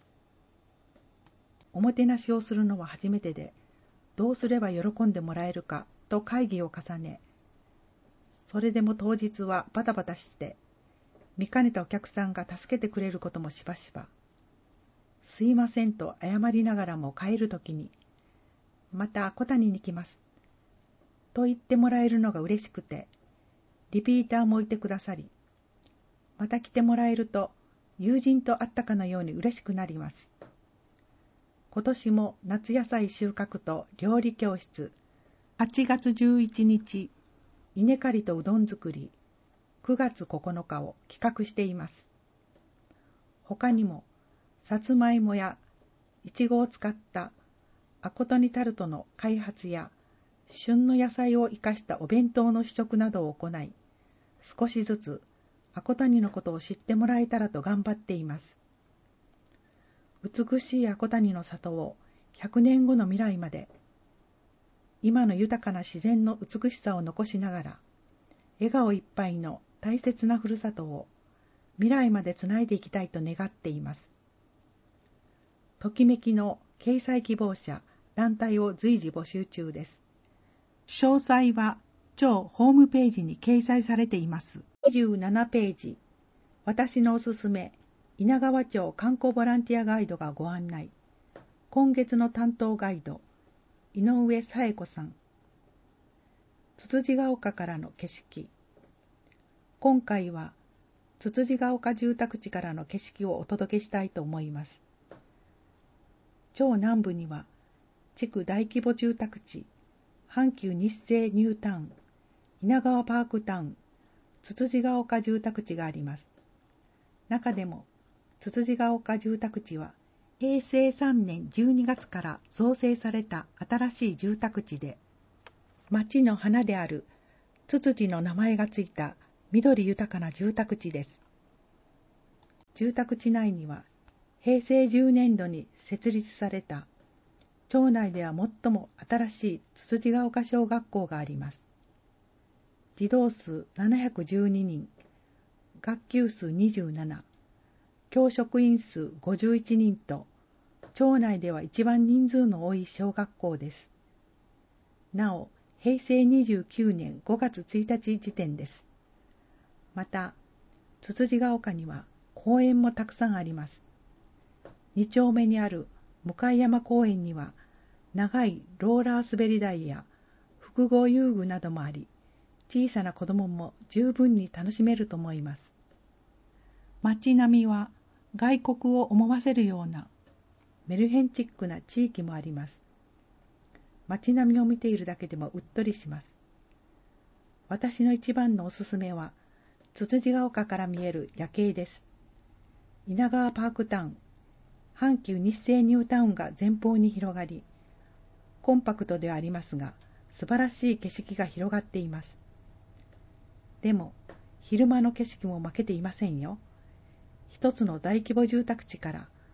おもてなしをするのは初めてで、どうすれば喜んでもらえるかと会議を重ね、それでも当日はバタバタして、見かねたお客さんが助けてくれることもしばしば。すいませんと謝りながらも帰るときに、また阿古谷に来ますと言ってもらえるのが嬉しくて、リピーターもいてくださり、また来てもらえると友人と会ったかのように嬉しくなります。今年も夏野菜収穫と料理教室、はちがつじゅういちにち、稲刈りとうどん作り、くがつここのかを企画しています。他にも、さつまいもやいちごを使った阿古谷タルトの開発や、旬の野菜を生かしたお弁当の試食などを行い、少しずつ阿古谷のことを知ってもらえたらと頑張っています。美しい阿古谷の里をひゃくねんごの未来まで、今の豊かな自然の美しさを残しながら、笑顔いっぱいの大切なふるさとを未来までつないでいきたいと願っています。ときめきの掲載希望者、団体を随時募集中です。詳細は町ホームページに掲載されています。にじゅうななページ、私のおすすめ、稲川町観光ボランティアガイドがご案内。今月の担当ガイド、井上紗恵子さん。つつじが丘からの景色。今回はつつじが丘住宅地からの景色をお届けしたいと思います。町南部には地区大規模住宅地、阪急日生ニュータウン、稲川パークタウン、つつじが丘住宅地があります。中でもつつじが丘住宅地はへいせいさんねんじゅうにがつから造成された新しい住宅地で、町の花であるツツジの名前がついた緑豊かな住宅地です。住宅地内にはへいせいじゅうねんどに設立された町内では最も新しいつつじが丘小学校があります。児童数ななひゃくじゅうににん、学級数にじゅうなな、教職員数ごじゅういちにんと、町内では一番人数の多い小学校です。なお、へいせいにじゅうきゅうねんごがつついたち時点です。また、つつじが丘には公園もたくさんあります。に丁目にある向山公園には、長いローラー滑り台や複合遊具などもあり、小さな子供も十分に楽しめると思います。街並みは外国を思わせるようなメルヘンチックな地域もあります。街並みを見ているだけでもうっとりします。私の一番のおすすめは、つつじが丘から見える夜景です。稲川パークタウン、阪急日生ニュータウンが前方に広がり、コンパクトではありますが、素晴らしい景色が広がっています。でも、昼間の景色も負けていませんよ。一つの大規模住宅地から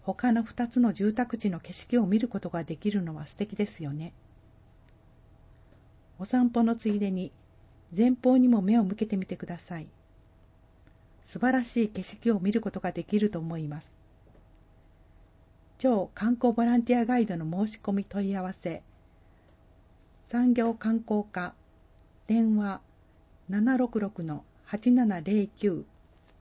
他のふたつの住宅地の景色を見ることができるのは素敵ですよね。お散歩のついでに前方にも目を向けてみてください。素晴らしい景色を見ることができると思います。超観光ボランティアガイドの申し込み問い合わせ、産業観光課、電話 ななろくろくのはちななぜろきゅう。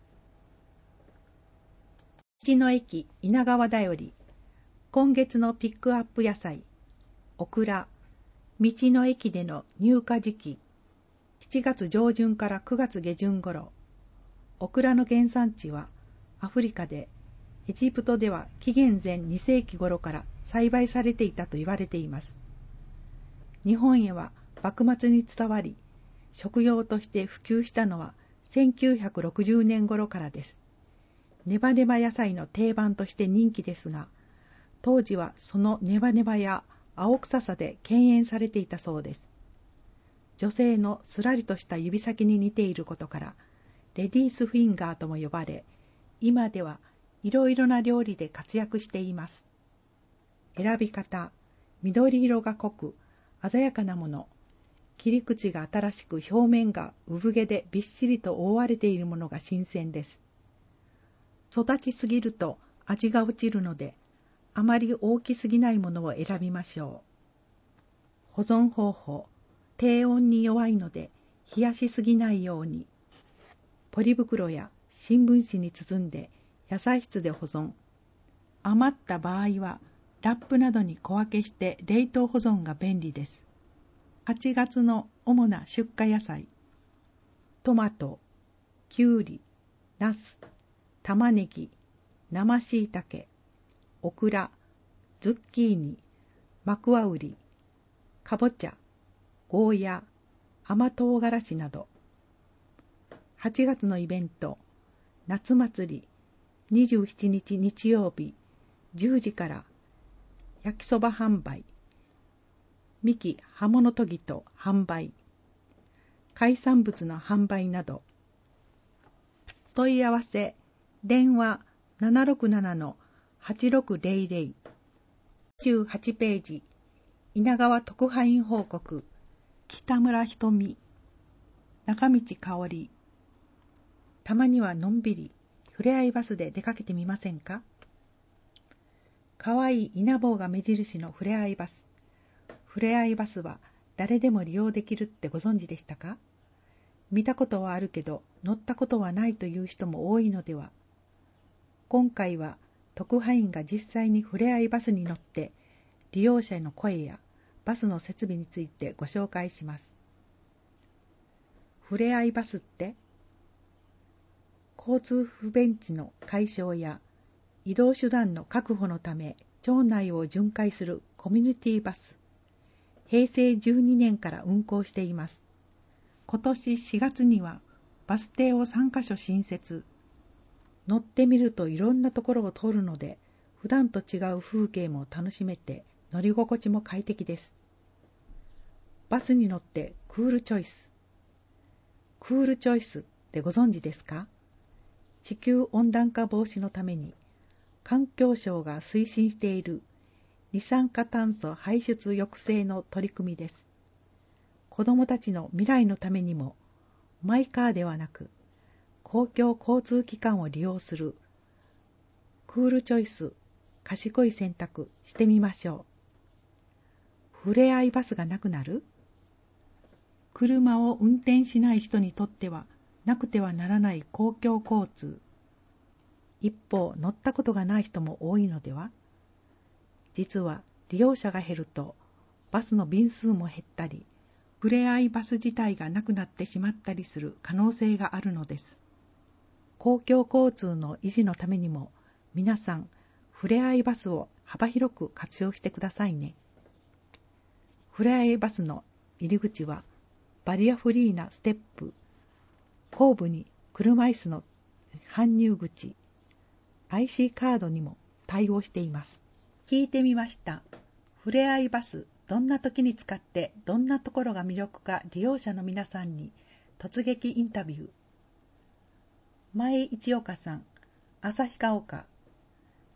道の駅稲川だより、今月のピックアップ野菜、オクラ、道の駅での入荷時期、しちがつ上旬からくがつ下旬頃。オクラの原産地はアフリカで、エジプトでは紀元前にせいき頃から栽培されていたと言われています。日本へは幕末に伝わり、食用として普及したのはせんきゅうひゃくろくじゅうねん頃からです。ネバネバ野菜の定番として人気ですが、当時はそのネバネバや青臭さで敬遠されていたそうです。女性のすらりとした指先に似ていることから、レディースフィンガーとも呼ばれ、今ではいろいろな料理で活躍しています。選び方、緑色が濃く鮮やかなもの、切り口が新しく表面が産毛でびっしりと覆われているものが新鮮です。育ちすぎると味が落ちるので、あまり大きすぎないものを選びましょう。保存方法、低温に弱いので冷やしすぎないように。ポリ袋や新聞紙に包んで野菜室で保存。余った場合はラップなどに小分けして冷凍保存が便利です。はちがつの主な出荷野菜、トマト、きゅうり、ナス、玉ねぎ、生しいたけ、オクラ、ズッキーニ、マクワウリ、かぼちゃ、ゴーヤ、甘唐辛子など。はちがつのイベント、夏祭り、にじゅうしちにち日曜日、じゅうじから焼きそば販売、ミキ刃物研ぎと販売、海産物の販売など。問い合わせ、電話 ななろくななのはちろくぜろぜろ。にじゅうはちページ、稲川特派員報告、北村ひとみ、中道香織。たまにはのんびりふれあいバスで出かけてみませんか。かわいい稲坊が目印のふれあいバス。ふれあいバスは誰でも利用できるってご存知でしたか。見たことはあるけど乗ったことはないという人も多いのでは。今回は特派員が実際にふれあいバスに乗って利用者の声やバスの設備についてご紹介します。ふれあいバスって交通不便地の解消や移動手段の確保のため町内を巡回するコミュニティバス。へいせいじゅうにねんから運行しています。今年しがつにはバス停をさんかしょ新設。乗ってみるといろんなところを通るので、普段と違う風景も楽しめて乗り心地も快適です。バスに乗ってクールチョイス。クールチョイスってご存知ですか。地球温暖化防止のために環境省が推進している二酸化炭素排出抑制の取り組みです。子どもたちの未来のためにもマイカーではなく公共交通機関を利用するクールチョイス、賢い選択してみましょう。ふれあいバスがなくなる？車を運転しない人にとってはなくてはならない公共交通。一方、乗ったことがない人も多いのでは。実は利用者が減るとバスの便数も減ったり、ふれあいバス自体がなくなってしまったりする可能性があるのです。公共交通の維持のためにも皆さんふれあいバスを幅広く活用してくださいね。ふれあいバスの入り口はバリアフリーなステップ、後部に車椅子の搬入口、アイシー カードにも対応しています。聞いてみました。ふれあいバス、どんな時に使ってどんなところが魅力か利用者の皆さんに突撃インタビュー。前一岡さん、旭川岡、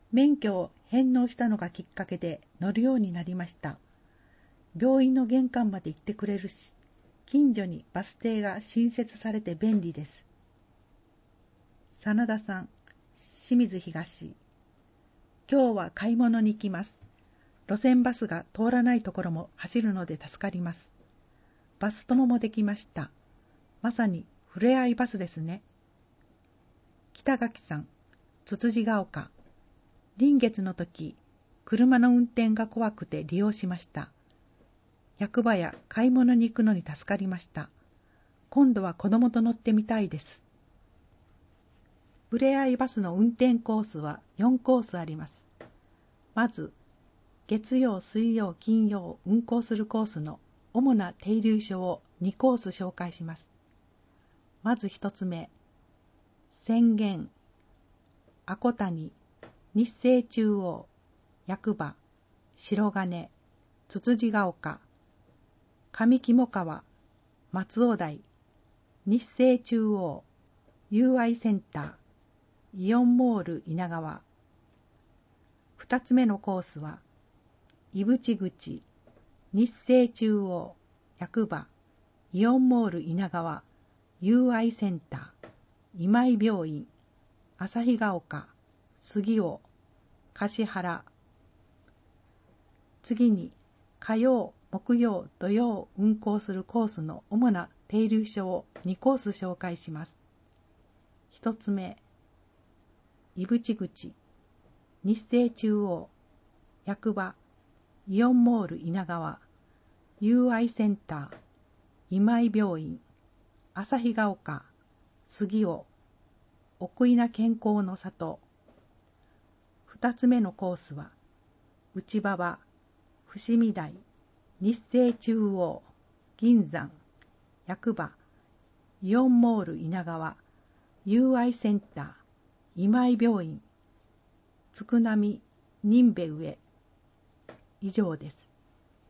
免許を返納したのがきっかけで乗るようになりました。病院の玄関まで行ってくれるし、近所にバス停が新設されて便利です。真田さん、清水東。今日は買い物に行きます。路線バスが通らないところも走るので助かります。バス友もできました。まさにふれあいバスですね。北垣さん、つつじが丘。臨月の時、車の運転が怖くて利用しました。役場や買い物に行くのに助かりました。今度は子供と乗ってみたいです。ふれあいバスの運転コースはよんコースあります。まず、月曜、水曜、金曜運行するコースの主な停留所をにコース紹介します。まず一つ目、浅間、阿古谷、日生中央、役場、白金、つつじが丘、上肝川、松尾台、日生中央、友愛センター、イオンモール稲川。二つ目のコースは、井淵口、日生中央、役場、イオンモール稲川、友愛センター、今井病院、旭ヶ丘、杉尾、橿原。次に、火曜、木曜、土曜運行するコースの主な停留所をにコース紹介します。一つ目、井淵口、日生中央、役場、イオンモール稲川、友愛センター、今井病院、旭ヶ丘、杉尾、奥稲健康の里。二つ目のコースは、内馬場、伏見台、日生中央、銀山、役場、イオンモール稲川、友愛センター、今井病院、つくなみ、任部上。以上です。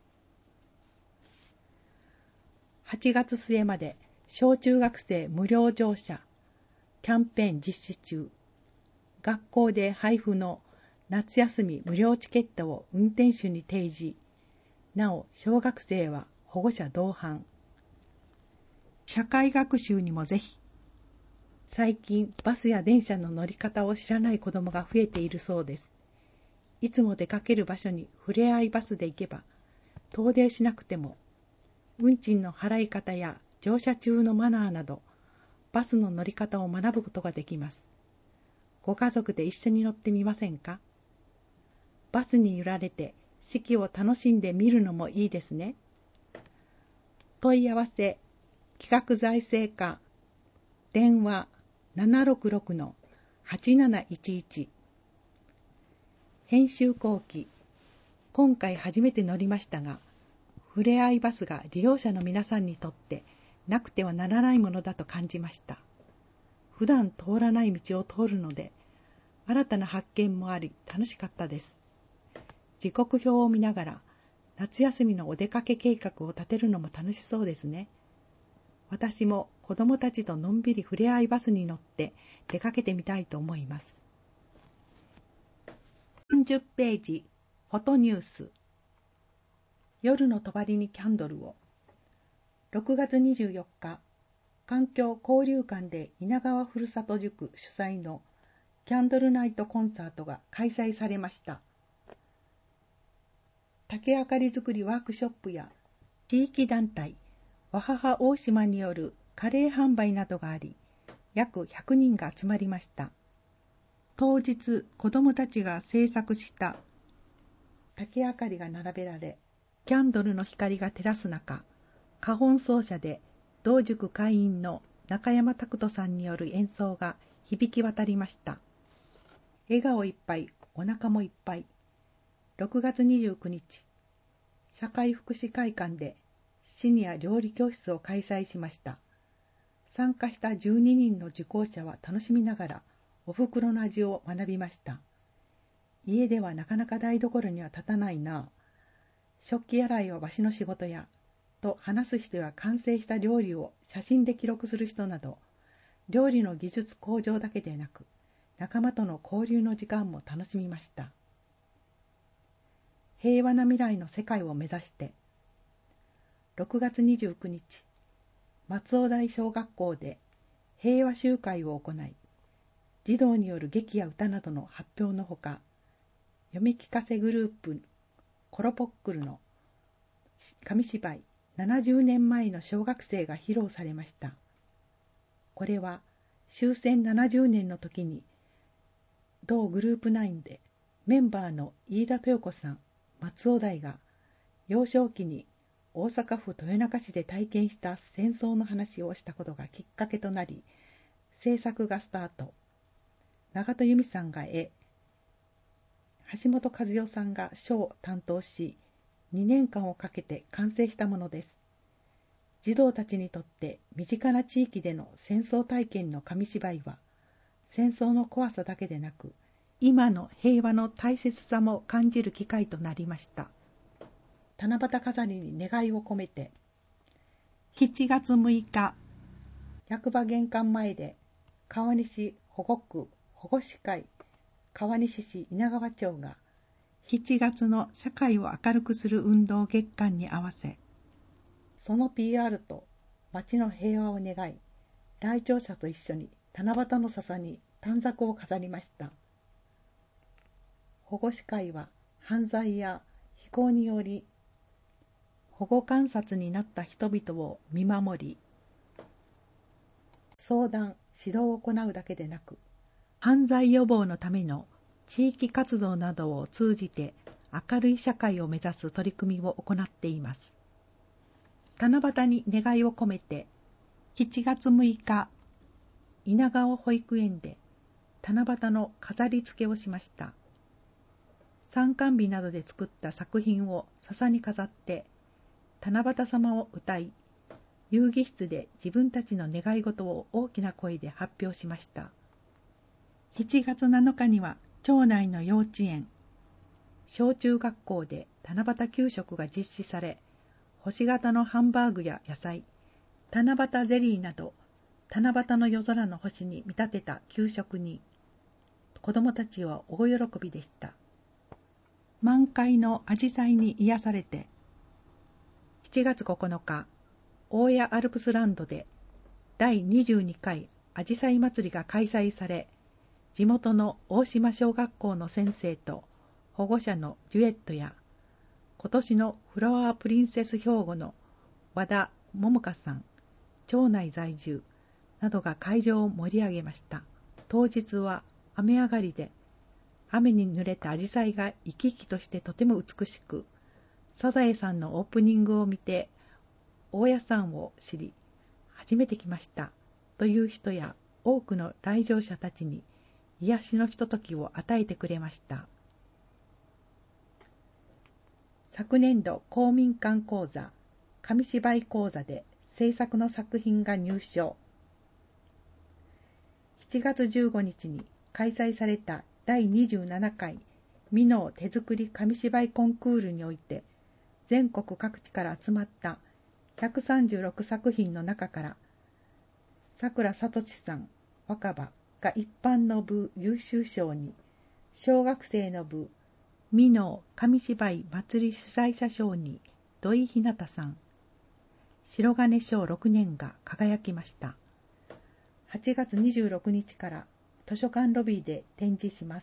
はちがつ末まで小中学生無料乗車キャンペーン実施中。学校で配布の夏休み無料チケットを運転手に提示。なお、小学生は保護者同伴。社会学習にもぜひ。最近バスや電車の乗り方を知らない子どもが増えているそうです。いつも出かける場所にふれあいバスで行けば、遠出しなくても、運賃の払い方や乗車中のマナーなど、バスの乗り方を学ぶことができます。ご家族で一緒に乗ってみませんか？バスに揺られて四季を楽しんでみるのもいいですね。問い合わせ、企画財政課、電話 ななろくろくのはちなないちいち。編集後期、今回初めて乗りましたが、ふれあいバスが利用者の皆さんにとってなくてはならないものだと感じました。普段通らない道を通るので、新たな発見もあり楽しかったです。時刻表を見ながら、夏休みのお出かけ計画を立てるのも楽しそうですね。私も子どもたちとのんびりふれあいバスに乗って出かけてみたいと思います。さんじゅっページ、フォトニュース。夜の帳にキャンドルを。ろくがつにじゅうよっか、環境交流館で稲川ふるさと塾主催のキャンドルナイトコンサートが開催されました。竹あかり作りワークショップや地域団体、わはは大島によるカレー販売などがあり、約ひゃくにんが集まりました。当日、子どもたちが制作した竹あかりが並べられ、キャンドルの光が照らす中、花本奏者で同塾会員の中山拓人さんによる演奏が響き渡りました。笑顔いっぱい、お腹もいっぱい。ろくがつにじゅうくにち、社会福祉会館でシニア料理教室を開催しました。参加したじゅうににんの受講者は楽しみながらお袋の味を学びました。家ではなかなか台所には立たないな。食器洗いはわしの仕事や、と話す人や完成した料理を写真で記録する人など、料理の技術向上だけでなく、 仲間との交流の時間も楽しみました。平和な未来の世界を目指して、ろくがつにじゅうくにち、松尾台小学校で平和集会を行い、児童による劇や歌などの発表のほか、読み聞かせグループコロポックルの紙芝居ななじゅうねんまえの小学生が披露されました。これは終戦ななじゅうねんの時に同グループナインでメンバーの飯田豊子さん、松尾台が幼少期に大阪府豊中市で体験した戦争の話をしたことがきっかけとなり、制作がスタート。長戸由美さんが絵、橋本和代さんが書を担当し、にねんかんをかけて完成したものです。児童たちにとって身近な地域での戦争体験の紙芝居は、戦争の怖さだけでなく、今の平和の大切さも感じる機会となりました。七夕飾りに願いを込めて、しちがつむいか、役場玄関前で川西保護区保護司会川西市稲川町がしちがつの社会を明るくする運動月間に合わせ、その ピーアール と町の平和を願い、来庁者と一緒に七夕の笹に短冊を飾りました。保護司会は犯罪や非行により保護観察になった人々を見守り、相談・指導を行うだけでなく、犯罪予防のための地域活動などを通じて明るい社会を目指す取り組みを行っています。七夕に願いを込めて、しちがつむいか、稲川保育園で七夕の飾り付けをしました。参観日などで作った作品を笹に飾って、七夕様を歌い、遊戯室で自分たちの願い事を大きな声で発表しました。しちがつなのかには町内の幼稚園、小中学校で七夕給食が実施され、星型のハンバーグや野菜、七夕ゼリーなど、七夕の夜空の星に見立てた給食に、子どもたちは大喜びでした。満開のアジサイに癒されて、しちがつここのか、大谷アルプスランドでだいにじゅうにかいアジサイ祭りが開催され、地元の大島小学校の先生と保護者のデュエットや、今年のフラワープリンセス兵庫の和田桃香さん、町内在住などが会場を盛り上げました。当日は雨上がりで、雨に濡れたアジサイが生き生きとしてとても美しく、サザエさんのオープニングを見て、大家さんを知り、初めて来ましたという人や多くの来場者たちに癒しのひとときを与えてくれました。昨年度公民館講座、紙芝居講座で制作の作品が入賞。しちがつじゅうごにちに開催されただいにじゅうななかい美濃手作り紙芝居コンクールにおいて、全国各地から集まったひゃくさんじゅうろくさくひんの中から、桜聡さん若葉が一般の部優秀賞に、小学生の部美濃紙芝居祭り主催者賞に土井ひなたさん、白金賞ろくねんが輝きました。はちがつにじゅうろくにちから図書館ロビーで展示します。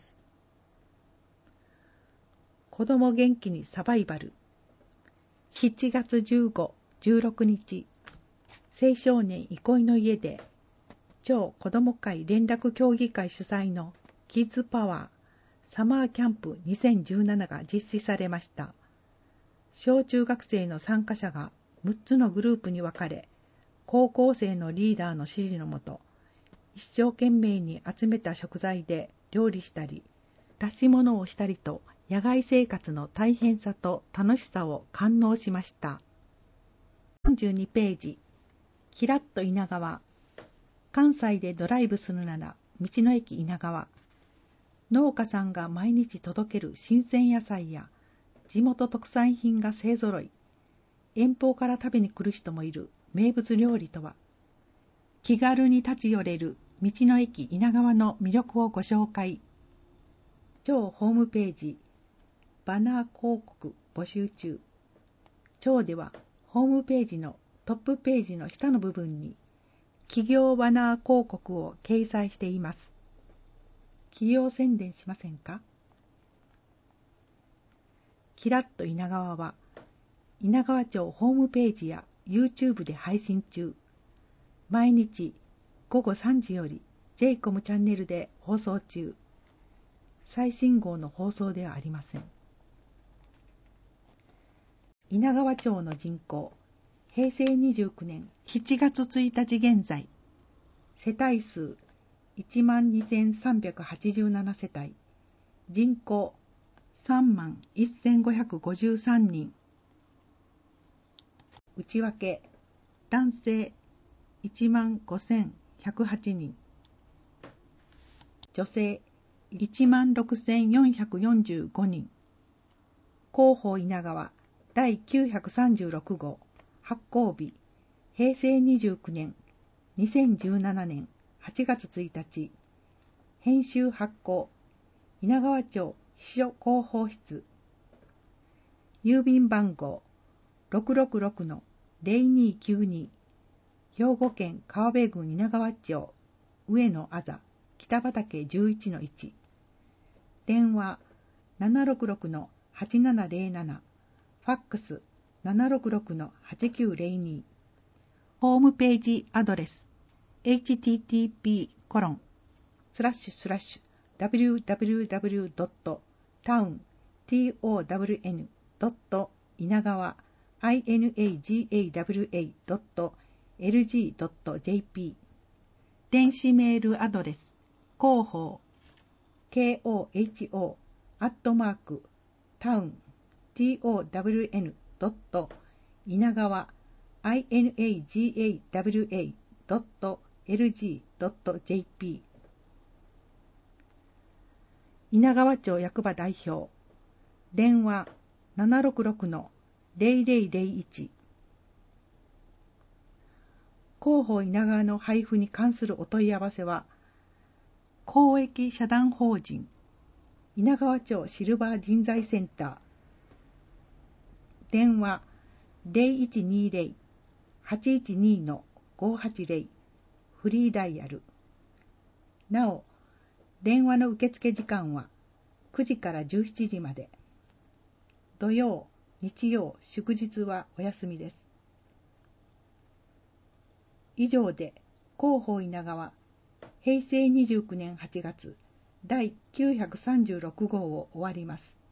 子ども元気にサバイバル。しちがつじゅうご、じゅうろくにち、青少年憩いの家で、超子ども会連絡協議会主催のキッズパワーサマーキャンプにせんじゅうななが実施されました。小中学生の参加者がむっつのグループに分かれ、高校生のリーダーの指示のもと、一生懸命に集めた食材で料理したり、出し物をしたりと、野外生活の大変さと楽しさを堪能しました。さんじゅうにページ、キラッと稲川。関西でドライブするなら道の駅稲川。農家さんが毎日届ける新鮮野菜や地元特産品が勢ぞろい。遠方から食べに来る人もいる名物料理とは。気軽に立ち寄れる道の駅稲川の魅力をご紹介。町ホームページ、バナー広告募集中。町ではホームページのトップページの下の部分に企業バナー広告を掲載しています。企業宣伝しませんか？キラッと稲川は稲川町ホームページや YouTube で配信中。毎日ごごさんじより ジェイコム チャンネルで放送中。最新号の放送ではありません。稲川町の人口、へいせいにじゅうきゅうねんしちがつついたち現在、世帯数いちまんにせんさんびゃくはちじゅうななせたい、人口さんまんせんごひゃくごじゅうさんにん。内訳、男性いちまんごせんひゃくはちにん、女性いちまんろくせんよんひゃくよんじゅうごにん。広報稲川だいきゅうひゃくさんじゅうろくごう、発行日、へいせいにじゅうきゅうねんにせんじゅうななねんはちがつついたち。編集発行、稲川町秘書広報室。郵便番号 ろくろくろくのぜろにきゅうに、兵庫県川辺郡稲川町上野あざ北畠 じゅういちのいち。電話 ななろくろくのはちななぜろなな、ファックス ななろくろくのはちきゅうぜろに。ホームページアドレス エイチティーティーピーコロンスラッシュスラッシュダブリューダブリューダブリュードットタウンドット稲川 イナガワ ドットエルジードットジェーピー。 電子メールアドレス広報 ケーオーエイチオー アットマークタウン ドット稲川 イナガワ ドットエルジードットジェーピー。 稲川町役場代表、電話 ななろくろくのぜろぜろぜろいち。 広報稲川の配布に関するお問い合わせは、公益社団法人稲川町シルバー人材センター、電話 ゼロいちにゼロ はちいちに のごはちゼロ、フリーダイヤル。なお、電話の受付時間はくじからじゅうしちじまで。土曜、日曜、祝日はお休みです。以上で広報稲川へいせいにじゅうきゅうねんはちがつだいきゅうひゃくさんじゅうろくごうを終わります。